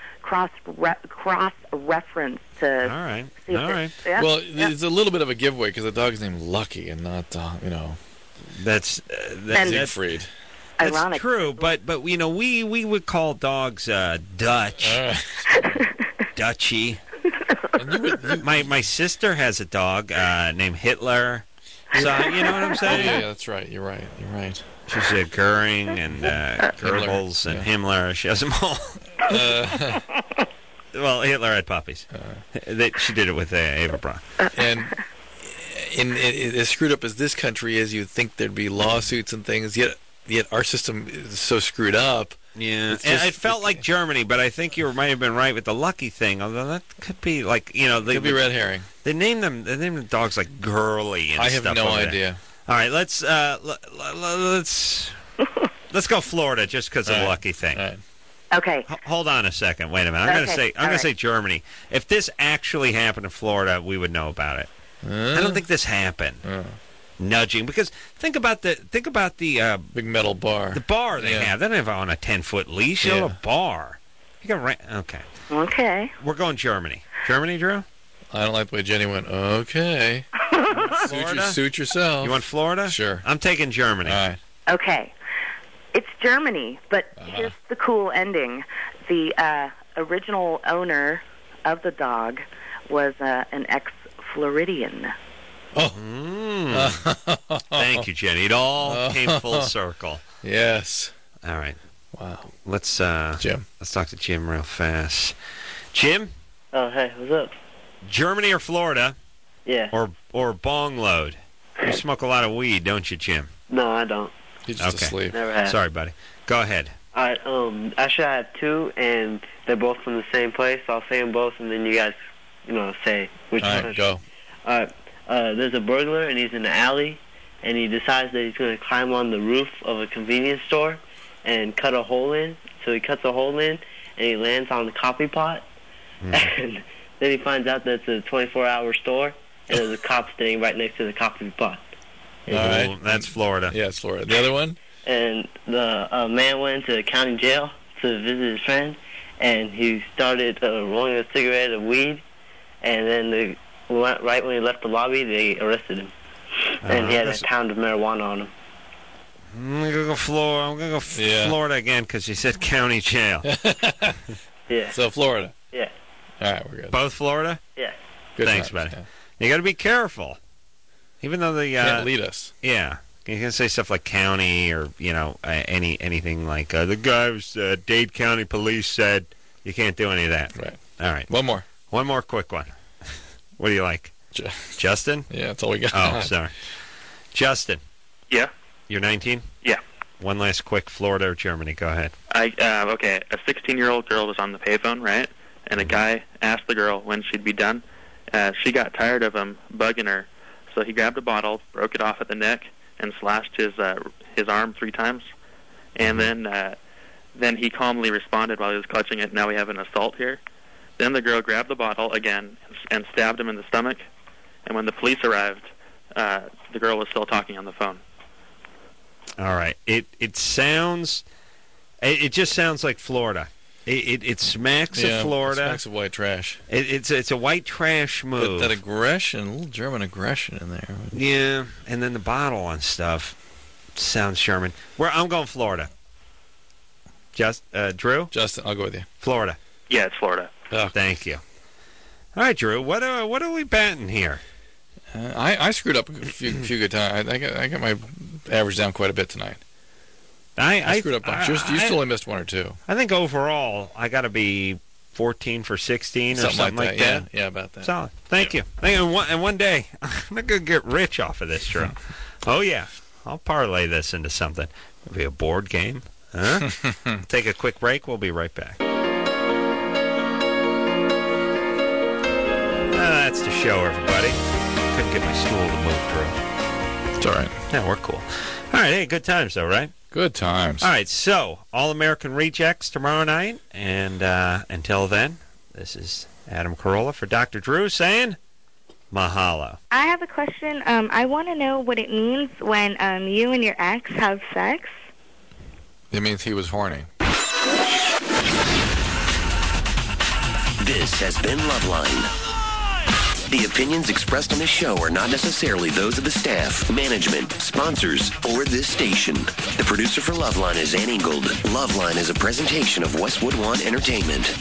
[SPEAKER 15] cross-reference to.
[SPEAKER 3] All right.
[SPEAKER 15] See if
[SPEAKER 3] All right.
[SPEAKER 15] Yeah.
[SPEAKER 4] Well, it's a little bit of a giveaway because the dog's named Lucky and not,
[SPEAKER 3] That's
[SPEAKER 4] Siegfried.
[SPEAKER 3] That's
[SPEAKER 15] ironic.
[SPEAKER 3] true, but we would call dogs Dutch, Dutchy. My sister has a dog named Hitler. So you know what I'm saying?
[SPEAKER 4] Yeah, that's right. You're right.
[SPEAKER 3] She's a Goering and Goebbels and Himmler. She has them all. Well, Hitler had puppies. She did it with Eva Braun.
[SPEAKER 4] And as screwed up as this country is, you'd think there'd be lawsuits and things. Yet our system is so screwed up.
[SPEAKER 3] Yeah, and it felt like Germany, but I think you might have been right with the Lucky thing. Although that could be like
[SPEAKER 4] could be red herring.
[SPEAKER 3] They name the dogs like Girly and
[SPEAKER 4] I have
[SPEAKER 3] stuff.
[SPEAKER 4] no
[SPEAKER 3] over
[SPEAKER 4] idea.
[SPEAKER 3] There. All right, let's go Florida just because of the Lucky thing.
[SPEAKER 4] Right.
[SPEAKER 15] Okay.
[SPEAKER 3] Hold on a second. Wait a minute. I'm going to say Germany. If this actually happened in Florida, we would know about it. I don't think this happened. Nudging, because think about the
[SPEAKER 4] big metal bar.
[SPEAKER 3] The bar they have. They don't have on a 10-foot leash. They have a bar. You got okay.
[SPEAKER 15] Okay.
[SPEAKER 3] We're going Germany. Germany, Drew?
[SPEAKER 4] I don't like the way Jenny went. Okay. Suit yourself.
[SPEAKER 3] You want Florida?
[SPEAKER 4] Sure.
[SPEAKER 3] I'm taking Germany.
[SPEAKER 4] All right.
[SPEAKER 15] Okay. It's Germany, but here's the cool ending. The original owner of the dog was an ex-Floridian.
[SPEAKER 4] Oh.
[SPEAKER 3] Thank you, Jenny. It all came full circle.
[SPEAKER 4] Yes.
[SPEAKER 3] All right.
[SPEAKER 4] Wow.
[SPEAKER 3] Let's
[SPEAKER 4] Jim.
[SPEAKER 3] Let's talk to Jim real fast. Jim?
[SPEAKER 16] Oh, hey, what's up?
[SPEAKER 3] Germany or Florida?
[SPEAKER 16] Yeah.
[SPEAKER 3] Or bong load. You smoke a lot of weed, don't you, Jim?
[SPEAKER 16] No, I don't.
[SPEAKER 4] He's just asleep.
[SPEAKER 16] Never have.
[SPEAKER 3] Sorry, buddy. Go ahead.
[SPEAKER 16] All right. Actually, I have two, and they're both from the same place. So I'll say them both, and then you guys, say which one.
[SPEAKER 4] All right, go.
[SPEAKER 16] All right. there's a burglar and he's in the alley, and he decides that he's going to climb on the roof of a convenience store and cut a hole in. So he cuts a hole in, and he lands on the coffee pot. And then he finds out that it's a 24-hour store, and there's a cop standing right next to the coffee pot.
[SPEAKER 3] All right, that's Florida.
[SPEAKER 4] Yeah, it's Florida. The other one?
[SPEAKER 16] And the man went to the county jail to visit his friend, and he started rolling a cigarette of weed, and then right when he left the lobby, they arrested him. And he had a pound of marijuana on him.
[SPEAKER 3] I'm going to go Florida. I'm going to go Florida again because you said county jail.
[SPEAKER 16] Yeah.
[SPEAKER 4] So Florida.
[SPEAKER 16] Yeah.
[SPEAKER 4] All right, we're good.
[SPEAKER 3] Both Florida?
[SPEAKER 16] Yeah.
[SPEAKER 4] Good
[SPEAKER 3] Thanks,
[SPEAKER 4] times,
[SPEAKER 3] buddy. You got to be careful. Even though the
[SPEAKER 4] can't lead us.
[SPEAKER 3] Yeah. You can say stuff like county or, anything like the guy was Dade County Police said you can't do any of that.
[SPEAKER 4] Right.
[SPEAKER 3] All right.
[SPEAKER 4] One more.
[SPEAKER 3] One more quick one. What do you like? Justin?
[SPEAKER 4] Yeah, that's all we got.
[SPEAKER 3] Oh, sorry. Justin.
[SPEAKER 17] Yeah.
[SPEAKER 3] You're 19?
[SPEAKER 17] Yeah.
[SPEAKER 3] One last quick Florida or Germany. Go ahead.
[SPEAKER 17] Okay, a 16-year-old girl was on the payphone, right? And a guy asked the girl when she'd be done. She got tired of him bugging her, so he grabbed a bottle, broke it off at the neck, and slashed his arm 3 times. And then he calmly responded while he was clutching it, now we have an assault here. Then the girl grabbed the bottle again and stabbed him in the stomach. And when the police arrived, the girl was still talking on the phone.
[SPEAKER 3] All right. It sounds... It just sounds like Florida. It smacks of Florida.
[SPEAKER 4] It smacks of white trash.
[SPEAKER 3] It's a white trash move.
[SPEAKER 4] That aggression, a little German aggression in there.
[SPEAKER 3] Yeah, and then the bottle and stuff sounds Sherman. I'm going Florida. Drew?
[SPEAKER 4] Justin, I'll go with you.
[SPEAKER 3] Florida.
[SPEAKER 17] Yeah, it's Florida.
[SPEAKER 4] Oh.
[SPEAKER 3] Thank you. All right, Drew. What are we batting here?
[SPEAKER 4] I screwed up a few good times. I got my average down quite a bit tonight. I screwed up a bunch. You still only missed 1 or 2. I
[SPEAKER 3] think overall I got to be 14 for 16 or something like that.
[SPEAKER 4] Yeah, about that.
[SPEAKER 3] Solid. Thank you. And one day I'm not going to get rich off of this, Drew. Oh yeah, I'll parlay this into something. Maybe a board game. Huh? Take a quick break. We'll be right back. That's the show, everybody. Couldn't get my stool to move, Drew.
[SPEAKER 4] It's all right.
[SPEAKER 3] Yeah, we're cool. All right, hey, good times though, right?
[SPEAKER 4] Good times.
[SPEAKER 3] All right, so All-American Rejects tomorrow night, and until then, this is Adam Carolla for Dr. Drew saying mahalo.
[SPEAKER 7] I have a question. I want to know what it means when you and your ex have sex.
[SPEAKER 4] It means he was horny.
[SPEAKER 1] This has been Loveline. The opinions expressed on this show are not necessarily those of the staff, management, sponsors, or this station. The producer for Loveline is Ann Ingold. Loveline is a presentation of Westwood One Entertainment.